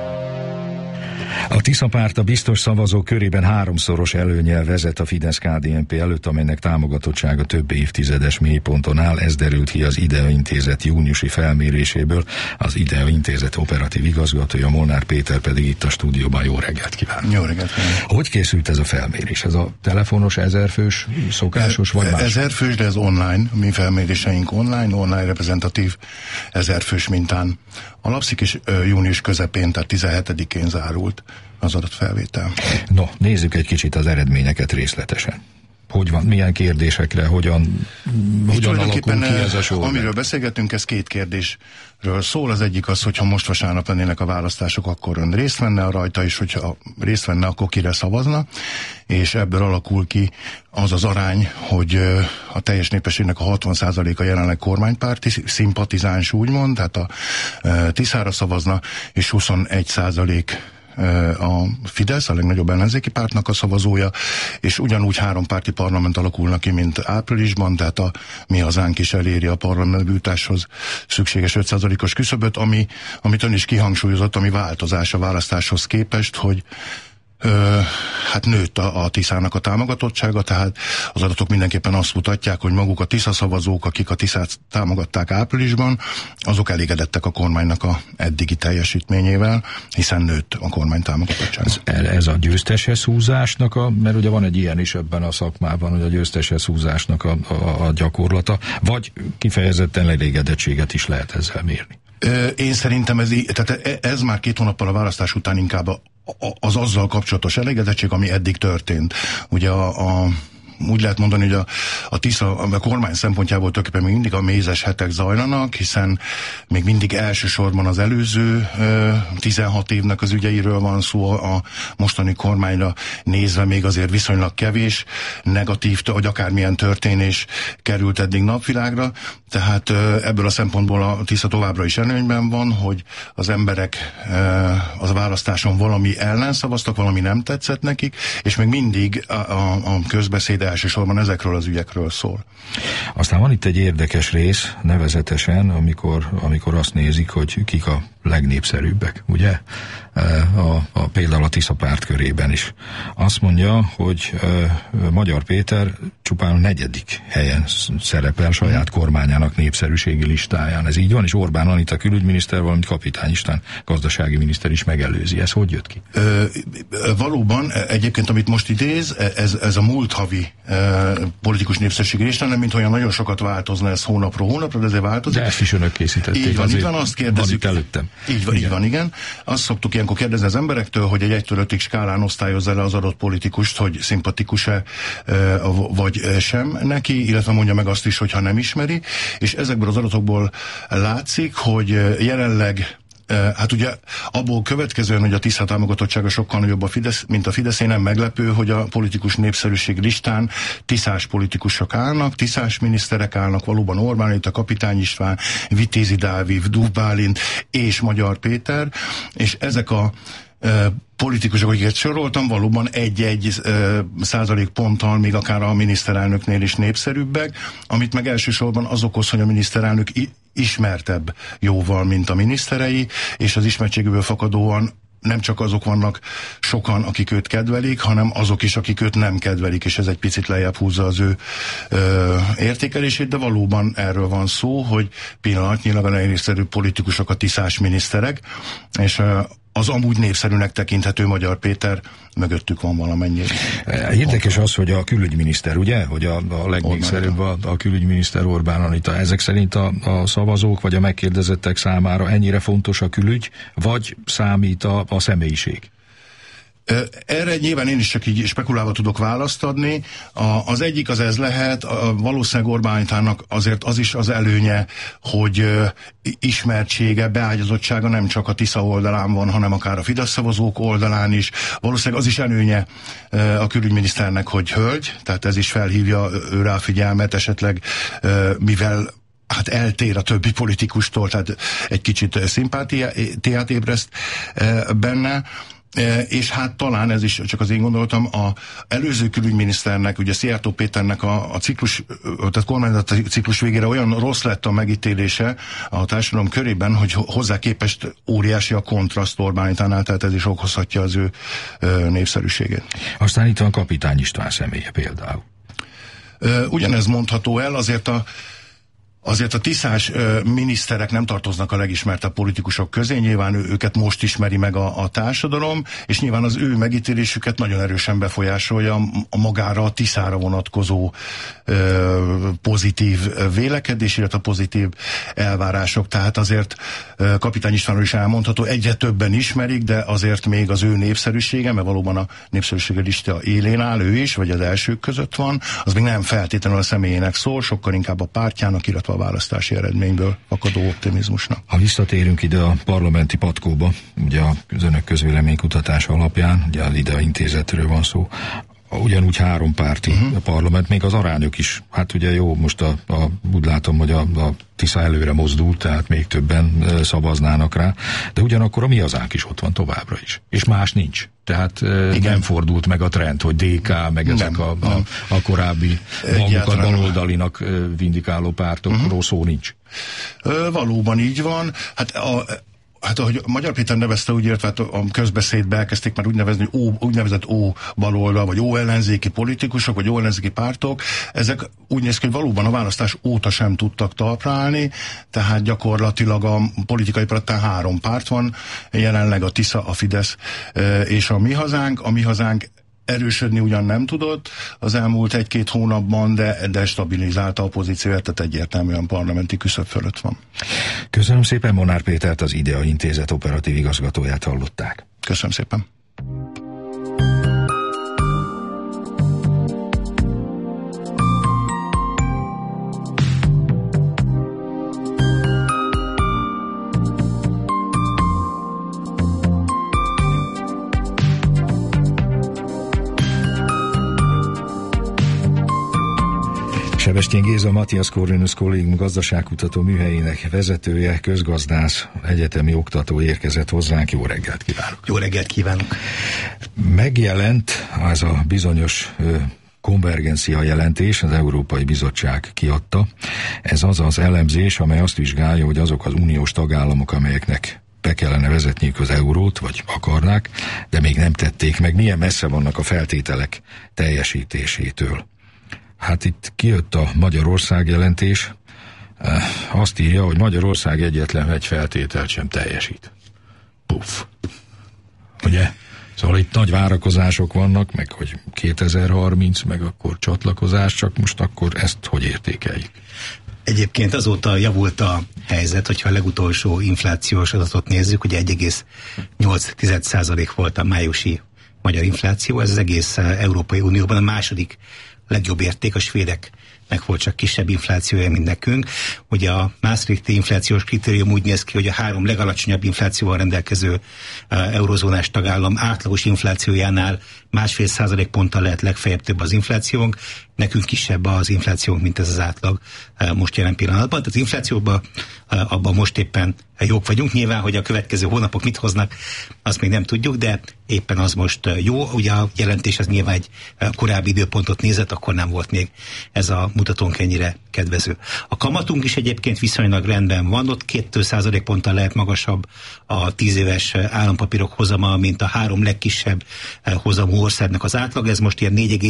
A Tisza párt a biztos szavazók körében 3-szoros előnnyel vezet a Fidesz-KDNP előtt, amelynek támogatottsága több évtizedes mélyponton áll. Ez derült ki az IDEA Intézet júniusi felméréséből. Az IDEA Intézet operatív igazgatója, Molnár Péter pedig itt a stúdióban. Jó reggelt kívánok! Jó reggelt! Hogy készült ez a felmérés? Ez a telefonos 1000 fős szokásos, vagy más? 1000 fős, de ez online. Mi felméréseink online reprezentatív 1000 fős mintán alapszik, és június közepén, tehát 17-én zárult az adatfelvétel. No, nézzük egy kicsit az eredményeket részletesen. Hogy van, milyen kérdésekre, hogyan alakul ki ez a sorrend? Amiről beszélgetünk, ez 2 kérdésről szól. Az egyik az, hogyha most vasárnap lennének a választások, akkor ön részt venne a rajta, és hogyha részt venne, akkor kire szavazna, és ebből alakul ki az az arány, hogy a teljes népességnek a 60%-a jelenleg kormánypárti szimpatizáns, úgymond, tehát a Tiszára szavazna, és 21% a Fidesz, a legnagyobb ellenzéki pártnak a szavazója, és ugyanúgy 3 párti parlament alakulnak ki, mint áprilisban, tehát a Mi Hazánk is eléri a parlamentbejutáshoz szükséges 5%-os küszöböt, amit ön is kihangsúlyozott, ami változás a választáshoz képest, hogy hát nőtt a Tiszának a támogatottsága, tehát az adatok mindenképpen azt mutatják, hogy maguk a Tisza szavazók, akik a Tiszát támogatták áprilisban, azok elégedettek a kormánynak a eddigi teljesítményével, hiszen nőtt a kormány támogatottsága. Ez a győzteshez húzásnak, mert ugye van egy ilyen is ebben a szakmában, hogy a győzteshez húzásnak a gyakorlata, vagy kifejezetten elégedettséget is lehet ezzel mérni? Én szerintem ez már 2 hónappal a választás után inkább az azzal kapcsolatos elégedettség, ami eddig történt. Ugye úgy lehet mondani, hogy a Tisza a kormány szempontjából tulajdonképpen még mindig a mézes hetek zajlanak, hiszen még mindig elsősorban az előző 16 évnek az ügyeiről van szó, a mostani kormányra nézve még azért viszonylag kevés negatív, vagy akármilyen történés került eddig napvilágra, tehát ebből a szempontból a Tisza továbbra is előnyben van, hogy az emberek az választáson valami ellen szavaztak, valami nem tetszett nekik, és még mindig a közbeszéd elsősorban ezekről az ügyekről szól. Aztán van itt egy érdekes rész, nevezetesen, amikor azt nézik, hogy kik a legnépszerűbbek, ugye? Például a Tisza párt körében is. Azt mondja, hogy Magyar Péter csupán a 4. helyen szerepel saját kormányának népszerűségi listáján. Ez így van, és Orbán Anita külügyminiszter, valamint Kapitány István gazdasági miniszter is megelőzi. Ez hogy jött ki? Valóban, egyébként, amit most idéz, ez a múlt havi politikus népszerűségi listán, nem mint olyan nagyon sokat változna ez hónapról hónapra, de ezért változik. De ezt is önök készítették. Így van, azt kérdezzük. Van itt előttem. Így van, igen. Azt szoktuk ilyenkor kérdezni az emberektől, hogy egy 1-től 5-ig skálán osztályozza le az adott politikust, hogy szimpatikus-e vagy sem neki, illetve mondja meg azt is, hogyha nem ismeri, és ezekből az adatokból látszik, hogy jelenleg hát ugye abból következően, hogy a Tisza támogatottsága sokkal nagyobb mint a Fideszé, nem meglepő, hogy a politikus népszerűség listán tiszás politikusok állnak, tiszás miniszterek állnak, valóban Orbán Anita, Kapitány István, Vitézi Dávid, Dúf Bálint és Magyar Péter, és ezek a politikusok, akiket soroltam, valóban 1-1 ponttal még akár a miniszterelnöknél is népszerűbbek, amit meg elsősorban az okoz, hogy a miniszterelnök ismertebb jóval, mint a miniszterei, és az ismertségéből fakadóan nem csak azok vannak sokan, akik őt kedvelik, hanem azok is, akik őt nem kedvelik, és ez egy picit lejjebb húzza az ő értékelését, de valóban erről van szó, hogy pillanatnyilag a legnépszerűbb politikusok a tiszás miniszterek, és az amúgy népszerűnek tekinthető Magyar Péter mögöttük van valamennyire. Érdekes az, hogy a külügyminiszter, ugye, hogy a legnépszerűbb a külügyminiszter Orbán Anita. Ezek szerint a szavazók vagy a megkérdezettek számára ennyire fontos a külügy, vagy számít a személyiség? Erre nyilván én is csak így spekulálva tudok választ adni. Az egyik az ez lehet, valószínűleg Orbán Anitának azért az is az előnye, hogy ismertsége, beágyazottsága nem csak a Tisza oldalán van, hanem akár a Fidesz szavazók oldalán is. Valószínűleg az is előnye a külügyminiszternek, hogy hölgy, tehát ez is felhívja őre a figyelmet, esetleg mivel hát eltér a többi politikustól, tehát egy kicsit szimpátiát ébreszt benne. És hát talán ez is csak az én gondoltam, az előző külügyminiszternek, ugye Szijjártó Péternek a ciklus, tehát kormányzati ciklus végére olyan rossz lett a megítélése a társadalom körében, hogy hozzá képest óriási a kontraszt Orbán Anitánál, tehát ez is okozhatja az ő népszerűségét. Aztán itt van Kapitány István személye például. Ugyanez mondható el, azért a tiszás miniszterek nem tartoznak a legismertebb politikusok közé, nyilván őket most ismeri meg a társadalom, és nyilván az ő megítélésüket nagyon erősen befolyásolja a magára, a Tiszára vonatkozó pozitív vélekedés, illetve a pozitív elvárások. Tehát azért Kapitány Istvánról is elmondható, egyre többen ismerik, de azért még az ő népszerűsége, mert valóban a népszerűsége lista élén áll, ő is, vagy az elsők között van, az még nem feltétlenül a személyének szól, sokkal inkább a pártjának, illetve a választási eredményből fakadó optimizmusnak. Ha visszatérünk ide a parlamenti patkóba, ugye az önök közvéleménykutatása alapján, ugye az IDEA intézetről van szó, ugyanúgy 3 párti a parlament, még az arányok is, hát ugye jó, most úgy látom, hogy a Tisza előre mozdult, tehát még többen szavaznának rá, de ugyanakkor a Mi Hazánk is ott van továbbra is, és más nincs. Tehát nem fordult meg a trend, hogy DK, meg ezek a korábbi magukat baloldalinak vindikáló pártokról szó nincs. Valóban így van. Hát Hát ahogy Magyar Péter nevezte, úgy értve, hát a közbeszédbe elkezdték már úgy nevezni, hogy úgynevezett baloldal, vagy ellenzéki politikusok, vagy ellenzéki pártok, ezek úgy néz ki, hogy valóban a választás óta sem tudtak talpra állni, tehát gyakorlatilag a politikai pártán 3 párt van, jelenleg a TISZA, a Fidesz és a Mi Hazánk. A Mi Hazánk erősödni ugyan nem tudott az elmúlt 1-2 hónapban, de stabilizálta a pozícióját, tehát egyértelműen parlamenti küszöb fölött van. Köszönöm szépen, Molnár Pétert, az IDEA Intézet operatív igazgatóját hallották. Köszönöm szépen. Sebestyén Géza, Matthias Corvinus Kollégium gazdaságkutató műhelyének vezetője, közgazdász, egyetemi oktató érkezett hozzánk. Jó reggelt kívánok! Jó reggelt kívánok! Megjelent ez a bizonyos konvergencia jelentés, az Európai Bizottság kiadta. Ez az az elemzés, amely azt vizsgálja, hogy azok az uniós tagállamok, amelyeknek be kellene vezetniük az eurót, vagy akarnák, de még nem tették meg, milyen messze vannak a feltételek teljesítésétől. Hát itt kijött a Magyarország jelentés, azt írja, hogy Magyarország egyetlen egy feltételt sem teljesít. Puff. Ugye? Szóval itt nagy várakozások vannak, meg hogy 2030, meg akkor csatlakozás, csak most akkor ezt hogy értékeljük? Egyébként azóta javult a helyzet, hogyha a legutolsó inflációs adatot nézzük, ugye 1,8% volt a májusi magyar infláció, ez az egész Európai Unióban a második legjobb érték, a svédeknek volt csak kisebb inflációja, mint nekünk. Ugye a Maastrichti inflációs kritérium úgy néz ki, hogy a 3 legalacsonyabb inflációval rendelkező eurozónás tagállam átlagos inflációjánál 1,5% ponttal lehet legfeljebb több az inflációnk, nekünk kisebb az inflációnk, mint ez az átlag most jelen pillanatban. Tehát az inflációban abban most éppen jók vagyunk. Nyilván, hogy a következő hónapok mit hoznak, azt még nem tudjuk, de éppen az most jó. Ugye a jelentés az nyilván egy korábbi időpontot nézett, akkor nem volt még ez a mutatónk ennyire kedvező. A kamatunk is egyébként viszonylag rendben van, ott 2% ponttal lehet magasabb a 10 éves állampapírok hozama, mint a 3 legkisebb hozamú országnak az átlag. Ez most ilyen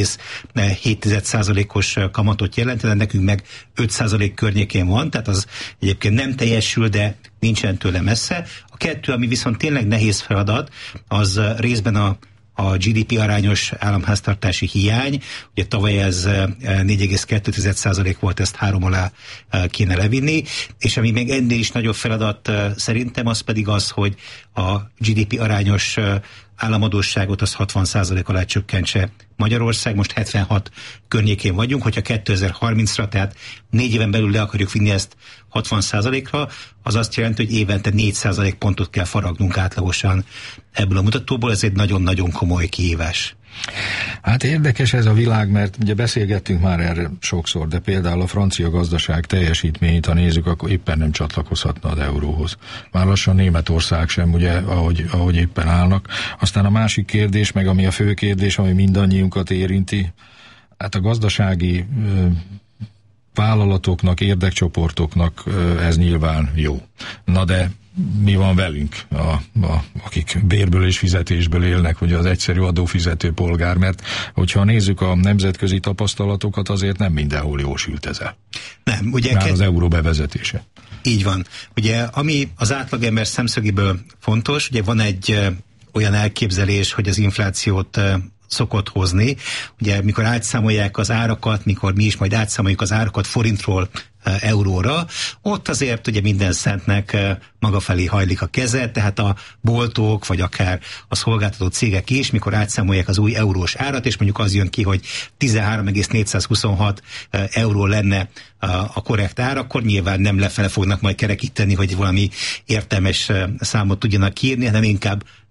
4,7%-os kamatot jelent, de nekünk meg 5% környékén van, tehát az egyébként nem teljesül, de nincsen tőle messze. A kettő, ami viszont tényleg nehéz feladat, az részben a GDP arányos államháztartási hiány. Ugye tavaly ez 4,2% volt, ezt 3 alá kéne levinni, és ami még ennél is nagyobb feladat szerintem, az pedig az, hogy a GDP arányos államadósságot az 60% alá csökkentse Magyarország, most 76 környékén vagyunk, hogyha 2030-ra, tehát 4 éven belül le akarjuk vinni ezt 60%-ra, az azt jelenti, hogy évente 4% pontot kell faragnunk átlagosan ebből a mutatóból, ez egy nagyon-nagyon komoly kihívás. Hát érdekes ez a világ, mert ugye beszélgettünk már erre sokszor, de például a francia gazdaság teljesítményét, ha nézzük, akkor éppen nem csatlakozhatna az euróhoz. Már lassan Németország sem, ugye, ahogy éppen állnak. Aztán a másik kérdés, meg ami a fő kérdés, ami mindannyiunkat érinti, hát a gazdasági vállalatoknak, érdekcsoportoknak ez nyilván jó. Na de mi van velünk, akik bérből és fizetésből élnek, vagy az egyszerű adófizető polgár, mert hogyha nézzük a nemzetközi tapasztalatokat, azért nem mindenhol jósült ez el. Nem, ugye már az euró bevezetése. Így van. Ugye, ami az átlagember szemszögéből fontos, ugye van egy olyan elképzelés, hogy az inflációt szokott hozni. Ugye, mikor átszámolják az árakat, mikor mi is majd átszámoljuk az árakat forintról euróra, ott azért ugye minden szentnek maga felé hajlik a keze, tehát a boltok, vagy akár a szolgáltató cégek is, mikor átszámolják az új eurós árat, és mondjuk az jön ki, hogy 13,426 euró lenne a korrekt ár, akkor nyilván nem lefele fognak majd kerekíteni, hogy valami értelmes számot tudjanak írni, hanem inkább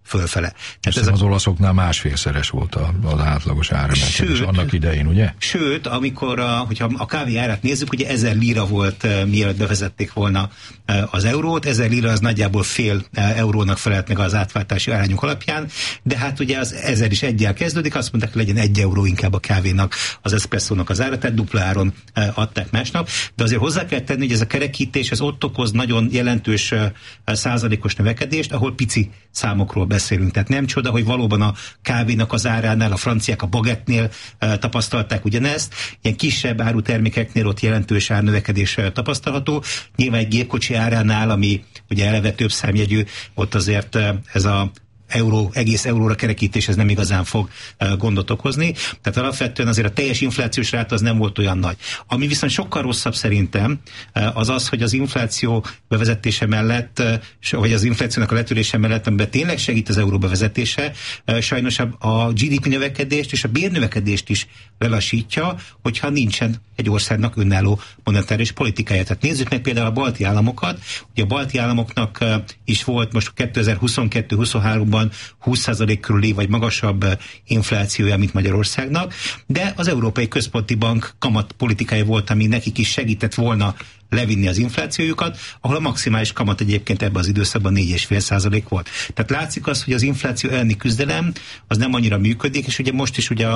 fölfele. Tehát az olaszoknál másfélszeres volt az átlagos áremelkedés annak idején, ugye? Sőt, hogyha a kávé árát nézzük, ugye 1000 lira volt, mielőtt bevezették volna az eurót, 1000 lira az nagyjából fél eurónak felelt meg az átváltási arányok alapján, de hát ugye az 1000 is egyel kezdődik, azt mondták, hogy legyen 1 euró inkább a kávénak, az eszpresszónak az ára, tehát dupla áron adták másnap, de azért hozzá kell tenni, hogy ez a kerekítés, ez ott okoz nagyon jelentős százalékos növekedést, ahol pici számokról beszélünk. Tehát nem csoda, hogy valóban a kávénak az áránál, a franciák a bagettnél tapasztalták ugyanezt, ilyen kisebb árutermékeknél ott jelentős árnövekedés tapasztalható. Nyilván egy gépkocsi áránál, ami ugye eleve több számjegyű, ott azért ez a egész euróra kerekítés, ez nem igazán fog gondot okozni. Tehát alapvetően azért a teljes inflációs ráta az nem volt olyan nagy. Ami viszont sokkal rosszabb szerintem, az az, hogy az infláció bevezetése mellett, vagy az inflációnak a letörése mellett, amiben tényleg segít az euró bevezetése, sajnos a GDP növekedést és a bérnövekedést is lelassítja, hogyha nincsen egy országnak önálló monetáris politikája. Tehát nézzük meg például a balti államokat. Ugye a balti államoknak is volt most 2022-23-ban 20% körüli vagy magasabb inflációja, mint Magyarországnak, de az Európai Központi Bank kamatpolitikája volt, ami nekik is segített volna levinni az inflációjukat, ahol a maximális kamat egyébként ebben az időszakban 4,5% volt. Tehát látszik az, hogy az infláció elleni küzdelem az nem annyira működik, és ugye most is ugye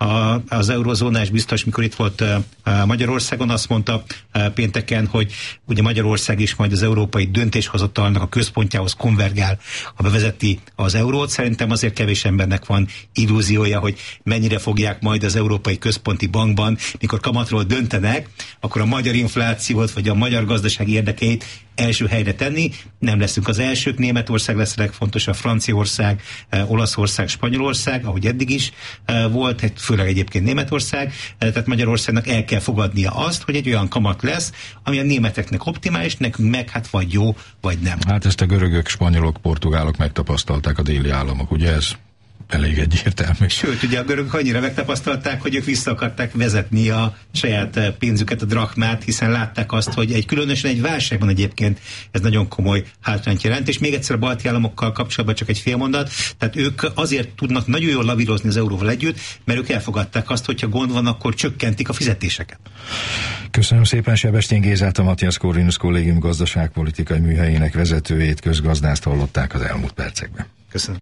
az eurozónás biztos, mikor itt volt Magyarországon, azt mondta pénteken, hogy ugye Magyarország is majd az európai döntéshozatalnak a központjához konvergál, ha bevezeti az eurót. Szerintem azért kevés embernek van illúziója, hogy mennyire fogják majd az Európai Központi Bankban, mikor kamatról döntenek, akkor a magyar inflációt vagy a magyar gazdaság érdekeit első helyre tenni. Nem leszünk az elsők, Németország lesz a legfontosabb, Franciaország, Olaszország, Spanyolország, ahogy eddig is volt, főleg egyébként Németország, tehát Magyarországnak el kell fogadnia azt, hogy egy olyan kamat lesz, ami a németeknek optimális, nekünk meg hát vagy jó, vagy nem. Hát ezt a görögök, spanyolok, portugálok megtapasztalták, a déli államok, ugye ez elég egyértelmű. Sőt, ugye a görögök annyira megtapasztalták, hogy ők vissza akarták vezetni a saját pénzüket, a drachmát, hiszen látták azt, hogy különösen egy válságban egyébként ez nagyon komoly hátrányt jelent, és még egyszer a balti államokkal kapcsolatban csak egy fél mondat, tehát ők azért tudnak nagyon jól lavírozni az euróval együtt, mert ők elfogadták azt, hogyha gond van, akkor csökkentik a fizetéseket. Köszönöm szépen Sebestyén Gézát, a Matthias Corvinus Kollégium gazdaságpolitikai műhelyének vezetőjét, közgazdászt hallották az elmúlt percekben. Köszönöm.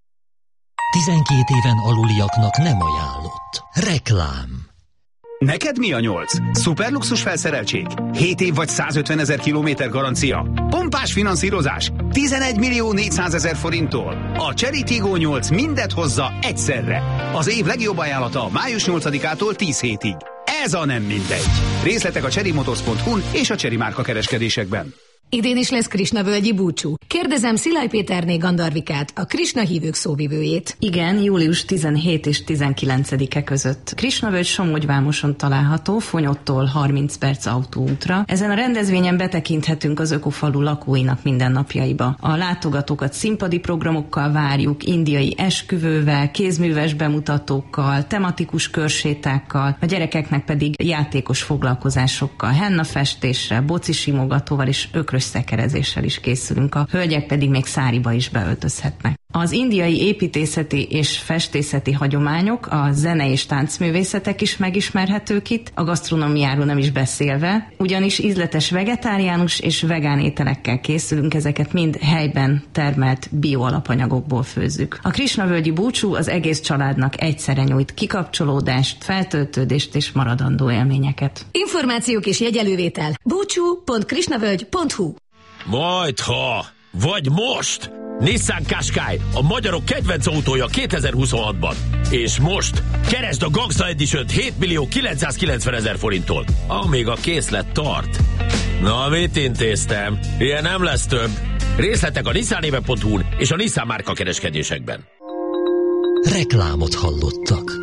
12 éven aluliaknak nem ajánlott. Reklám. Neked mi a 8? Szuperluxus felszereltség? 7 év vagy 150 000 kilométer garancia? Pompás finanszírozás? 11 400 000 forinttól? A Chery Tiggo 8 mindet hozza egyszerre. Az év legjobb ajánlata május 8-ától 10 hétig. Ez a nem mindegy. Részletek a cherrymotors.hu-n és a Chery márka kereskedésekben. Idén is lesz Krisnavölgyi búcsú. Kérdezem Szilágy Péterné Gandarvikát, a Krisna hívők szóvivőjét. Igen, július 17 és 19-e között. Krisnavölgy Somogyvámoson található, Fonyottól 30 perc autóútra. Ezen a rendezvényen betekinthetünk az ökofalu lakóinak mindennapjaiba. A látogatókat színpadi programokkal várjuk, indiai esküvővel, kézműves bemutatókkal, tematikus körsétákkal, a gyerekeknek pedig játékos foglalkozásokkal, hennafestéssel, bocisimogatóval és szekerezéssel is készülünk, a hölgyek pedig még száriba is beöltözhetnek. Az indiai építészeti és festészeti hagyományok, a zene és táncművészetek is megismerhetők itt, a gasztronómiáról nem is beszélve, ugyanis ízletes vegetáriánus és vegán ételekkel készülünk, ezeket mind helyben termelt bioalapanyagokból főzzük. A Krisnavölgyi búcsú az egész családnak egyszerre nyújt kikapcsolódást, feltöltődést és maradandó élményeket. Információk és jegyelővétel búcsú.krisnavölgy.hu. Majdha, vagy most! Nissan Qashqai, a magyarok kedvenc autója 2026-ban. És most keresd a Gangsta Edition-t 7 990 000 forinttól, amíg a készlet tart. Na, mit intéztem? Ilyen nem lesz több. Részletek a nissanéve.hu-n és a Nissan márka kereskedésekben. Reklámot hallottak.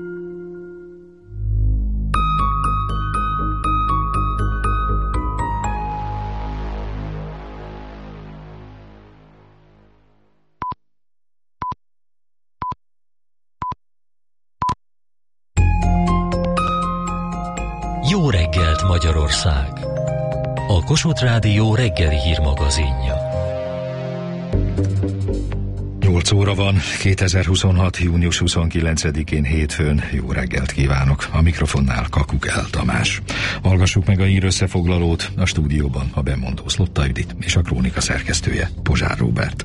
Jó reggelt, Magyarország! A Kossuth Rádió reggeli hírmagazinja. Jó 8 óra van, 2026. június 29-én hétfőn. Jó reggelt kívánok! A mikrofonnál Kakukell Tamás. Hallgassuk meg a hír összefoglalót, a stúdióban a bemondó Szlotta Judit és a krónika szerkesztője Pozsár Róbert.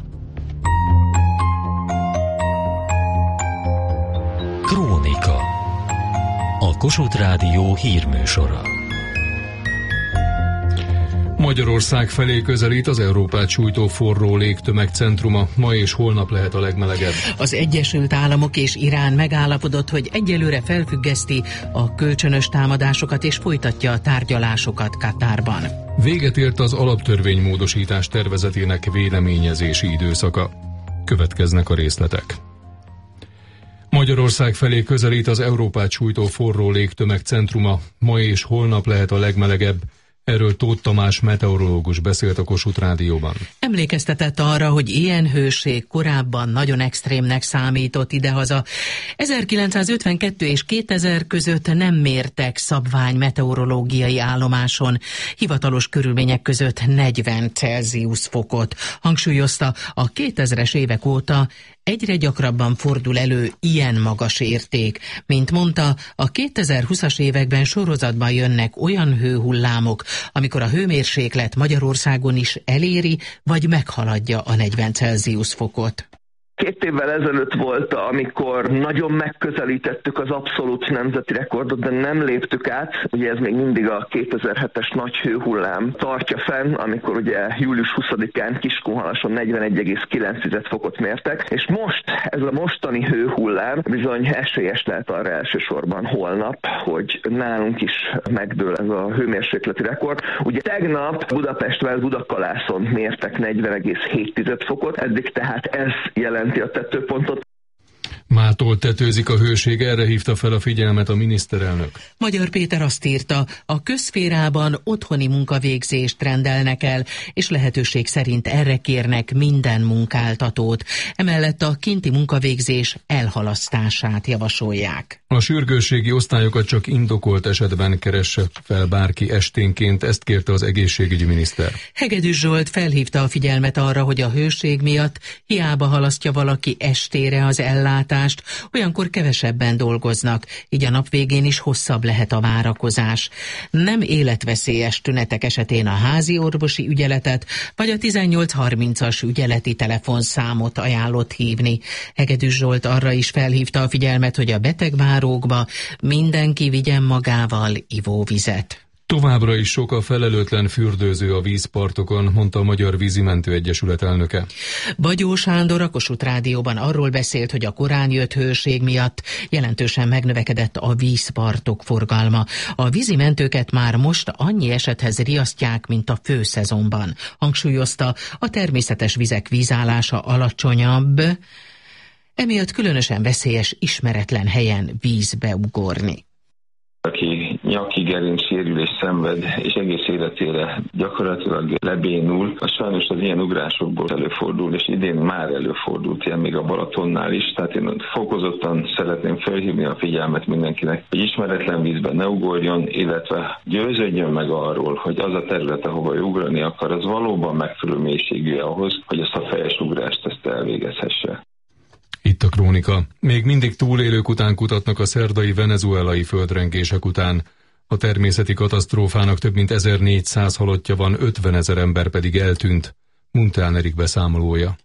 Krónika. A Kossuth Rádió hírműsora. Magyarország felé közelít az Európát sújtó forró légtömeg centruma. Ma és holnap lehet a legmelegebb. Az Egyesült Államok és Irán megállapodott, hogy egyelőre felfüggeszti a kölcsönös támadásokat és folytatja a tárgyalásokat Katárban. Véget ért az alaptörvénymódosítás tervezetének véleményezési időszaka. Következnek a részletek. Magyarország felé közelít az Európát sújtó forró légtömeg centruma. Ma és holnap lehet a legmelegebb. Erről Tóth Tamás meteorológus beszélt a Kossuth Rádióban. Emlékeztetett arra, hogy ilyen hőség korábban nagyon extrémnek számított idehaza. 1952 és 2000 között nem mértek szabvány meteorológiai állomáson hivatalos körülmények között 40 Celsius fokot. Hangsúlyozta, a 2000-es évek óta egyre gyakrabban fordul elő ilyen magas érték. Mint mondta, a 2020-as években sorozatban jönnek olyan hőhullámok, amikor a hőmérséklet Magyarországon is eléri, vagy meghaladja a 40 Celsius fokot. 2 évvel ezelőtt volt, amikor nagyon megközelítettük az abszolút nemzeti rekordot, de nem léptük át. Ugye ez még mindig a 2007-es nagy hőhullám tartja fenn, amikor ugye július 20-án Kiskunhalason 41,9 fokot mértek, és most ez a mostani hőhullám bizony esélyes lehet arra elsősorban holnap, hogy nálunk is megdől ez a hőmérsékleti rekord. Ugye tegnap Budapestvel Budakalászon mértek 40,7 fokot, eddig tehát ez jelent a tetőpontot. Mától tetőzik a hőség, erre hívta fel a figyelmet a miniszterelnök. Magyar Péter azt írta, a közszférában otthoni munkavégzést rendelnek el, és lehetőség szerint erre kérnek minden munkáltatót. Emellett a kinti munkavégzés elhalasztását javasolják. A sürgősségi osztályokat csak indokolt esetben keresse fel bárki esténként, ezt kérte az egészségügyi miniszter. Hegedűs Zsolt felhívta a figyelmet arra, hogy a hőség miatt hiába halasztja valaki estére az ellátást, olyankor kevesebben dolgoznak, így a nap végén is hosszabb lehet a várakozás. Nem életveszélyes tünetek esetén a házi orvosi ügyeletet vagy a 1830-as ügyeleti telefonszámot ajánlott hívni. Hegedűs Zsolt arra is felhívta a figyelmet, hogy a betegvárókba mindenki vigyen magával ivóvizet. Továbbra is sok a felelőtlen fürdőző a vízpartokon, mondta a Magyar Vízimentő Egyesület elnöke. Bagyó Sándor a Kossuth Rádióban arról beszélt, hogy a korán jött hőség miatt jelentősen megnövekedett a vízpartok forgalma. A vízimentőket már most annyi esethez riasztják, mint a főszezonban. Hangsúlyozta, a természetes vizek vízállása alacsonyabb, emiatt különösen veszélyes ismeretlen helyen vízbe ugorni. Aki nyaki gerincsérülés szenved, és egész életére gyakorlatilag lebénul, az sajnos az ilyen ugrásokból előfordul, és idén már előfordult ilyen még a Balatonnál is, tehát én fokozottan szeretném felhívni a figyelmet mindenkinek, hogy ismeretlen vízben ne ugorjon, illetve győződjön meg arról, hogy az a terület, ahova ugrani akar, az valóban megfelelő mélységű ahhoz, hogy ezt a fejes ugrást ezt elvégezhesse. Itt a krónika. Még mindig túlélők után kutatnak a szerdai venezuelai földrengések után. A természeti katasztrófának több mint 1400 halottja van, 50 000 ember pedig eltűnt. Muntán Erik beszámolója.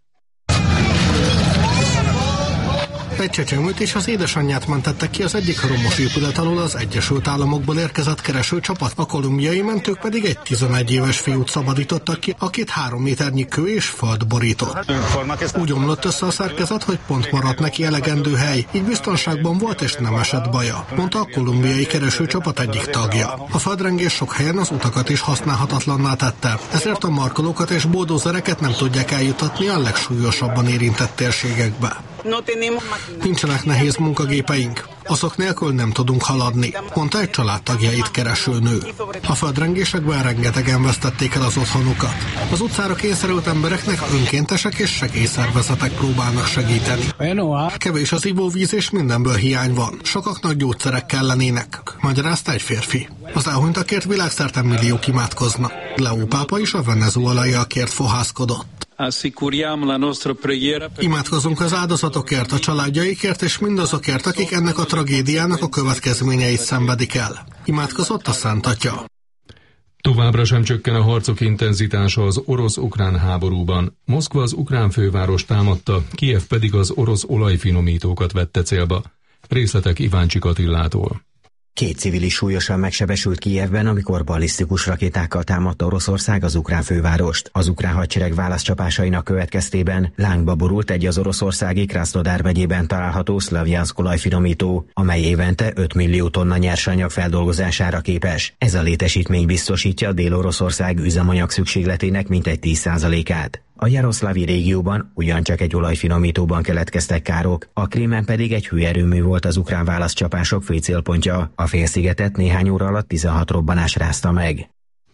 Egy csecsemőt és az édesanyját mentettek ki az egyik romos épület alól az Egyesült Államokból érkezett keresőcsapat. A kolumbiai mentők pedig egy 11 éves fiút szabadítottak ki, akit 3 méternyi kő és föld borított. Úgy omlott össze a szerkezet, hogy pont maradt neki elegendő hely, így biztonságban volt és nem esett baja, mondta a kolumbiai keresőcsapat egyik tagja. A földrengés sok helyen az utakat is használhatatlanná tette, ezért a markolókat és buldózereket nem tudják eljutatni a legsúlyosabban érintett térségekbe. Nincsenek nehéz munkagépeink, azok nélkül nem tudunk haladni, mondta egy családtagjait kereső nő. A földrengésekben rengetegen vesztették el az otthonukat. Az utcára kényszerült embereknek önkéntesek és segélyszervezetek próbálnak segíteni. Kevés az ivóvíz és mindenből hiány van, sokaknak gyógyszerek kellenének, magyarázta egy férfi. Az elhunytakért világszerte milliók imádkoznak. Leó pápa is a venezuelaiakért fohászkodott. Imádkozunk az áldozatokért, a családjaikért és mindazokért, akik ennek a tragédiának a következményeit szenvedik el. Imádkozott a Szent Atya. Továbbra sem csökken a harcok intenzitása az orosz-ukrán háborúban. Moszkva az ukrán főváros támadta, Kijev pedig az orosz olajfinomítókat vette célba. Részletek Iváncsik Attillától. 2 civil is súlyosan megsebesült Kijevben, amikor ballisztikus rakétákkal támadta Oroszország az ukrán fővárost. Az ukrán hadsereg válaszcsapásainak következtében lángba borult egy az oroszországi Krasznodar megyében található Szlavjanszk olajfinomító, amely évente 5 millió tonna nyersanyag feldolgozására képes. Ez a létesítmény biztosítja Dél-Oroszország üzemanyag szükségletének mintegy 10%-át. A Jaroszlavi régióban ugyancsak egy olajfinomítóban keletkeztek károk, a Krímen pedig egy hőerőmű volt az ukrán válaszcsapások fő célpontja. A félszigetet néhány óra alatt 16 robbanás rázta meg.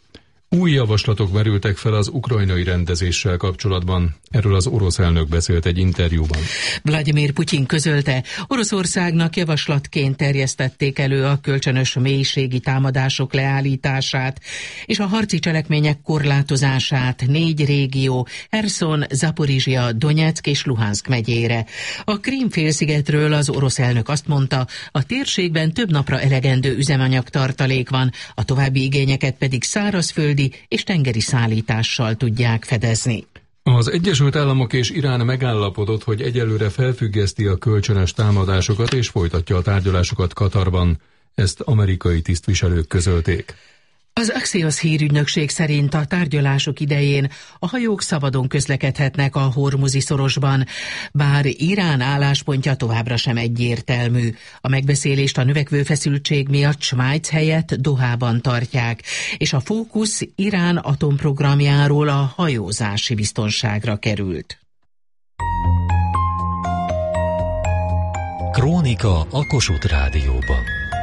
Új javaslatok merültek fel az ukrajnai rendezéssel kapcsolatban. Erről az orosz elnök beszélt egy interjúban. Vladimir Putyin közölte, Oroszországnak javaslatként terjesztették elő a kölcsönös mélységi támadások leállítását és a harci cselekmények korlátozását 4 régió, Herson, Zaporizsia, Donyeck és Luhanszk megyére. A Krím-félszigetről az orosz elnök azt mondta, a térségben több napra elegendő üzemanyag tartalék van, a további igényeket pedig szárazföldi és tengeri szállítással tudják fedezni. Az Egyesült Államok és Irán megállapodott, hogy egyelőre felfüggeszti a kölcsönös támadásokat és folytatja a tárgyalásokat Katarban. Ezt amerikai tisztviselők közölték. Az Axios hírügynökség szerint a tárgyalások idején a hajók szabadon közlekedhetnek a Hormuzi szorosban, bár Irán álláspontja továbbra sem egyértelmű. A megbeszélést a növekvő feszültség miatt Svájc helyett Dohában tartják, és a fókusz Irán atomprogramjáról a hajózási biztonságra került. Krónika a Kossuth Rádióban.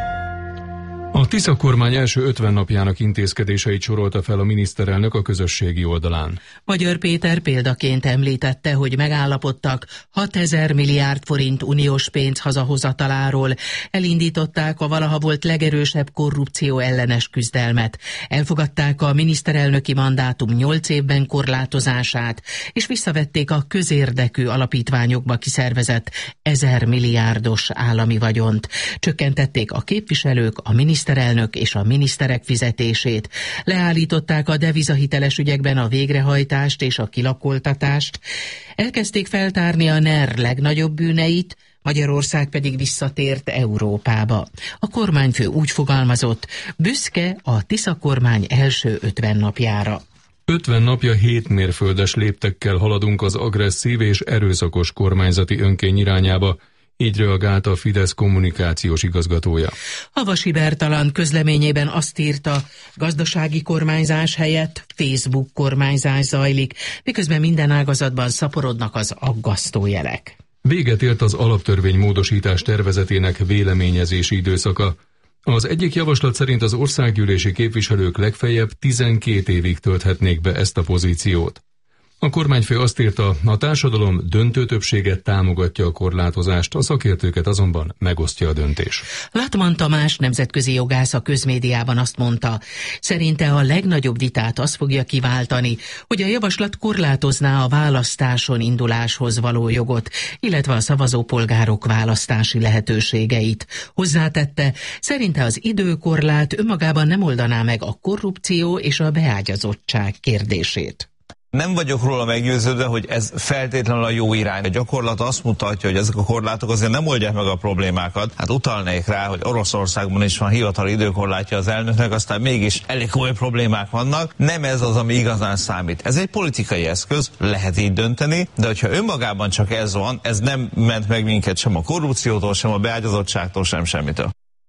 A Tisza kormány első 50 napjának intézkedéseit sorolta fel a miniszterelnök a közösségi oldalán. Magyar Péter példaként említette, hogy megállapodtak 6000 milliárd forint uniós pénz hazahozataláról, elindították a valaha volt legerősebb korrupció ellenes küzdelmet, elfogadták a miniszterelnöki mandátum 8 évben korlátozását, és visszavették a közérdekű alapítványokba kiszervezett 1000 milliárdos állami vagyont. Csökkentették a képviselők, a miniszterelnök és a miniszterek fizetését. Leállították a devizahiteles ügyekben a végrehajtást és a kilakoltatást. Elkezdték feltárni a NER legnagyobb bűneit, Magyarország pedig visszatért Európába. A kormányfő úgy fogalmazott, büszke a Tisza kormány első 50 napjára. 50 napja 7 mérföldes léptekkel haladunk az agresszív és erőszakos kormányzati önkény irányába, így reagált a Fidesz kommunikációs igazgatója. Havasi Bertalan közleményében azt írta, gazdasági kormányzás helyett Facebook kormányzás zajlik, miközben minden ágazatban szaporodnak az aggasztó jelek. Véget ért az alaptörvény módosítás tervezetének véleményezési időszaka. Az egyik javaslat szerint az országgyűlési képviselők legfeljebb 12 évig tölthetnék be ezt a pozíciót. A kormányfő azt írta, a társadalom döntő többsége támogatja a korlátozást, a szakértőket azonban megosztja a döntés. Latman Tamás nemzetközi jogász a közmédiában azt mondta, szerinte a legnagyobb vitát az fogja kiváltani, hogy a javaslat korlátozná a választáson induláshoz való jogot, illetve a szavazópolgárok választási lehetőségeit. Hozzátette, szerinte az időkorlát önmagában nem oldaná meg a korrupció és a beágyazottság kérdését. Nem vagyok róla meggyőződve, hogy ez feltétlenül a jó irány. A gyakorlat azt mutatja, hogy ezek a korlátok azért nem oldják meg a problémákat. Hát utalnék rá, hogy Oroszországban is van hivatali időkorlátja az elnöknek, aztán mégis elég komoly problémák vannak. Nem ez az, ami igazán számít. Ez egy politikai eszköz, lehet így dönteni, de hogyha önmagában csak ez van, ez nem ment meg minket sem a korrupciótól, sem a beágyazottságtól, sem semmitől.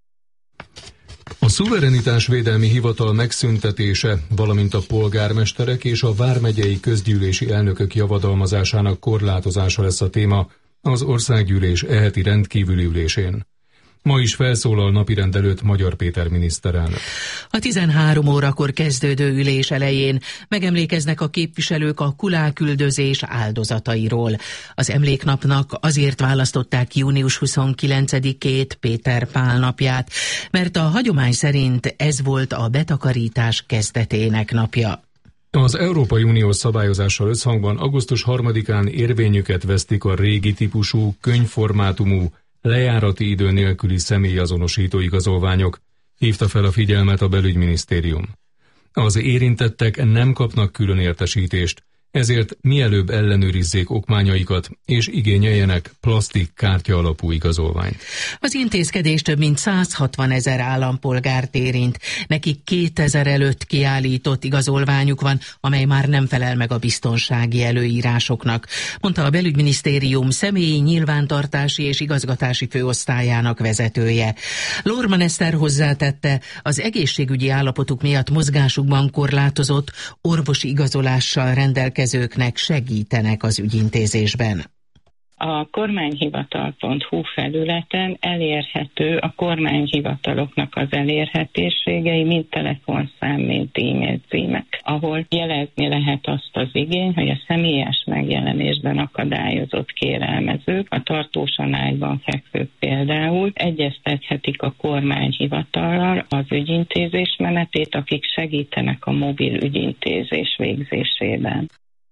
A szuverenitásvédelmi hivatal megszüntetése, valamint a polgármesterek és a vármegyei közgyűlési elnökök javadalmazásának korlátozása lesz a téma az országgyűlés eheti rendkívüli ülésén. Ma is felszólal napirend előtt Magyar Péter miniszterelnök. A 13 órakor kezdődő ülés elején megemlékeznek a képviselők a kulák-üldözés áldozatairól. Az emléknapnak azért választották június 29-ét, Péter Pál napját, mert a hagyomány szerint ez volt a betakarítás kezdetének napja. Az Európai Uniós szabályozással összhangban augusztus 3-án érvényüket vesztik a régi típusú, könyvformátumú, lejárati idő nélküli személyazonosító igazolványok, hívta fel a figyelmet a belügyminisztérium. Az érintettek nem kapnak külön értesítést, ezért mielőbb ellenőrizzék okmányaikat, és igényeljenek plastikkártya alapú igazolványt. Az intézkedés több mint 160 000 állampolgárt érint. Nekik 2000 előtt kiállított igazolványuk van, amely már nem felel meg a biztonsági előírásoknak, mondta a belügyminisztérium személyi nyilvántartási és igazgatási főosztályának vezetője. Lorman Eszter hozzátette, az egészségügyi állapotuk miatt mozgásukban korlátozott, orvosi igazolással rendelkezőknek segítenek az ügyintézésben. A kormányhivatal.hu felületen elérhető a kormányhivataloknak az elérhetőségei, mind telefonszám, mind e-mail címek, ahol jelezni lehet azt az igényt, hogy a személyes megjelenésben akadályozott kérelmezők, a tartósan ágyban fekvők például egyeztethetik a kormányhivatallal az ügyintézés menetét, akik segítenek a mobil ügyintézés végzésében.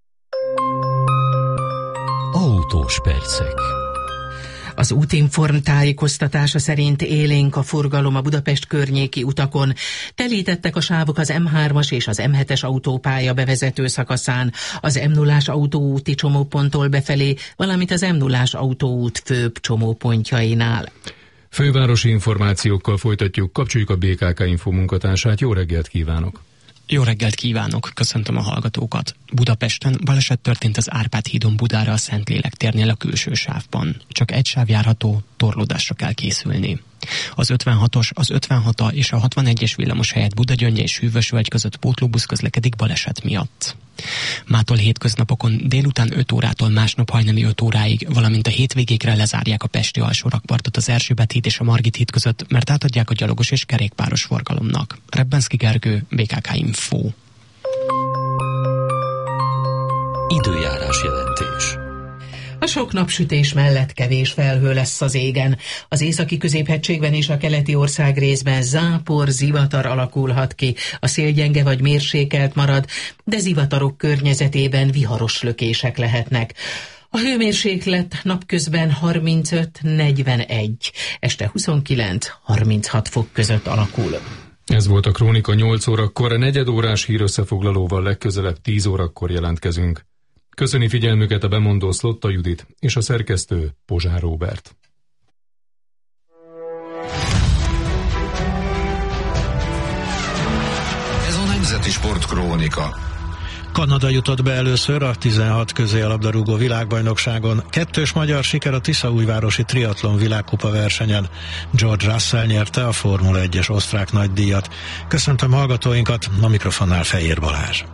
Autós percek. Az Útinform tájékoztatása szerint élénk a forgalom a Budapest környéki utakon. Telítettek a sávok az M3-as és az M7-es autópálya bevezető szakaszán, az M0-ás autóúti csomóponttól befelé, valamint az M0-ás autóút főbb csomópontjainál. Fővárosi információkkal folytatjuk, kapcsoljuk a BKK Info munkatársát. Jó reggelt kívánok! Jó reggelt kívánok, köszöntöm a hallgatókat. Budapesten baleset történt az Árpád hídon Budára a Szentlélek térnél a külső sávban. Csak egy sáv járható, torlódásra kell készülni. Az 56-os, az 56-a és a 61-es villamos helyett Budagyöngye és Hűvösvölgy között pótlóbusz közlekedik baleset miatt. Mától hétköznapokon délután 5 órától másnap hajnali 5 óráig, valamint a hétvégékre lezárják a pesti alsórakpartot az Erzsébet híd és a Margit híd között, mert átadják a gyalogos és kerékpáros forgalomnak. Rebbenszky Gergő, BKK Info. Időjárás jelentés. A sok napsütés mellett kevés felhő lesz az égen. Az északi középhegységben és a keleti ország részben zápor, zivatar alakulhat ki. A szél gyenge vagy mérsékelt marad, de zivatarok környezetében viharos lökések lehetnek. A hőmérséklet napközben 35-41, este 29-36 fok között alakul. Ez volt a Krónika 8 órakor, a negyedórás hírösszefoglalóval legközelebb 10 órakor jelentkezünk. Köszöni figyelmüket a bemondó Szlotta Judit és a szerkesztő Pozsár Róbert. Ez a Nemzeti Sport Krónika. Kanada jutott be először a 16 közélabdarúgó világbajnokságon. Kettős magyar siker a Tiszaújvárosi triatlon világkupa versenyen. George Russell nyerte a Formula 1-es osztrák nagydíjat. Köszöntöm hallgatóinkat, a mikrofonnál Fejér Balázs.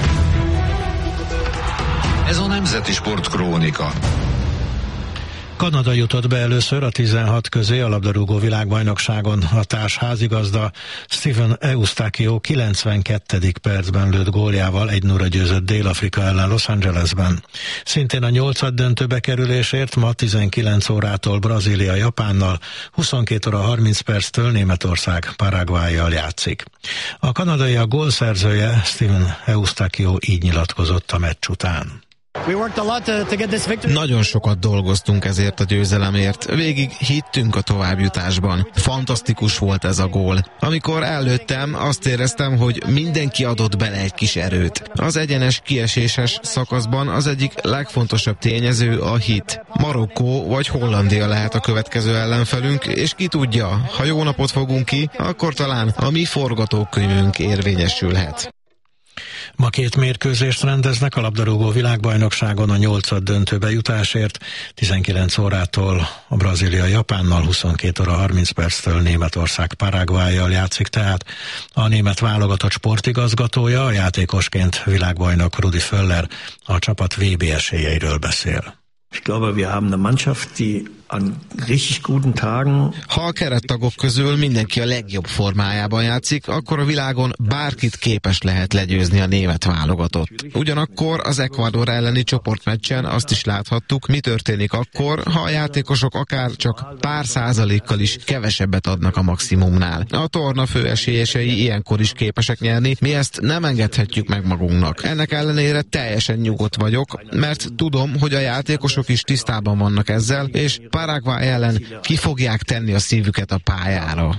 Ez a Nemzeti Sport Krónika. Kanada jutott be először a 16 közélabdarúgó világbajnokságon. A társ házigazda Stephen Eustáquio 92. percben lőtt góljával 1-0-ra győzött Dél-Afrika ellen Los Angelesben. Szintén a 8. döntőbe kerülésért ma 19 órától Brazília Japánnal, 22 óra 30 perctől Németország Paraguayyal játszik. A kanadaiak gólszerzője Stephen Eustáquio így nyilatkozott a meccs után. Nagyon sokat dolgoztunk ezért a győzelemért, végig hittünk a továbbjutásban. Fantasztikus volt ez a gól. Amikor előttem, azt éreztem, hogy mindenki adott bele egy kis erőt. Az egyenes kieséses szakaszban az egyik legfontosabb tényező a hit. Marokkó vagy Hollandia lehet a következő ellenfelünk, és ki tudja, ha jó napot fogunk ki, akkor talán a mi forgatókönyvünk érvényesülhet. Ma 2 mérkőzést rendeznek a labdarúgó világbajnokságon a 8. döntőbe jutásért. 19 órától a Brazília Japánnal, 22 óra 30 perctől Németország Paraguayyal játszik, tehát a német válogatott sportigazgatója, a játékosként világbajnok Rudi Völler a csapat VB esélyeiről beszél. Ha a kerettagok közül mindenki a legjobb formájában játszik, akkor a világon bárkit képes lehet legyőzni a német válogatott. Ugyanakkor az Ecuador elleni csoportmeccsen azt is láthattuk, mi történik akkor, ha a játékosok akár csak pár százalékkal is kevesebbet adnak a maximumnál. A torna főesélyesei ilyenkor is képesek nyerni, mi ezt nem engedhetjük meg magunknak. Ennek ellenére teljesen nyugodt vagyok, mert tudom, hogy a játékosok is tisztában vannak ezzel, és Paraguay ellen ki fogják tenni a szívüket a pályára.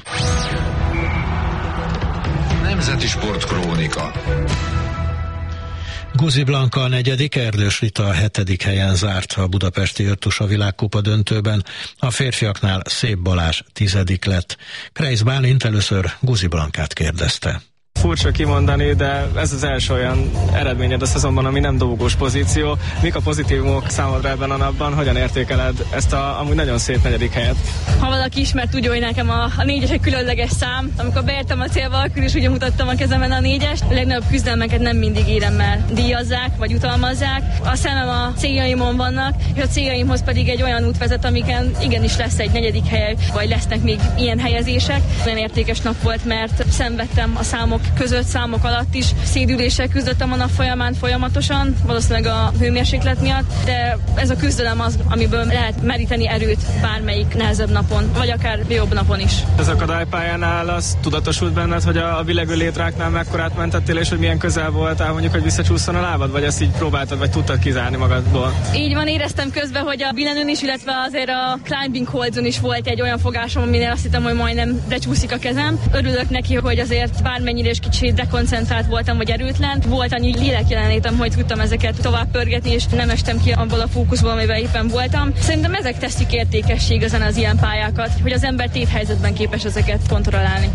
Nemzeti Sportkrónika. Guzi Blanka a 4., Erdős Rita a 7. helyen zárt a budapesti öttusa világkupa döntőben, a férfiaknál Szép Balázs 10. lett. Kreis Bálint először Guzi Blankát kérdezte. Furcsa kimondani, de ez az első olyan eredményed a szezonban, ami nem dobogós pozíció. Mik a pozitívumok számodra ebben a napban? Hogyan értékeled ezt a amúgy nagyon szép 4. helyet? Ha valaki ismer, tudja, hogy nekem a 4-es egy különleges szám. Amikor beértem a célba, akkor is ugye mutattam a kezemen a 4-est. A legnagyobb küzdelmeket nem mindig éremmel díjazzák, vagy utalmazzák. A szemem a céljaimon vannak, és a céljaimhoz pedig egy olyan út vezet, amiken igenis lesz egy 4. hely, vagy lesznek még ilyen helyezések. Nagyon értékes nap volt, mert szenvedtem a számok számok alatt is. Szédüléssel küzdöttem a nap folyamán folyamatosan, valószínűleg a hőmérséklet miatt, de ez a küzdelem az, amiből lehet meríteni erőt bármelyik nehezebb napon, vagy akár jobb napon is. Az akadálypályánál az tudatosult benned, hogy a billegő létráknál mekkorát mentettél, és hogy milyen közel voltál mondjuk, hogy visszacsúszson a lábad, vagy ezt így próbáltad, vagy tudtad kizárni magadból? Így van, éreztem közben, hogy a billenőn is, illetve azért a climbing holdson is volt egy olyan fogásom, aminél azt hittem, hogy majdnem becsúszik a kezem. Örülök neki, hogy azért bármennyire is kicsit dekoncentrált voltam, vagy erőtlen. Volt annyi lélekjelenétem, hogy tudtam ezeket tovább pörgetni, és nem estem ki abból a fókuszból, amiben éppen voltam. Szerintem ezek teszik értékessé igazán az ilyen pályákat, hogy az ember téthelyzetben képes ezeket kontrollálni.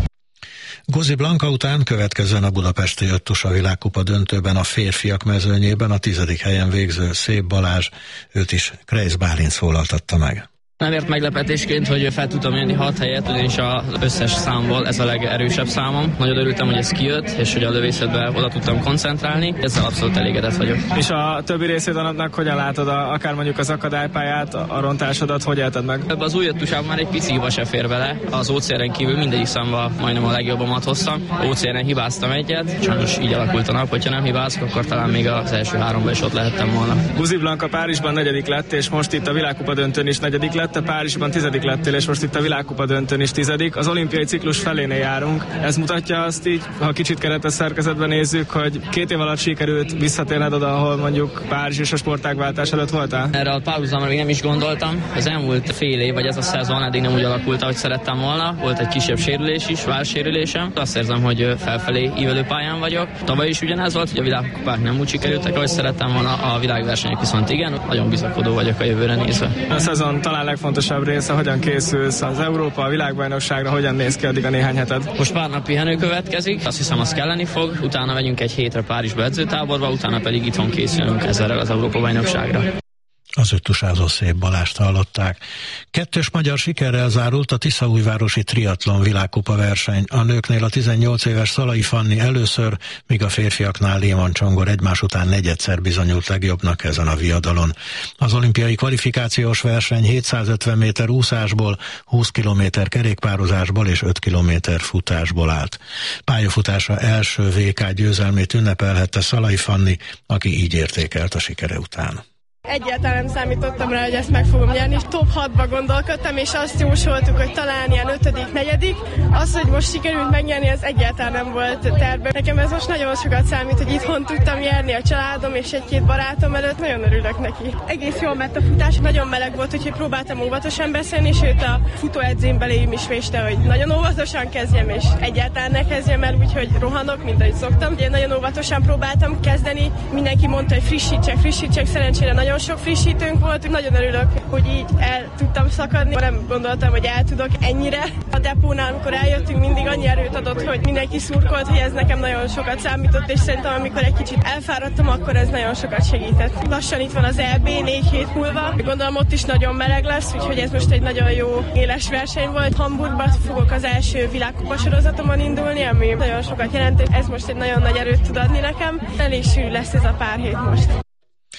Guzi Blanka után következzen a budapesti öttusa világkupa döntőben a férfiak mezőnyében a 10. helyen végző Szép Balázs, őt is Kreis Bálint szólaltatta meg. Nem ért meglepetésként, hogy fel tudtam jönni 6 helyet, ugyanis az összes számból ez a legerősebb számom. Nagyon örültem, hogy ez kijött, és hogy a lövészetbe oda tudtam koncentrálni. Ezzel abszolút elégedett vagyok. És a többi részét a napnak hogyan látod, akár mondjuk az akadálypályát, a rontásodat, hogy élted meg? Ebben az új öttusában már egy pici hiba se fér bele. Az OCR-en kívül mindegyik számban majdnem a legjobbamat hoztam. OCR-en hibáztam egyet, sajnos így alakult a nap, hogyha nem hibázok, akkor talán még az első 3-ban is ott lehettem volna. Guzi Blanka Párizsban 4. lett, és most itt a világkupa döntőn is 4. lett. Te Párizsban 10. lettél, és most itt a világkupa döntőn is 10. Az olimpiai ciklus felénél járunk. Ez mutatja azt így, ha kicsit keretes szerkezetben nézzük, hogy 2 év alatt sikerült visszatérned oda, ahol mondjuk Párizs és a sportágváltás előtt voltál? Erre a párhuzamra még nem is gondoltam. Az elmúlt fél év, vagy ez a szezon eddig nem úgy alakult, ahogy szerettem volna. Volt egy kisebb sérülés is, válsérülésem. Azt érzem, hogy felfelé ívelő pályán vagyok. Tavaly is ugyanez volt, hogy a világkupák nem úgy sikerültek, ahogy szerettem volna, a világversenyek viszont igen. Nagyon bizakodó vagyok a jövőre nézve. A szezon talán legfontosabb része, hogyan készülsz az Európa, a világbajnokságra, hogyan néz ki addig a néhány heted? Most pár nap pihenő következik, azt hiszem, az kelleni fog, utána megyünk egy hétre Párizsba edzőtáborba, utána pedig itthon készülünk ezzel az Európa bajnokságra. Az öttusázó Szép Balást hallották. 2. magyar sikerrel zárult a Tiszaújvárosi triatlon világkupa verseny. A nőknél a 18 éves Szalai Fanni először, míg a férfiaknál Léman Csongor egymás után 4-szer bizonyult legjobbnak ezen a viadalon. Az olimpiai kvalifikációs verseny 750 méter úszásból, 20 kilométer kerékpározásból és 5 kilométer futásból állt. Pályafutása első VK győzelmét ünnepelhette Szalai Fanni, aki így értékelt a sikere után. Egyáltalán nem számítottam rá, hogy ezt meg fogom nyerni. Top 6-ba gondolkodtam, és azt jósoltuk, hogy talán ilyen 5., 4. Az, hogy most sikerült megnyerni, ez egyáltalán nem volt tervben. Nekem ez most nagyon sokat számít, hogy itthon tudtam nyerni a családom és 1-2 barátom előtt. Nagyon örülök neki. Egész jól ment a futás, nagyon meleg volt, úgyhogy próbáltam óvatosan beszélni, sőt a futóedzőm belém is véste, hogy nagyon óvatosan kezdjem, és egyáltalán ne kezdjem el úgy, hogy rohanok, mint ahogy szoktam. Én nagyon óvatosan próbáltam kezdeni. Mindenki mondta, hogy frissítsek, szerencsére nagyon sok frissítőnk volt, nagyon örülök, hogy így el tudtam szakadni. Nem gondoltam, hogy el tudok ennyire. A depónál, amikor eljöttünk, mindig annyi erőt adott, hogy mindenki szurkolt, hogy ez nekem nagyon sokat számított, és szerintem amikor egy kicsit elfáradtam, akkor ez nagyon sokat segített. Lassan itt van az EB 4 hét múlva. Gondolom ott is nagyon meleg lesz, úgyhogy ez most egy nagyon jó éles verseny volt. Hamburgban fogok az első világkupa sorozatomon indulni, ami nagyon sokat jelent. Ez most egy nagyon nagy erőt tud adni nekem. Elég sűrű lesz ez a pár hét most.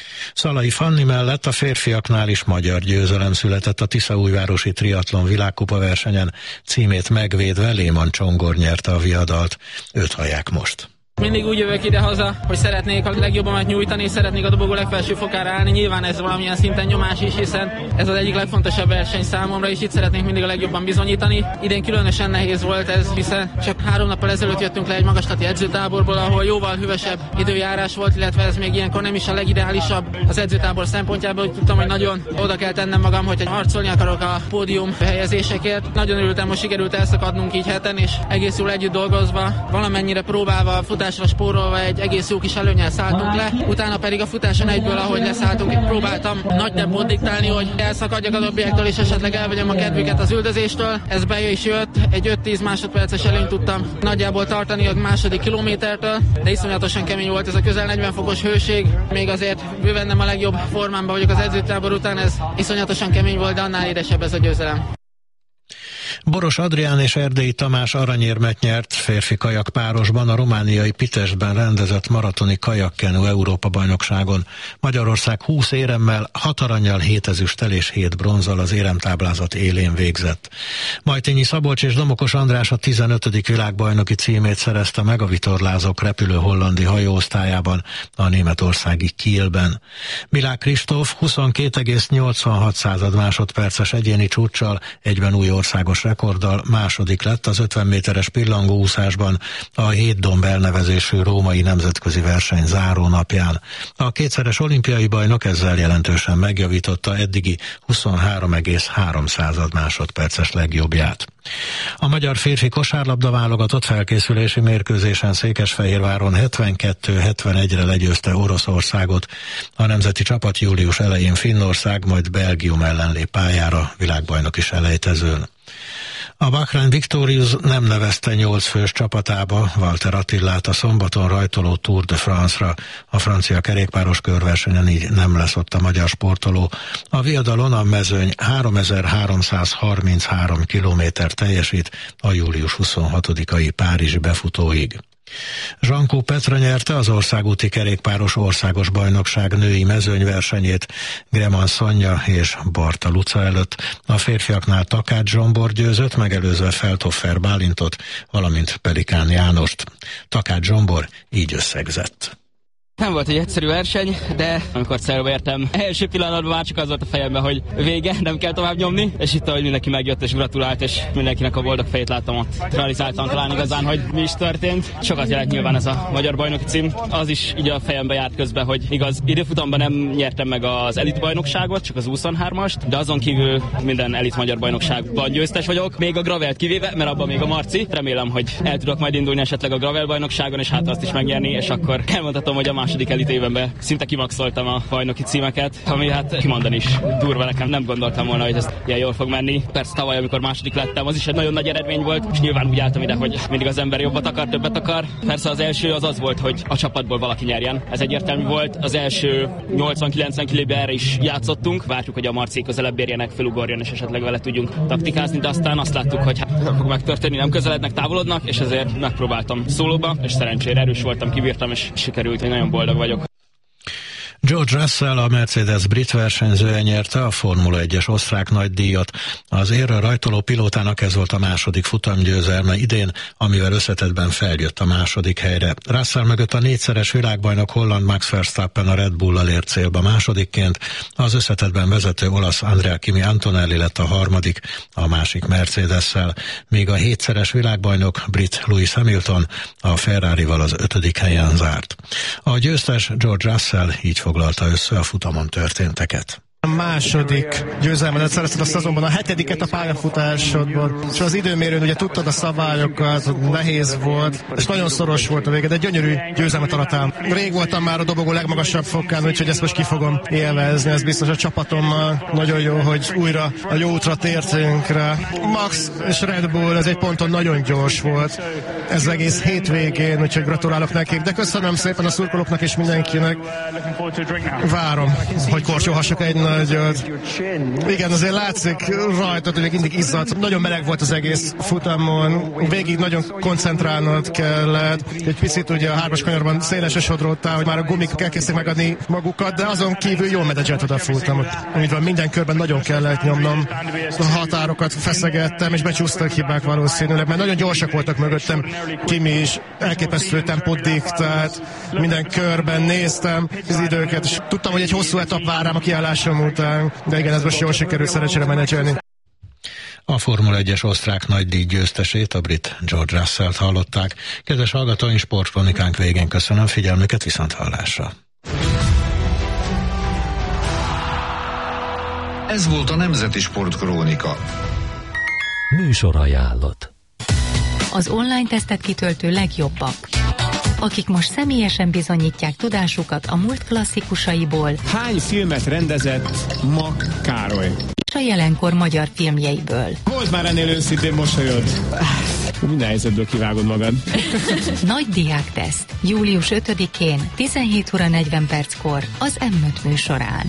Szalai Fanni mellett a férfiaknál is magyar győzelem született a tiszaújvárosi triatlon világkupa versenyen. Címét megvédve Léman Csongor nyerte a viadalt. Őt hallják most. Mindig úgy jövök ide-haza, hogy szeretnék a legjobbamat nyújtani, szeretnék a dobogó legfelső fokára állni. Nyilván ez valamilyen szinten nyomás is, hiszen ez az egyik legfontosabb verseny számomra, és itt szeretnék mindig a legjobban bizonyítani. Idén különösen nehéz volt ez, hiszen csak 3 nappal ezelőtt jöttünk le egy magaslati edzőtáborból, ahol jóval hűvösebb időjárás volt, illetve ez még ilyenkor nem is a legideálisabb az edzőtábor szempontjából. Tudtam, hogy nagyon oda kell tennem magam, hogy harcolni akarok a pódium helyezésekért. Nagyon örültem, hogy sikerült elszakadnunk így heten, és egész jól együtt dolgozva, valamennyire próbálva futásra spórolva egy egész jó kis előnnyel szálltunk le, utána pedig a futáson egyből, ahogy leszálltunk, próbáltam nagy tempót diktálni, hogy elszakadjak a dobbiektől, és esetleg elvegyem a kedvüket az üldözéstől. Ez be is jött, egy 5-10 másodperces előnyt tudtam nagyjából tartani a második kilométertől, de iszonyatosan kemény volt ez a közel 40 fokos hőség, még azért bőven nem a legjobb formámban vagyok az edzőtábor után, ez iszonyatosan kemény volt, de annál édesebb ez a győzelem. Boros Adrián és Erdélyi Tamás aranyérmet nyert férfi kajak párosban a romániai Pitesben rendezett maratoni kajakkenu Európa-bajnokságon. Magyarország 20 éremmel, 6 arannyal, 7 ezüsttel és 7 bronzzal az éremtáblázat élén végzett. Majtényi Szabolcs és Domokos András a 15. világbajnoki címét szerezte meg a vitorlázók repülő hollandi hajóosztályában a németországi Kielben. Milák Kristóf 22,86 másodperces egyéni csúccsal egyben új országos rekorddal második lett az 50 méteres pillangóúszásban a 7 domb elnevezésű római nemzetközi verseny záró napján. A kétszeres olimpiai bajnok ezzel jelentősen megjavította eddigi 23,3 másodperces legjobbját. A magyar férfi kosárlabda válogatott felkészülési mérkőzésen Székesfehérváron 72-71-re legyőzte Oroszországot. A nemzeti csapat július elején Finnország, majd Belgium ellen lép pályára világbajnoki selejtezőn. A Bahrain Victorious nem nevezte 8 fős csapatába Walter Attilát a szombaton rajtoló Tour de France-ra. A francia kerékpáros körversenyen így nem lesz ott a magyar sportoló. A viadalon a mezőny 3333 kilométer teljesít a július 26-ai párizsi befutóig. Zsankó Petra nyerte az országúti kerékpáros országos bajnokság női mezőnyversenyét Greman Szonya és Barta Luca előtt. A férfiaknál Takács Zsombor győzött, megelőzve Feldhofer Bálintot, valamint Pelikán Jánost. Takács Zsombor így összegzett. Nem volt egy egyszerű verseny, de amikor célba értem, első pillanatban már csak az volt a fejemben, hogy vége, nem kell tovább nyomni, és itt, ahogy mindenki megjött és gratulált, és mindenkinek a boldog fejét láttam, ott realizáltam talán igazán, hogy mi is történt. Sokat jelent nyilván ez a magyar bajnoki cím. Az is így a fejembe járt közben, hogy igaz, időfutamban nem nyertem meg az elit bajnokságot, csak az 23-ast, de azon kívül minden elit magyar bajnokságban győztes vagyok, még a gravelt kivéve, mert abban még a Marci. Remélem, hogy el tudok majd indulni esetleg a gravel bajnokságon, és hát azt is megnyerni, és akkor elmondhatom, hogy a második elit évenben szinte kimaxoltam a bajnoki címeket, ami hát kimondani is durva nekem, nem gondoltam volna, hogy ez ilyen jól fog menni. Persze tavaly, amikor második lettem, az is egy nagyon nagy eredmény volt, és nyilván úgy álltam ide, hogy mindig az ember jobbat akar, többet akar. Persze az első az volt, hogy a csapatból valaki nyerjen. Ez egyértelmű volt. Az első 80-90 kilóben erre is játszottunk. Várjuk, hogy a Marci közelebb érjenek, felugorjon, és esetleg vele tudjunk taktikázni, de aztán azt láttuk, hogy hát nem fog megtörténni, nem közelednek, távolodnak, és ezért megpróbáltam szólóba, és szerencsére erős voltam, kibírtam, és sikerült, hogy nagyon boldog vagyok. George Russell, a Mercedes brit versenyzője nyerte a Formula 1-es osztrák nagydíjat. Az érre rajtoló pilótának ez volt a második futamgyőzelme idén, amivel összetettben feljött a második helyre. Russell mögött a 4-szeres világbajnok holland Max Verstappen a Red Bull-al ért célba másodikként, az összetettben vezető olasz Andrea Kimi Antonelli lett a harmadik, a másik Mercedes-szel, míg a 7-szeres világbajnok brit Lewis Hamilton a Ferrarival az 5. helyen zárt. A győztes George Russell így foglalta össze a futamon történteket. A második győzelmedet szerezted a szezonban, a 7. a pályafutásodban, és az időmérőn ugye tudtad a szabályokat, nehéz volt, és nagyon szoros volt a vége, de gyönyörű győzelmet arattál. Rég voltam már a dobogó legmagasabb fokán, úgyhogy ezt most ki fogom élvezni, ez biztos a csapatommal. Nagyon jó, hogy újra a jó útra tértünk rá. Max és Red Bull, ez egy ponton nagyon gyors volt, ez egész hétvégén, úgyhogy gratulálok nekik, de köszönöm szépen a szurkolóknak és mindenkinek. Várom, hogy kortyolhassak egy nagyot. Igen, azért látszik rajta, hogy mindig izzadt. Nagyon meleg volt az egész futamon. Végig nagyon koncentrálnod kellett. Egy picit ugye a 3-as kanyarban szélesre sodródtál, hogy már a gumik elkezdték megadni magukat, de azon kívül jól menedzselted a futamot. Úgy van, minden körben nagyon kellett nyomnom. A határokat feszegettem, és becsúsztak hibák valószínűleg, mert nagyon gyorsak voltak mögöttem. Kimi is elképesztő tempót diktált, minden körben néztem az időket, és tudtam, hogy egy hosszú etap vár rám a kiállásom után, de igen, ez most jól sikerült szerencsére menedzselni. A Formula 1-es osztrák nagydíj győztesét, a brit George Russellt hallották. Kedves hallgatóink, sportkronikánk végén köszönöm figyelmüket, viszonthallásra. Ez volt a Nemzeti Sportkrónika. Műsorajánlat. Az online tesztet kitöltő legjobbak, akik most személyesen bizonyítják tudásukat a múlt klasszikusaiból. Hány filmet rendezett Mak Károly? És a jelenkor magyar filmjeiből. Volt már ennél őszintén mosolyod. Minden helyzetből kivágod magad. Nagy diákteszt. Július 5-én 17 óra 40 perckor az M5 műsorán.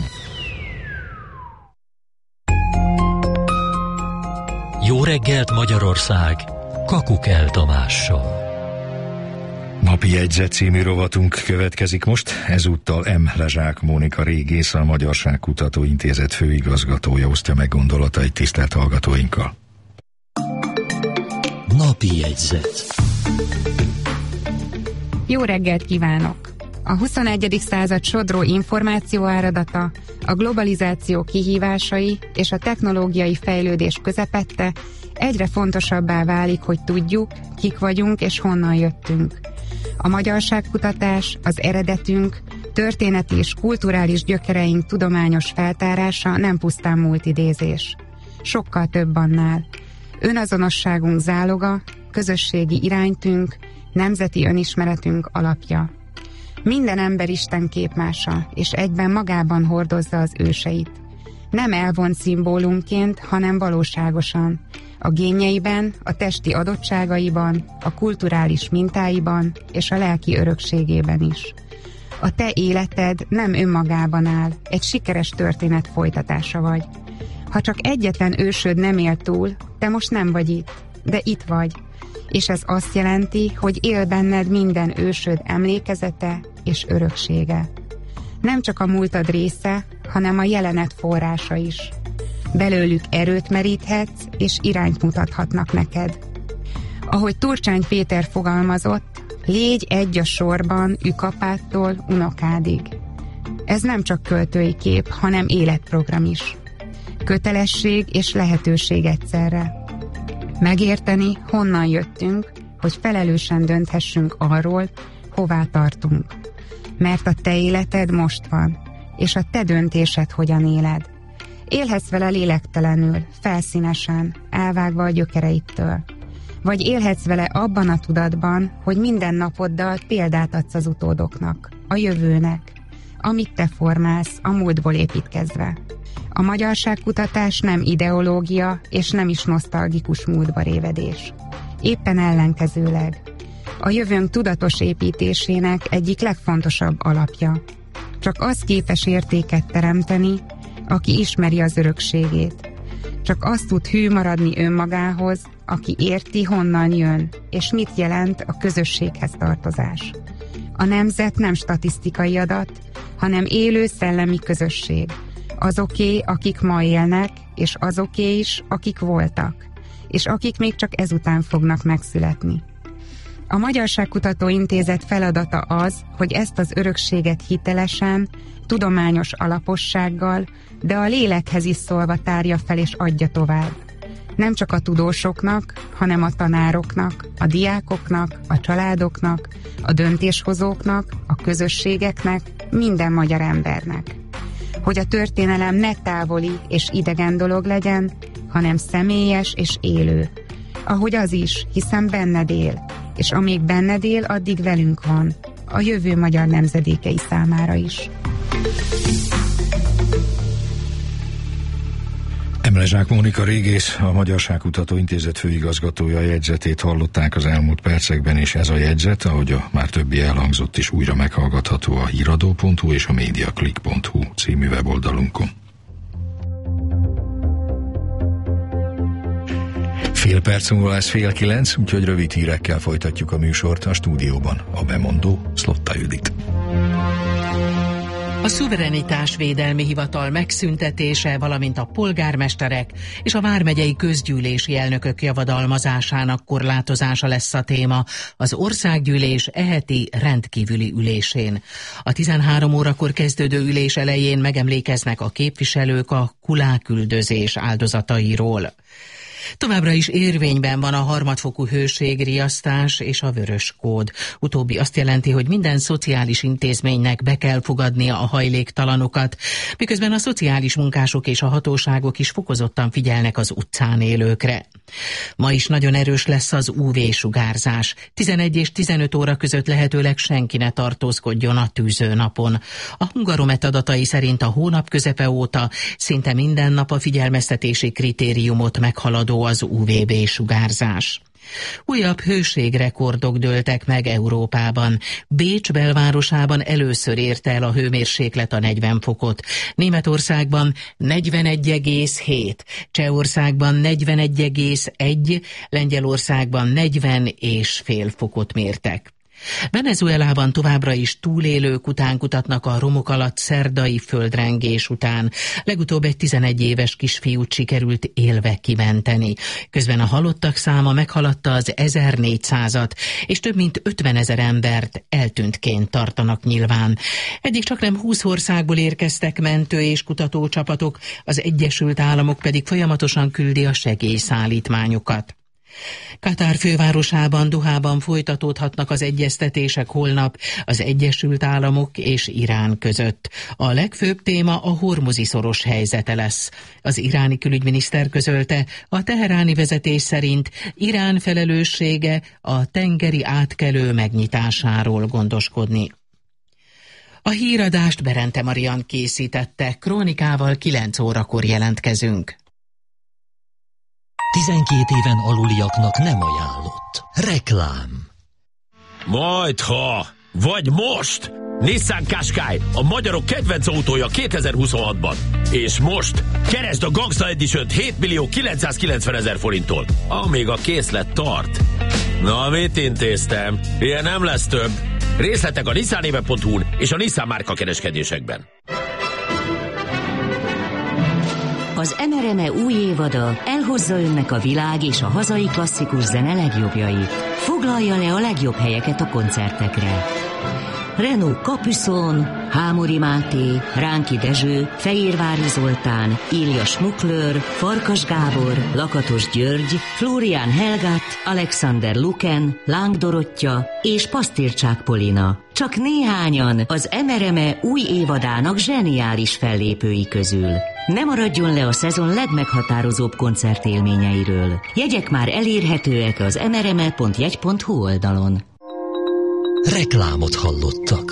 Jó reggelt Magyarország! Kakukell Tamással. Napi jegyzet című rovatunk következik most, ezúttal M. Lezsák Mónika régész, a Magyarságkutató Intézet főigazgatója osztja meg gondolatait tisztelt hallgatóinkkal. Napi jegyzet. Jó reggelt kívánok! A 21. század sodró információáradata, a globalizáció kihívásai és a technológiai fejlődés közepette egyre fontosabbá válik, hogy tudjuk, kik vagyunk és honnan jöttünk. A magyarságkutatás, az eredetünk, történeti és kulturális gyökereink tudományos feltárása nem pusztán múltidézés. Sokkal több annál. Önazonosságunk záloga, közösségi iránytünk, nemzeti önismeretünk alapja. Minden ember Isten képmása, és egyben magában hordozza az őseit. Nem elvont szimbólumként, hanem valóságosan. A génjeiben, a testi adottságaiban, a kulturális mintáiban és a lelki örökségében is. A te életed nem önmagában áll, egy sikeres történet folytatása vagy. Ha csak egyetlen ősöd nem él túl, te most nem vagy itt, de itt vagy. És ez azt jelenti, hogy él benned minden ősöd emlékezete és öröksége. Nem csak a múltad része, hanem a jelenet forrása is. Belőlük erőt meríthetsz, és irányt mutathatnak neked. Ahogy Turcsány Péter fogalmazott, légy egy a sorban ükapától unokádig. Ez nem csak költői kép, hanem életprogram is. Kötelesség és lehetőség egyszerre. Megérteni, honnan jöttünk, hogy felelősen dönthessünk arról, hová tartunk. Mert a te életed most van, és a te döntésed hogyan éled. Élhetsz vele lélektelenül, felszínesen, elvágva a gyökereittől. Vagy élhetsz vele abban a tudatban, hogy minden napoddal példát adsz az utódoknak, a jövőnek, amit te formálsz, a múltból építkezve. A magyarságkutatás nem ideológia, és nem is nosztalgikus múltba révedés. Éppen ellenkezőleg. A jövőnk tudatos építésének egyik legfontosabb alapja. Csak az képes értéket teremteni, aki ismeri az örökségét. Csak az tud hű maradni önmagához, aki érti, honnan jön, és mit jelent a közösséghez tartozás. A nemzet nem statisztikai adat, hanem élő szellemi közösség. Azoké, akik ma élnek, és azoké is, akik voltak, és akik még csak ezután fognak megszületni. A Magyarságkutató Intézet feladata az, hogy ezt az örökséget hitelesen, tudományos alapossággal, de a lélekhez is szólva tárja fel és adja tovább. Nem csak a tudósoknak, hanem a tanároknak, a diákoknak, a családoknak, a döntéshozóknak, a közösségeknek, minden magyar embernek. Hogy a történelem ne távoli és idegen dolog legyen, hanem személyes és élő. Ahogy az is, hiszen benned él, és amíg benned él, addig velünk van, a jövő magyar nemzedékei számára is. M. Lezsák Mónika régész, a Magyarságkutató Intézet főigazgatója jegyzetét hallották az elmúlt percekben, és ez a jegyzet, ahogy a már többi elhangzott is, újra meghallgatható a híradó.hu és a mediaclick.hu című weboldalunkon. Fél perc múlva lesz 8:30, úgyhogy rövid hírekkel folytatjuk a műsort. A stúdióban a bemondó Szlotta Judit. A szuverenitásvédelmi hivatal megszüntetése, valamint a polgármesterek és a vármegyei közgyűlési elnökök javadalmazásának korlátozása lesz a téma az országgyűlés heti rendkívüli ülésén. A 13 órakor kezdődő ülés elején megemlékeznek a képviselők a kuláküldözés áldozatairól. Továbbra is érvényben van a harmadfokú hőségriasztás és a vörös kód. Utóbbi azt jelenti, hogy minden szociális intézménynek be kell fogadnia a hajléktalanokat, miközben a szociális munkások és a hatóságok is fokozottan figyelnek az utcán élőkre. Ma is nagyon erős lesz az UV-sugárzás. 11 és 15 óra között lehetőleg senki ne tartózkodjon a tűzőnapon. A Hungaromet adatai szerint a hónap közepe óta szinte minden nap a figyelmeztetési kritériumot meghaladó az UVB-sugárzás. Újabb hőségrekordok dőltek meg Európában. Bécs belvárosában először érte el a hőmérséklet a 40 fokot. Németországban 41,7, Csehországban 41,1, Lengyelországban 40,5 fokot mértek. Venezuelában továbbra is túlélők után kutatnak a romok alatt szerdai földrengés után. Legutóbb egy 11 éves kisfiút sikerült élve kimenteni. Közben a halottak száma meghaladta az 1400-at, és több mint 50 000 embert eltűntként tartanak nyilván. Eddig csaknem 20 országból érkeztek mentő- és kutatócsapatok, az Egyesült Államok pedig folyamatosan küldi a segélyszállítmányokat. Katár fővárosában, Dohában folytatódhatnak az egyeztetések holnap az Egyesült Államok és Irán között. A legfőbb téma a Hormuzi-szoros helyzete lesz. Az iráni külügyminiszter közölte, a teheráni vezetés szerint Irán felelőssége a tengeri átkelő megnyitásáról gondoskodni. A híradást Berente Marian készítette, krónikával 9 órakor jelentkezünk. 12 éven aluliaknak nem ajánlott. Reklám. Majdha, vagy most! Nissan Qashqai, a magyarok kedvenc autója 2026-ban. És most keresd a Gangsta Edition-t 7.990.000 forinttól, amíg a készlet tart. Na, mit intéztem? Ilyen nem lesz több. Részletek a nissanéve.hu-n és a Nissan márka kereskedésekben. Az MRME új évada elhozza önnek a világ és a hazai klasszikus zene legjobbjait. Foglalja le a legjobb helyeket a koncertekre. Renaud Capuçon, Hámori Máté, Ránki Dezső, Fehérvári Zoltán, Ilja Schmuckler, Farkas Gábor, Lakatos György, Florian Helgát, Alexander Luken, Láng Dorottya és Pasztircsák Polina. Csak néhányan az MRME új évadának zseniális fellépői közül. Ne maradjon le a szezon legmeghatározóbb koncertélményeiről. Jegyek már elérhetőek az mrme.jegy.hu oldalon. Reklámot hallottak.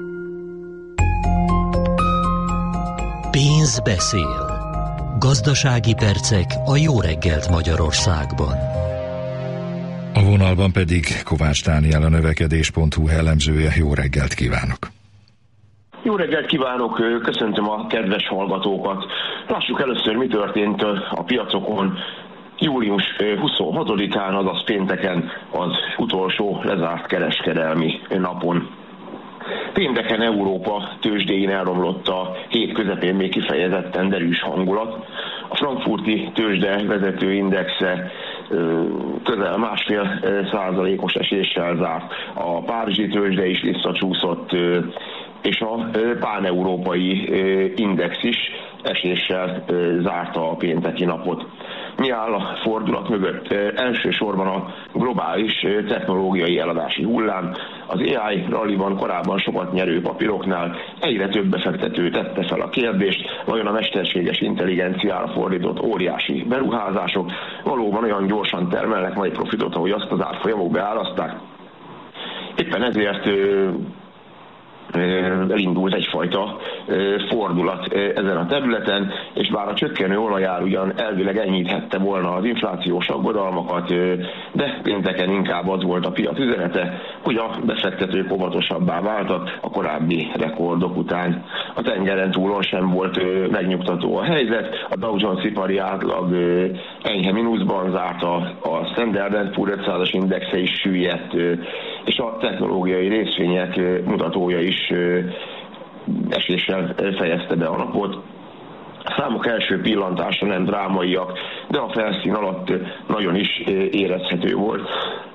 Pénz beszél. Gazdasági percek a Jó reggelt Magyarországban. A vonalban pedig Kovács Dániel, a növekedés.hu elemzője. Jó reggelt kívánok! Jó reggelt kívánok, köszöntöm a kedves hallgatókat. Lássuk először, mi történt a piacokon július 26-án, azaz pénteken, az utolsó lezárt kereskedelmi napon. Pénteken Európa tőzsdéjén elromlott a hét közepén még kifejezetten derűs hangulat. A frankfurti tőzsde vezetőindexe közel 1,5%-os eséssel zárt, a párizsi tőzsde is visszacsúszott, és a páneurópai index is eséssel zárta a pénteki napot. Mi áll a fordulat mögött? Elsősorban a globális technológiai eladási hullám. Az AI rallyban korábban sokat nyerő papíroknál egyre több befektető tette fel a kérdést, vajon a mesterséges intelligenciára fordított óriási beruházások valóban olyan gyorsan termelnek majd profitot, ahogy azt az árfolyamok beárazták. Éppen ezért elindult egyfajta fordulat ezen a területen, és bár a csökkenő olajár ugyan elvileg enyhíthette volna az inflációs aggodalmakat, de pénteken inkább az volt a piac üzenete, hogy a befektetők óvatosabbá váltak a korábbi rekordok után. A tengeren túlon sem volt megnyugtató a helyzet, a Dow Jones ipari átlag enyhe mínuszban zárt, a Standard & Poor's 500-as indexe is süllyedt, és a technológiai részvények mutatója is eséssel fejezte be a napot. A számok első pillantásra nem drámaiak, de a felszín alatt nagyon is érezhető volt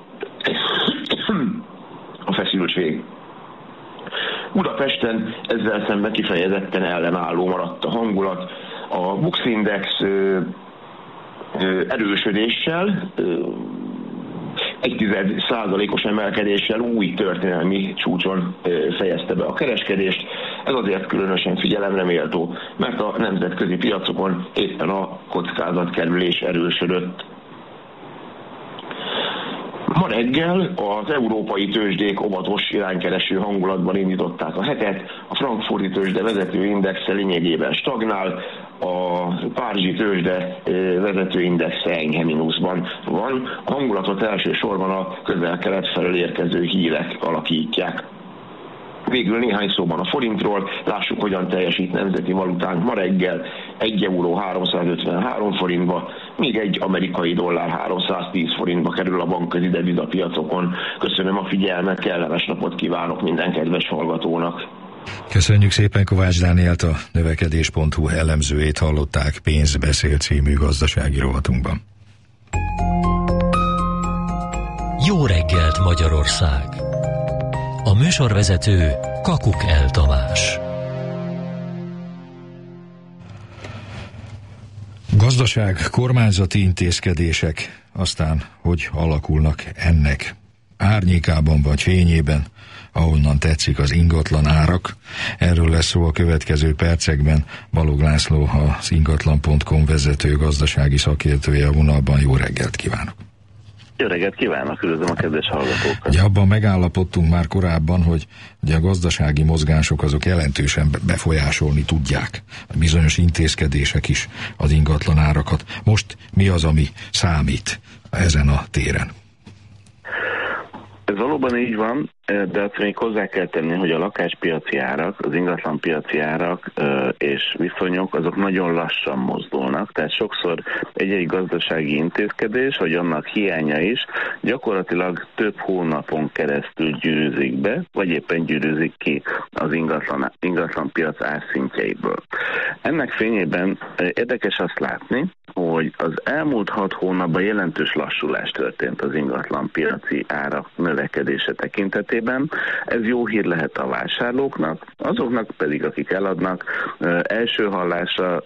a feszültség. Budapesten ezzel szemben kifejezetten ellenálló maradt a hangulat. A Bux Index erősödéssel, 0,1%-os emelkedéssel új történelmi csúcson fejezte be a kereskedést. Ez azért különösen figyelemre méltó, mert a nemzetközi piacokon éppen a kockázatkerülés erősödött. Ma reggel az európai tőzsdék óvatos iránykereső hangulatban indították a hetet, a frankfurti tőzsde vezető indexe lényegében stagnál, a párizsi tőzsde vezető indexe enyhe mínuszban van. A hangulatot elsősorban a közel-kelet felől érkező hírek alakítják. Végül néhány szóban a forintról, lássuk, hogyan teljesít nemzeti valutánk ma reggel. 1 euró 353 forintba, míg egy amerikai dollár 310 forintba kerül a bankközi devizapiacokon. Köszönöm a figyelmet, kellemes napot kívánok minden kedves hallgatónak! Köszönjük szépen Kovács Dánielt, a növekedés.hu elemzőjét hallották Pénz beszél című gazdasági rovatunkban. Jó reggelt Magyarország! A műsorvezető Kakukell Tamás. Gazdaság, kormányzati intézkedések, aztán hogy alakulnak ennek árnyékában vagy fényében, ahonnan tetszik az ingatlan árak. Erről lesz szó a következő percekben. Balog László, az ingatlan.com vezető gazdasági szakértője a vonalban. Jó reggelt kívánok! Jó reggelt kívánok, üdvözlöm a kedves hallgatókat! Ugye abban megállapodtunk már korábban, hogy ugye a gazdasági mozgások azok jelentősen befolyásolni tudják, bizonyos intézkedések is az ingatlan árakat. Most mi az, ami számít ezen a téren? Ez valóban így van, de azt még hozzá kell tenni, hogy a lakáspiaci árak, az ingatlanpiaci árak és viszonyok, azok nagyon lassan mozdulnak, tehát sokszor egy-egy gazdasági intézkedés, vagy annak hiánya is gyakorlatilag több hónapon keresztül gyűrűzik be, vagy éppen gyűrűzik ki az ingatlanpiac árszintjeiből. Ennek fényében érdekes azt látni, hogy az elmúlt 6 hónapban jelentős lassulás történt az ingatlanpiaci árak növekedése tekintetében. Ez jó hír lehet a vásárlóknak, azoknak pedig, akik eladnak, első hallásra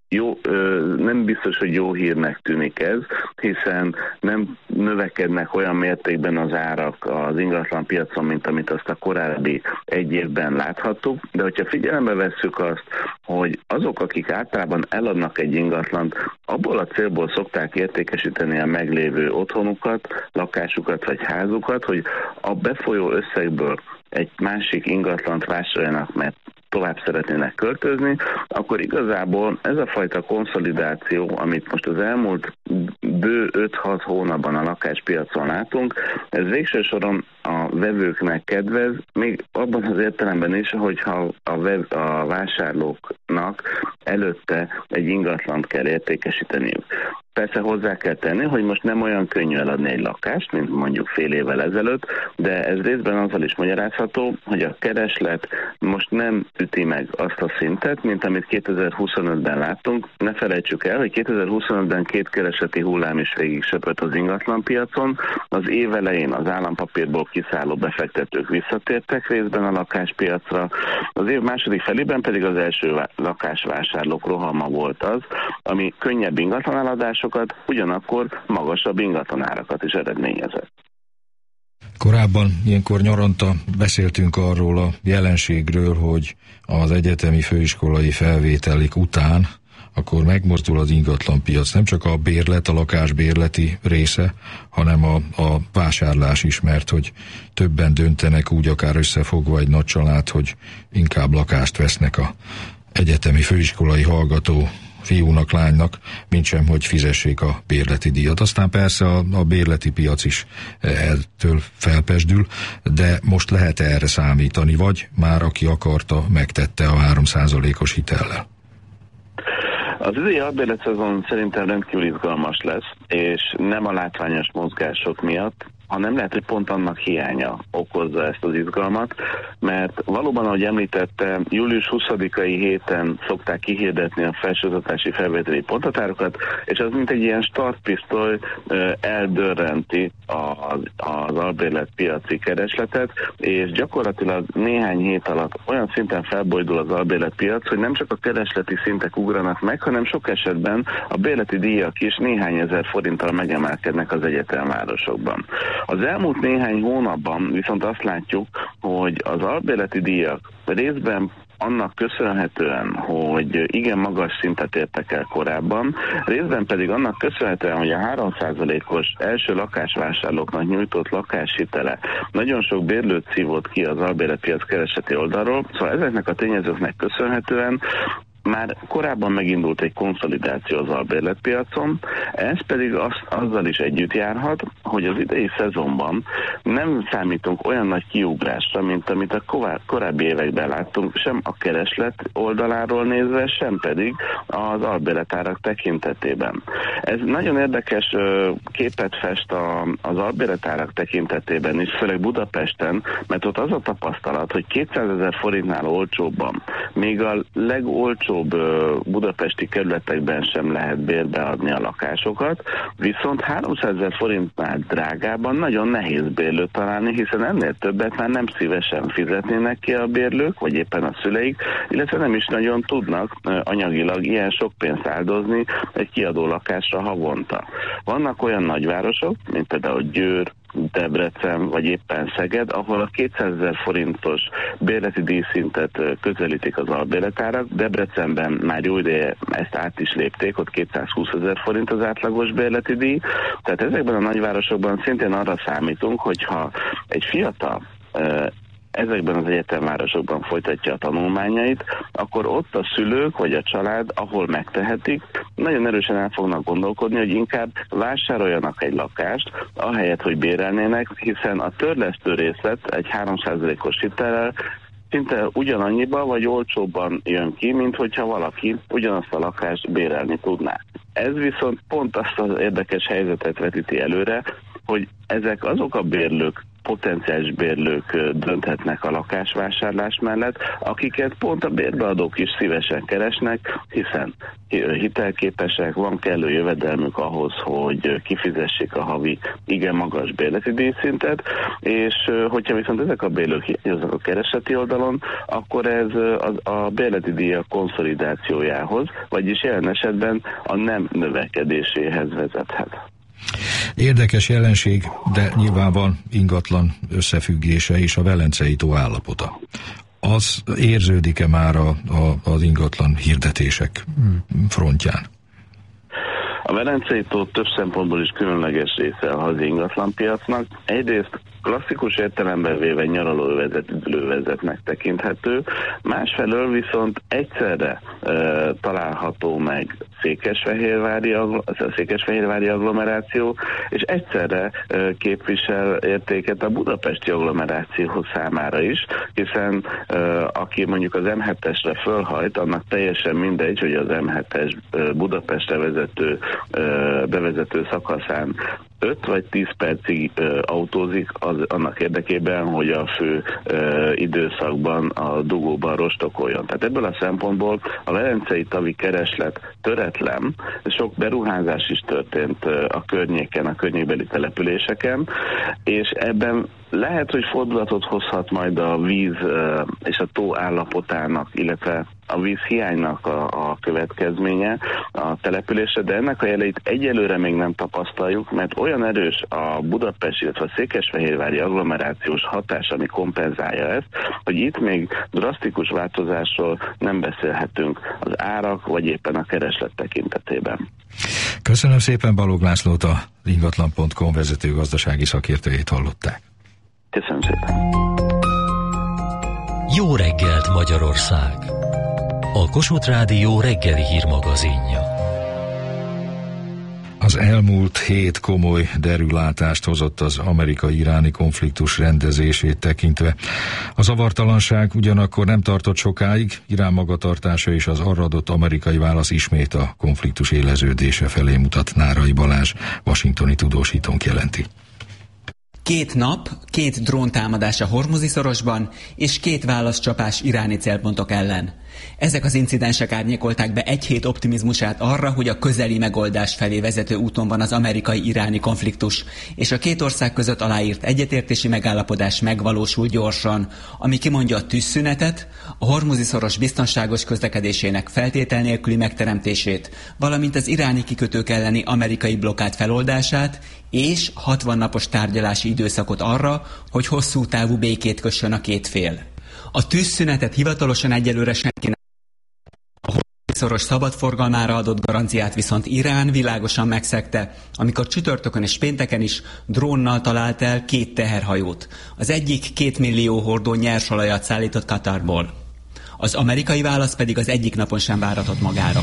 nem biztos, hogy jó hírnek tűnik ez, hiszen nem növekednek olyan mértékben az árak az ingatlan piacon, mint amit azt a korábbi egy évben láthattuk, de hogyha figyelembe vesszük azt, hogy azok, akik általában eladnak egy ingatlant, abból a célból szokták értékesíteni a meglévő otthonukat, lakásukat vagy házukat, hogy a befolyó összegből egy másik ingatlant vásároljanak, mert tovább szeretnének költözni, akkor igazából ez a fajta konszolidáció, amit most az elmúlt bő 5-6 hónapban a lakáspiacon látunk, ez végső soron a vevőknek kedvez, még abban az értelemben is, hogyha a vásárlóknak előtte egy ingatlant kell értékesíteniük. Persze hozzá kell tenni, hogy most nem olyan könnyű eladni egy lakást, mint mondjuk fél évvel ezelőtt, de ez részben azzal is magyarázható, hogy a kereslet most nem üti meg azt a szintet, mint amit 2025-ben láttunk. Ne felejtsük el, hogy 2025-ben 2 keresleti hullám is végig söpört az ingatlanpiacon. Az év elején az állampapírból kiszálló befektetők visszatértek részben a lakáspiacra. Az év második felében pedig az első lakásvásárlók rohama volt az, ami könnyebb ingatlaneladások, ugyanakkor magasabb ingatlanárakat is eredményezett. Korábban, ilyenkor nyaranta beszéltünk arról a jelenségről, hogy az egyetemi főiskolai felvételik után akkor megmozdul az ingatlanpiac. Nem csak a bérlet, a lakásbérleti része, hanem a vásárlás is, mert hogy többen döntenek úgy akár összefogva egy nagy család, hogy inkább lakást vesznek a egyetemi főiskolai hallgató fiúnak, lánynak, mintsem, hogy fizessék a bérleti díjat. Aztán persze a bérleti piac is ettől felpesdül, de most lehet erre számítani, vagy már aki akarta, megtette a 3%-os hitellel. Az idei albérletszezon szerintem rendkívül izgalmas lesz, és nem a látványos mozgások miatt, hanem lehet, hogy pont annak hiánya okozza ezt az izgalmat, mert valóban, ahogy említette, július 20-ai héten szokták kihirdetni a felsőoktatási felvételi pontatárokat, és az mint egy ilyen startpisztoly eldörrenti az albérletpiaci keresletet, és gyakorlatilag néhány hét alatt olyan szinten felbojdul az albérletpiac, hogy nem csak a keresleti szintek ugranak meg, hanem sok esetben a bérleti díjak is néhány ezer forinttal megemelkednek az egyetemvárosokban. Az elmúlt néhány hónapban viszont azt látjuk, hogy az albérleti díjak részben annak köszönhetően, hogy igen magas szintet értek el korábban, részben pedig annak köszönhetően, hogy a 3%-os első lakásvásárlóknak nyújtott lakáshitele nagyon sok bérlőt szívott ki az albérletpiac keresleti oldalról, szóval ezeknek a tényezőknek köszönhetően már korábban megindult egy konszolidáció az albérletpiacon, ez pedig azzal is együtt járhat, hogy az idei szezonban nem számítunk olyan nagy kiugrásra, mint amit a korábbi években láttunk, sem a kereslet oldaláról nézve, sem pedig az albérletárak tekintetében. Ez nagyon érdekes képet fest az albérletárak tekintetében is, főleg Budapesten, mert ott az a tapasztalat, hogy 200 000 forintnál olcsóbban, még a legolcsóbb budapesti kerületekben sem lehet bérbe adni a lakásokat, viszont 300 000 forintnál drágában nagyon nehéz bérlőt találni, hiszen ennél többet már nem szívesen fizetnének ki a bérlők, vagy éppen a szüleik, illetve nem is nagyon tudnak anyagilag ilyen sok pénzt áldozni egy kiadó lakásra havonta. Vannak olyan nagyvárosok, mint például Győr, Debrecen, vagy éppen Szeged, ahol a 200 000 forintos bérleti díjszintet közelítik az albérletárak. Debrecenben már jó ideje ezt át is lépték, ott 220 000 forint az átlagos bérleti díj. Tehát ezekben a nagyvárosokban szintén arra számítunk, hogyha egy fiatal ezekben az egyetemvárosokban folytatja a tanulmányait, akkor ott a szülők vagy a család, ahol megtehetik, nagyon erősen el fognak gondolkodni, hogy inkább vásároljanak egy lakást, ahelyett, hogy bérelnének, hiszen a törlesztő részlet egy 3%-os hitellel szinte ugyanannyiba vagy olcsóbban jön ki, mint hogyha valaki ugyanazt a lakást bérelni tudná. Ez viszont pont azt az érdekes helyzetet vetíti előre, hogy ezek azok a bérlők, potenciális bérlők dönthetnek a lakásvásárlás mellett, akiket pont a bérbeadók is szívesen keresnek, hiszen hitelképesek, van kellő jövedelmük ahhoz, hogy kifizessék a havi igen magas bérleti díjszintet, és hogyha viszont ezek a bérlők hiányoznak a keresleti oldalon, akkor ez a bérleti díjak konszolidációjához, vagyis jelen esetben a nem növekedéséhez vezethet. Érdekes jelenség, de nyilván van ingatlan összefüggése és a Velencei tó állapota. Az érződik-e már az ingatlan hirdetések frontján? A Velencei tó több szempontból is különleges része a hazi ingatlanpiacnak. Egyrészt klasszikus értelemben véve nyaralóövezet, üdülővezetnek tekinthető, másfelől viszont egyszerre található meg Székesfehérvári agglomeráció, és egyszerre képvisel értéket a budapesti agglomeráció számára is, hiszen aki mondjuk az M7-esre fölhajt, annak teljesen mindegy, hogy az M7-es Budapestre bevezető szakaszán 5 vagy 10 percig autózik annak érdekében, hogy a fő időszakban a dugóban rostokoljon. Tehát ebből a szempontból a velencei tavi kereslet töretlen, sok beruházás is történt a környéken, a környékbeli településeken, és ebben Lehet, hogy fordulatot hozhat majd a víz és a tó állapotának, illetve a vízhiánynak a következménye a településre, de ennek a jeleit egyelőre még nem tapasztaljuk, mert olyan erős a Budapest, illetve a székesfehérvári agglomerációs hatás, ami kompenzálja ezt, hogy itt még drasztikus változásról nem beszélhetünk az árak, vagy éppen a kereslet tekintetében. Köszönöm szépen, Balogh Lászlót, a ingatlan.com vezető gazdasági szakértőjét hallották. Köszönöm szépen. Jó reggelt, Magyarország! A Kossuth Rádió reggeli hírmagazinja. Az elmúlt hét komoly derülátást hozott az amerikai-iráni konfliktus rendezését tekintve. A zavartalanság ugyanakkor nem tartott sokáig, Irán magatartása és az arra adott amerikai válasz ismét a konfliktus éleződése felé mutat. Nárai Balázs, washingtoni tudósítónk jelenti. 2 nap, 2 dróntámadás a Hormuzi szorosban, és 2 válaszcsapás iráni célpontok ellen. Ezek az incidensek árnyékolták be egy hét optimizmusát arra, hogy a közeli megoldás felé vezető úton van az amerikai-iráni konfliktus, és a 2 ország között aláírt egyetértési megállapodás megvalósul gyorsan, ami kimondja a tűzszünetet, a Hormuzi szoros biztonságos közlekedésének feltétel nélküli megteremtését, valamint az iráni kikötők elleni amerikai blokkád feloldását, és 60 napos tárgyalási időszakot arra, hogy hosszú távú békét kössön a 2 fél. A tűzszünetet hivatalosan egyelőre senki nem. A Hormuzi szoros szabad forgalmára adott garanciát viszont Irán világosan megszegte, amikor csütörtökön és pénteken is drónnal talált el 2 teherhajót. Az egyik 2 millió hordó nyersolajat szállított Katarból. Az amerikai válasz pedig az egyik napon sem váratott magára.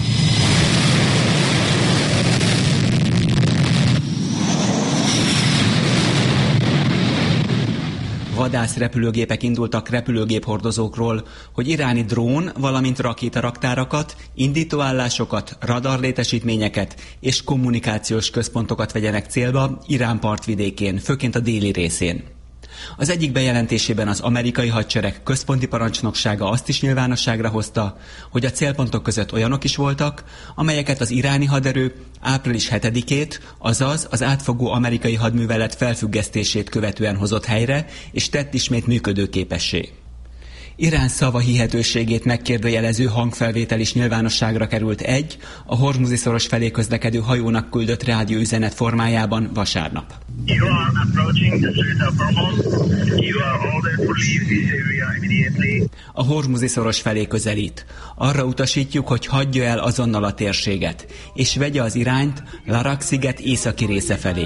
Vadászrepülőgépek indultak repülőgép-hordozókról, hogy iráni drón, valamint rakétaraktárakat, indítóállásokat, radarlétesítményeket és kommunikációs központokat vegyenek célba Irán partvidékén, főként a déli részén. Az egyik bejelentésében az amerikai hadsereg központi parancsnoksága azt is nyilvánosságra hozta, hogy a célpontok között olyanok is voltak, amelyeket az iráni haderő április 7-ét, azaz az átfogó amerikai hadművelet felfüggesztését követően hozott helyre, és tett ismét működőképessé. Irán szava hihetőségét megkérdőjelező hangfelvétel is nyilvánosságra került a Hormuzi szoros felé közlekedő hajónak küldött rádióüzenet formájában vasárnap. A Hormuzi szoros felé közelít. Arra utasítjuk, hogy hagyja el azonnal a térséget, és vegye az irányt Larak-sziget északi része felé.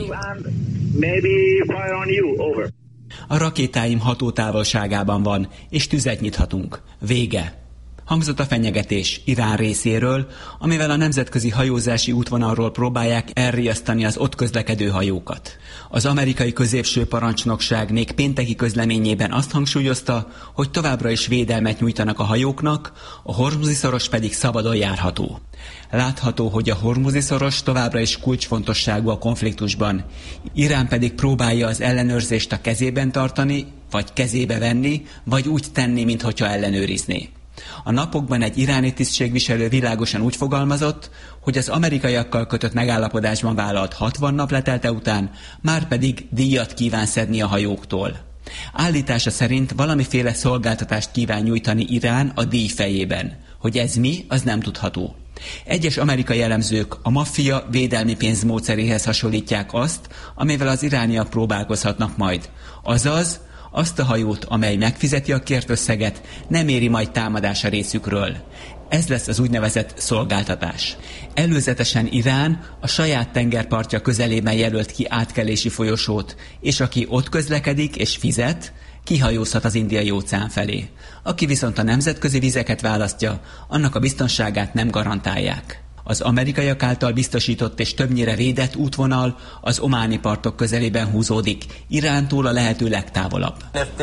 A rakétáim hatótávolságában van, és tüzet nyithatunk. Vége. Hangzott a fenyegetés Irán részéről, amivel a nemzetközi hajózási útvonalról próbálják elriasztani az ott közlekedő hajókat. Az amerikai középső parancsnokság még pénteki közleményében azt hangsúlyozta, hogy továbbra is védelmet nyújtanak a hajóknak, a Hormuzi szoros pedig szabadon járható. Látható, hogy a Hormuzi szoros továbbra is kulcsfontosságú a konfliktusban. Irán pedig próbálja az ellenőrzést a kezében tartani, vagy kezébe venni, vagy úgy tenni, minthogyha ellenőrizné. A napokban egy iráni tisztségviselő világosan úgy fogalmazott, hogy az amerikaiakkal kötött megállapodásban vállalt 60 nap letelte után már pedig díjat kíván szedni a hajóktól. Állítása szerint valamiféle szolgáltatást kíván nyújtani Irán a díj fejében. Hogy ez mi, az nem tudható. Egyes amerikai elemzők a maffia védelmi pénzmódszeréhez hasonlítják azt, amivel az irániak próbálkozhatnak majd. Azaz, azt a hajót, amely megfizeti a kért összeget, nem éri majd támadás a részükről. Ez lesz az úgynevezett szolgáltatás. Előzetesen Irán a saját tengerpartja közelében jelölt ki átkelési folyosót, és aki ott közlekedik és fizet, kihajózhat az Indiai-óceán felé. Aki viszont a nemzetközi vizeket választja, annak a biztonságát nem garantálják. Az amerikaiak által biztosított és többnyire védett útvonal az ománi partok közelében húzódik, Irántól a lehető legtávolabb.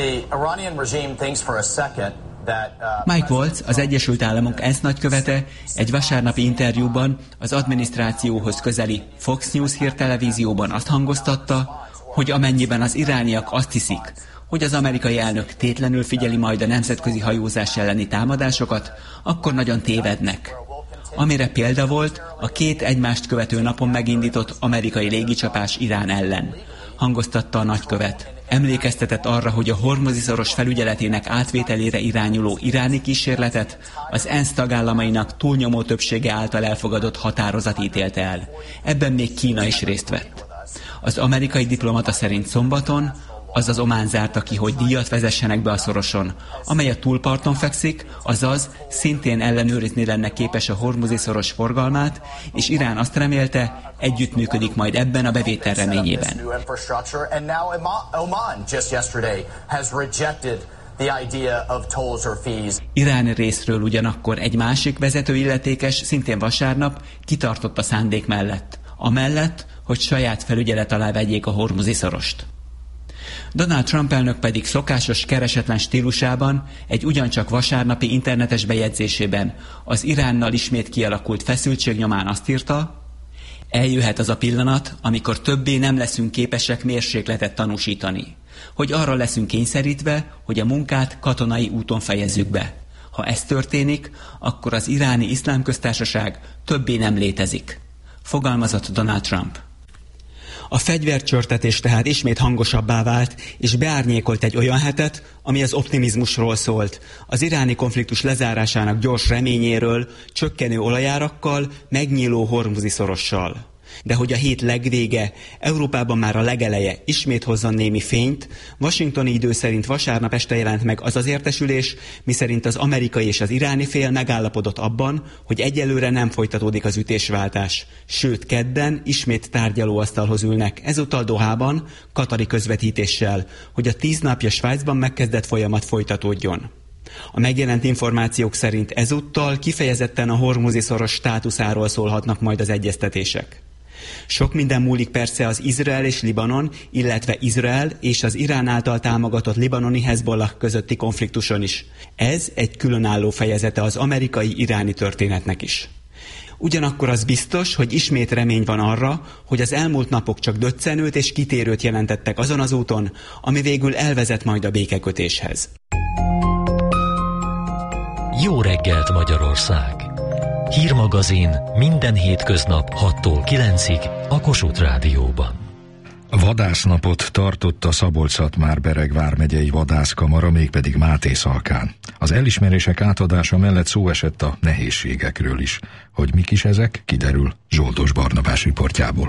Mike Waltz, az Egyesült Államok ENSZ nagykövete egy vasárnapi interjúban az adminisztrációhoz közeli Fox News hírtelevízióban azt hangoztatta, hogy amennyiben az irániak azt hiszik, hogy az amerikai elnök tétlenül figyeli majd a nemzetközi hajózás elleni támadásokat, akkor nagyon tévednek. Amire példa volt a 2 egymást követő napon megindított amerikai légicsapás Irán ellen. Hangoztatta a nagykövet. Emlékeztetett arra, hogy a Hormuzi-szoros felügyeletének átvételére irányuló iráni kísérletet az ENSZ tagállamainak túlnyomó többsége által elfogadott határozat ítélte el. Ebben még Kína is részt vett. Az amerikai diplomata szerint szombaton, azaz Omán zárta ki, hogy díjat vezessenek be a szoroson, amely a túlparton fekszik, azaz szintén ellenőrizni lenne képes a Hormuzi-szoros forgalmát, és Irán azt remélte, együttműködik majd ebben a bevétel reményében. Irán részről ugyanakkor egy másik vezető illetékes szintén vasárnap kitartott a szándék mellett, amellett, hogy saját felügyelet alá vegyék a Hormuzi-szorost. Donald Trump elnök pedig szokásos keresetlen stílusában egy ugyancsak vasárnapi internetes bejegyzésében az Iránnal ismét kialakult feszültség nyomán azt írta: eljöhet az a pillanat, amikor többé nem leszünk képesek mérsékletet tanúsítani, hogy arra leszünk kényszerítve, hogy a munkát katonai úton fejezzük be. Ha ez történik, akkor az iráni iszlám köztársaság többé nem létezik, fogalmazott Donald Trump. A fegyvercsörtetés tehát ismét hangosabbá vált, és beárnyékolt egy olyan hetet, ami az optimizmusról szólt, az iráni konfliktus lezárásának gyors reményéről, csökkenő olajárakkal, megnyíló Hormuzi-szorossal. De hogy a hét legvége, Európában már a legeleje ismét hozzon némi fényt, washingtoni idő szerint vasárnap este jelent meg az az értesülés, miszerint az amerikai és az iráni fél megállapodott abban, hogy egyelőre nem folytatódik az ütésváltás. Sőt, kedden ismét tárgyalóasztalhoz ülnek, ezúttal Dohában, katari közvetítéssel, hogy a 10 napja Svájcban megkezdett folyamat folytatódjon. A megjelent információk szerint ezúttal kifejezetten a Hormuzi-szoros státuszáról szólhatnak majd az egyeztetések. Sok minden múlik persze az Izrael és Libanon, illetve Izrael és az Irán által támogatott libanoni Hezbollah közötti konfliktuson is. Ez egy különálló fejezete az amerikai-iráni történetnek is. Ugyanakkor az biztos, hogy ismét remény van arra, hogy az elmúlt napok csak döccenőt és kitérőt jelentettek azon az úton, ami végül elvezet majd a békekötéshez. Jó reggelt, Magyarország! Hírmagazin minden hétköznap 6-tól 9-ig a Kossuth Rádióban. Vadásznapot tartott a Szabolcs-Szatmár-Bereg vármegyei vadászkamara, mégpedig Mátészalkán. Az elismerések átadása mellett szó esett a nehézségekről is. Hogy mik is ezek, kiderül Zsoldos Barnabás riportjából.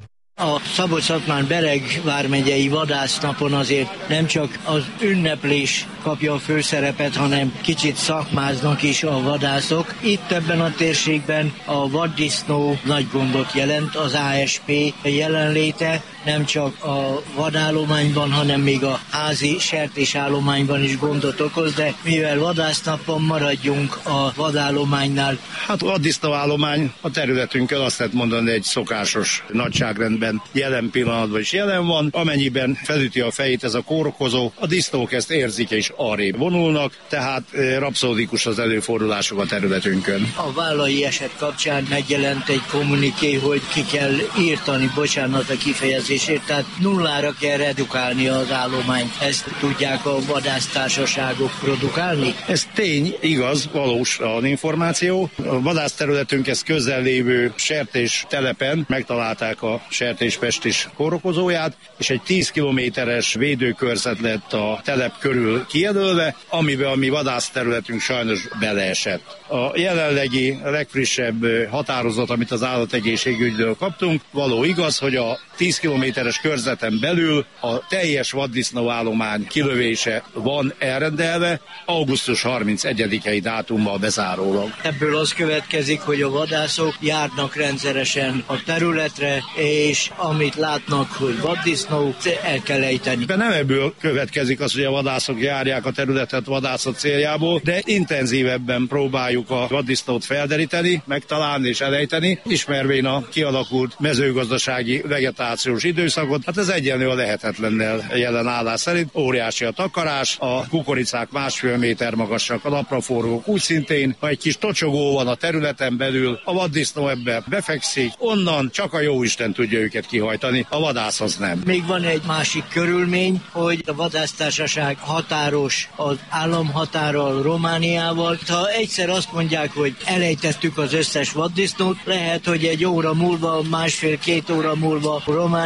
A Szabolcs-Szatmár-Bereg vármegyei vadásznapon azért nem csak az ünneplés kapja a főszerepet, hanem kicsit szakmáznak is a vadászok. Itt ebben a térségben a vaddisznó nagy gondot jelent, az ASP jelenléte nem csak a vadállományban, hanem még a házi sertésállományban is gondot okoz, de mivel vadásznapon maradjunk a vadállománynál. Hát a vaddisznóállomány a területünkön azt lehet mondani, egy szokásos nagyságrendben jelen pillanatban is jelen van. Amennyiben felüti a fejét ez a kórokozó, a disznók ezt érzik és arrébb vonulnak, tehát rapszódikus az előfordulások a területünkön. A vállai eset kapcsán megjelent egy kommuniké, hogy ki kell írtani, bocsánat a kifejezésért, tehát nullára kell redukálni az állományt. Ezt tudják a vadásztársaságok produkálni? Ez tény, igaz, valós az információ. A vadászterületünk ez közel lévő sertés telepen megtalálták a sertéspestis kórokozóját, és egy 10 kilométeres védőkörzet lett a telep körül kijelölve, amiben a mi vadászterületünk sajnos beleesett. A jelenlegi legfrissebb határozat, amit az állategészségügydől kaptunk, való igaz, hogy a 10 kilométeres körzeten belül a teljes vaddisznóállomány kilövése van elrendelve, augusztus 31-i dátummal bezárólag. Ebből az következik, hogy a vadászok járnak rendszeresen a területre, és amit látnak, hogy vaddisznó, el kell ejteni. De nem ebből következik az, hogy a vadászok járják a területet vadászat céljából, de intenzívebben próbáljuk a vaddisznót felderíteni, megtalálni és elejteni, ismervén a kialakult mezőgazdasági vegetációs időszakot. Hát ez egyenlő a lehetetlennel jelen állás szerint. Óriási a takarás, a kukoricák 1,5 méter magasak, a napraforgók úgy szintén, ha egy kis tocsogó van a területen belül, a vaddisznó ebbe befekszik, onnan csak a jóisten tudja őket kihajtani, a vadász az nem. Még van egy másik körülmény, hogy a vadásztársaság határos az államhatárral, Romániával. Ha egyszer azt mondják, hogy elejtettük az összes vaddisznót, lehet, hogy egy óra múlva, 1,5-2 óra múlva Románia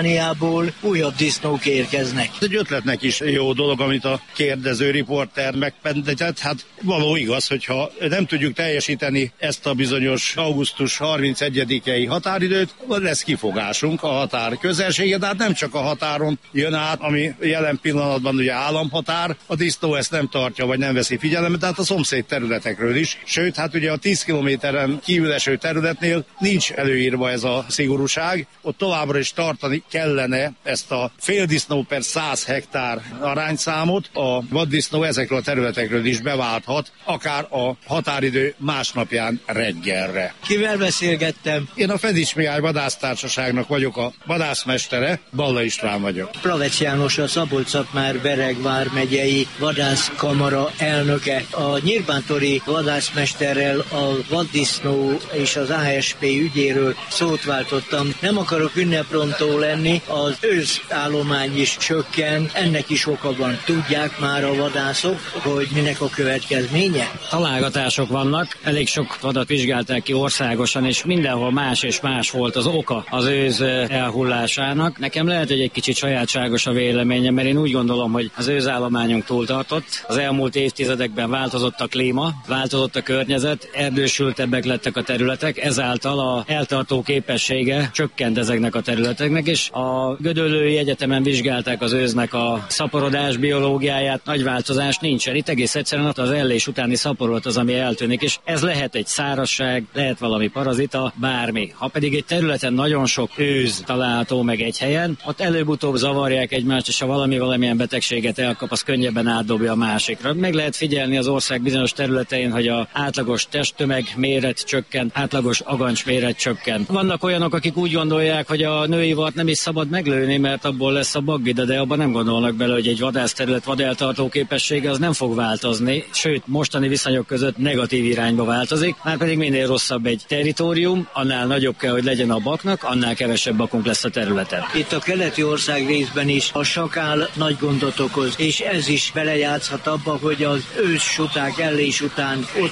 Romániából újabb disznók érkeznek. Egy ötletnek is jó dolog, amit a kérdező riporter megpendített. Hát való igaz, hogyha nem tudjuk teljesíteni ezt a bizonyos augusztus 31-i határidőt, lesz kifogásunk a határ közelsége, de hát nem csak a határon jön át, ami jelen pillanatban ugye államhatár, a disznó ezt nem tartja, vagy nem veszi figyelembe, tehát a szomszéd területekről is. Sőt, hát ugye a 10 kilométeren kívül eső területnél nincs előírva ez a szigorúság, ott továbbra is tartani kellene ezt a fél disznó per 100 hektár arányszámot, a vaddisznó ezekről a területekről is beválthat, akár a határidő másnapján reggelre. Kivel beszélgettem? Én a Fedics Mihály Vadásztársaságnak vagyok a vadászmestere, Balla István vagyok. Plavec János a Szabolcs-Szatmár-Bereg vármegyei vadászkamara elnöke. A nyírbántori vadászmesterrel a vaddisznó és az ASP ügyéről szót váltottam. Nem akarok ünneprontó lenni, az őszállomány is csökken, ennek is oka van. Tudják már a vadászok, hogy minek a következménye? Találgatások vannak, elég sok vadat vizsgálták ki országosan, és mindenhol más és más volt az oka az őz elhullásának. Nekem lehet, hogy egy kicsit sajátságos a véleményem, mert én úgy gondolom, hogy az őzállományunk túltartott. Az elmúlt évtizedekben változott a klíma, változott a környezet, erdősültebbek lettek a területek, ezáltal a eltartó képessége csökkent ezeknek a területeknek, és a Gödöllői Egyetemen vizsgálták az őznek a szaporodás biológiáját, nagy változás nincsen. Itt egész egyszerűen az ellés utáni szaporulat az, ami eltűnik, és ez lehet egy szárazság, lehet valami parazita, bármi. Ha pedig egy területen nagyon sok őz található meg egy helyen, ott előbb-utóbb zavarják egymást, és ha valamilyen betegséget elkap, az könnyebben átdobja a másikra. Meg lehet figyelni az ország bizonyos területein, hogy a átlagos testtömeg méret csökkent, átlagos agancs méret csökkent. Vannak olyanok, akik úgy gondolják, hogy a női vart nem is szabad meglőni, mert abból lesz a baggida, de abban nem gondolnak bele, hogy egy vadászterület vadeltartó képessége az nem fog változni, sőt, mostani viszonyok között negatív irányba változik, már pedig minél rosszabb egy territórium, annál nagyobb kell, hogy legyen a baknak, annál kevesebb bakunk lesz a területen. Itt a keleti ország részben is a sakál nagy gondot okoz, és ez is belejátszhat abba, hogy az ősssuták ellés után ott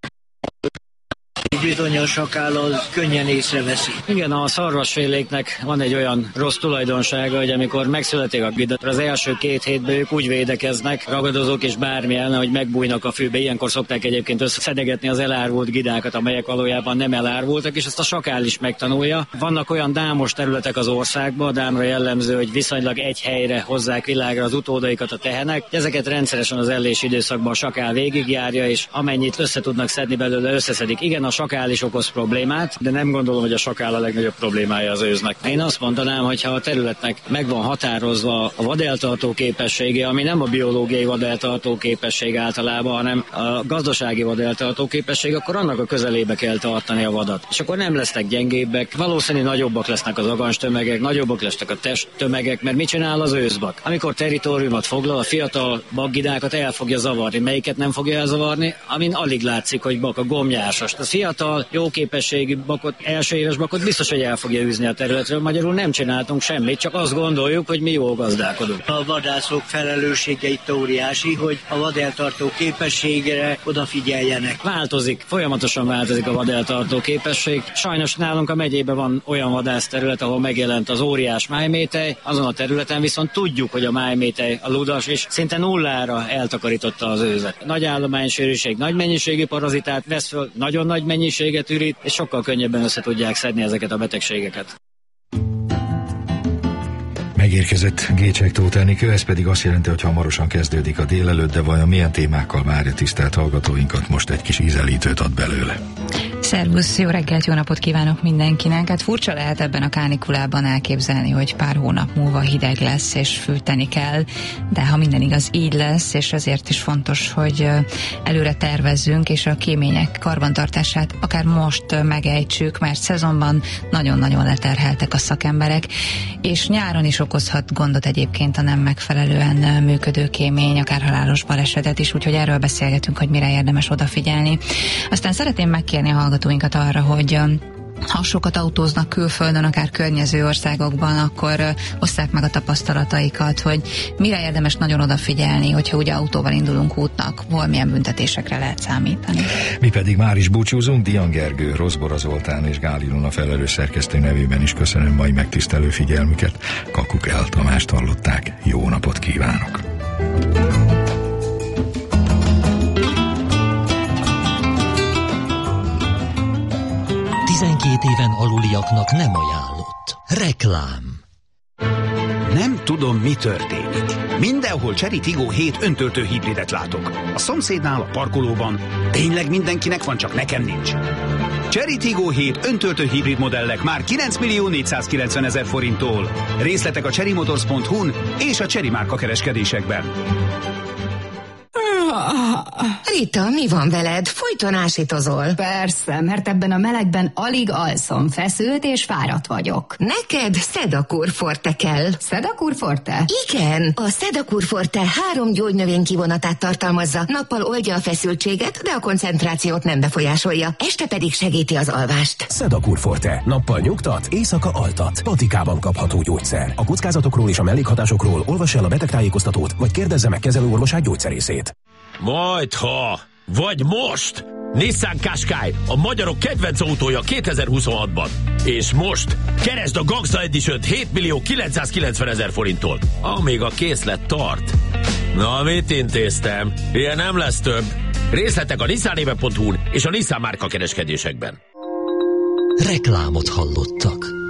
bizony a sakál az könnyen észreveszi. Igen, a szarvasféléknek van egy olyan rossz tulajdonsága, hogy amikor megszületik a gida, az első 2 hétben ők úgy védekeznek, ragadozók és bármi ellen, hogy megbújnak a fűbe. Ilyenkor szokták egyébként összeszedegetni az elárvult gidákat, amelyek valójában nem elárvultak, és ezt a sakál is megtanulja. Vannak olyan dámos területek az országban, a dámra jellemző, hogy viszonylag egy helyre hozzák világra az utódaikat a tehenek. Ezeket rendszeresen az ellés időszakban a sakál végigjárja, és amennyit össze tudnak szedni belőle, összeszedik. Igen, a sakál is okoz problémát, de nem gondolom, hogy a sakál a legnagyobb problémája az őznek. Én azt mondanám, hogy ha a területnek meg van határozva a vadeltartó képessége, ami nem a biológiai vadeltartó képesség általában, hanem a gazdasági vadeltartó képesség, akkor annak a közelébe kell tartani a vadat. És akkor nem lesznek gyengébbek, valószínűleg nagyobbak lesznek az agancstömegek, nagyobbak lesznek a testtömegek, mert mit csinál az őzbak? Amikor territóriumot foglal, a fiatal bakgidákat el fogja zavarni. Melyiket nem fogja elzavarni? Amin alig látszik, hogy bak, a gomnyásos. A fiatal, jó képességű bakot, első éves bakot biztos, hogy el fogja űzni a területről. Magyarul nem csináltunk semmit, csak azt gondoljuk, hogy mi jól gazdálkodunk. A vadászok felelőssége itt óriási, hogy a vadeltartó képességre odafigyeljenek. Változik, folyamatosan változik a vadeltartó képesség. Sajnos nálunk a megyében van olyan vadászterület, ahol megjelent az óriás májmétej, azon a területen viszont tudjuk, hogy a májmétej, a ludas is szinte nullára eltakarította az őzet. Nagy állománysűrűség, nagy mennyiségű parazitát vesz föl, nagyon nagy mennyiséget ürít, és sokkal könnyebben össze tudják szedni ezeket a betegségeket. Megérkezett Gécsek Tóth Enikő, ez pedig azt jelenti, hogy hamarosan kezdődik a délelőtt, de vajon milyen témákkal várja tisztelt hallgatóinkat, most egy kis ízelítőt ad belőle. Szervusz, jó reggelt, jó napot kívánok mindenkinek. Hát furcsa lehet ebben a kánikulában elképzelni, hogy pár hónap múlva hideg lesz és fűteni kell, de ha minden igaz, így lesz, és ezért is fontos, hogy előre tervezzünk, és a kémények karbantartását akár most megejtsük, mert szezonban nagyon-nagyon leterheltek a szakemberek, és nyáron is okozhat gondot egyébként a nem megfelelően működő kémény, akár halálos balesetet is, úgyhogy erről beszélgetünk, hogy mire érdemes odafigyelni. Aztán szeretném megkérni a hallgatóinkat arra, hogy ha sokat autóznak külföldön, akár környező országokban, akkor osszák meg a tapasztalataikat, hogy mire érdemes nagyon odafigyelni, hogyha ugye autóval indulunk útnak, hol milyen büntetésekre lehet számítani. Mi pedig már is búcsúzunk. Dian Gergő, Rozbora Zoltán és Gál Ilona felelős szerkesztő nevében is köszönöm mai megtisztelő figyelmüket. Kakukell Tamást hallották. Jó napot kívánok! Éven aluliaknak nem ajánlott. Reklám. Nem tudom, mi történik. Mindenhol Chery Tiggo 7 öntöltő hibridet látok. A szomszédnál, a parkolóban. Tényleg mindenkinek van, csak nekem nincs. Chery Tiggo 7 öntöltő hibrid modellek már 9.490.000 forinttól. Részletek a cherrymotors.hu-n és a Chery márka kereskedésekben. Rita, mi van veled? Folyton ásítozol. Persze, mert ebben a melegben alig alszom, feszült és fáradt vagyok. Neked Sedakur Forte kell. Sedakur Forte? Igen, a Sedakur Forte 3 gyógynövény kivonatát tartalmazza. Nappal oldja a feszültséget, de a koncentrációt nem befolyásolja. Este pedig segíti az alvást. Sedakur Forte. Nappal nyugtat, éjszaka altat. Patikában kapható gyógyszer. A kockázatokról és a mellékhatásokról olvassa el a betegtájékoztatót, vagy kérdezze meg kezelőorvosát, gyógyszerészét. Majdha, vagy most! Nissan Qashqai, a magyarok kedvenc autója 2026-ban. És most keresd a Gangsta Edition-t 7.990.000 forinttól, amíg a készlet tart. Na, mit intéztem? Ilyen nem lesz több. Részletek a nissanéve.hu-n és a Nissan márka kereskedésekben. Reklámot hallottak.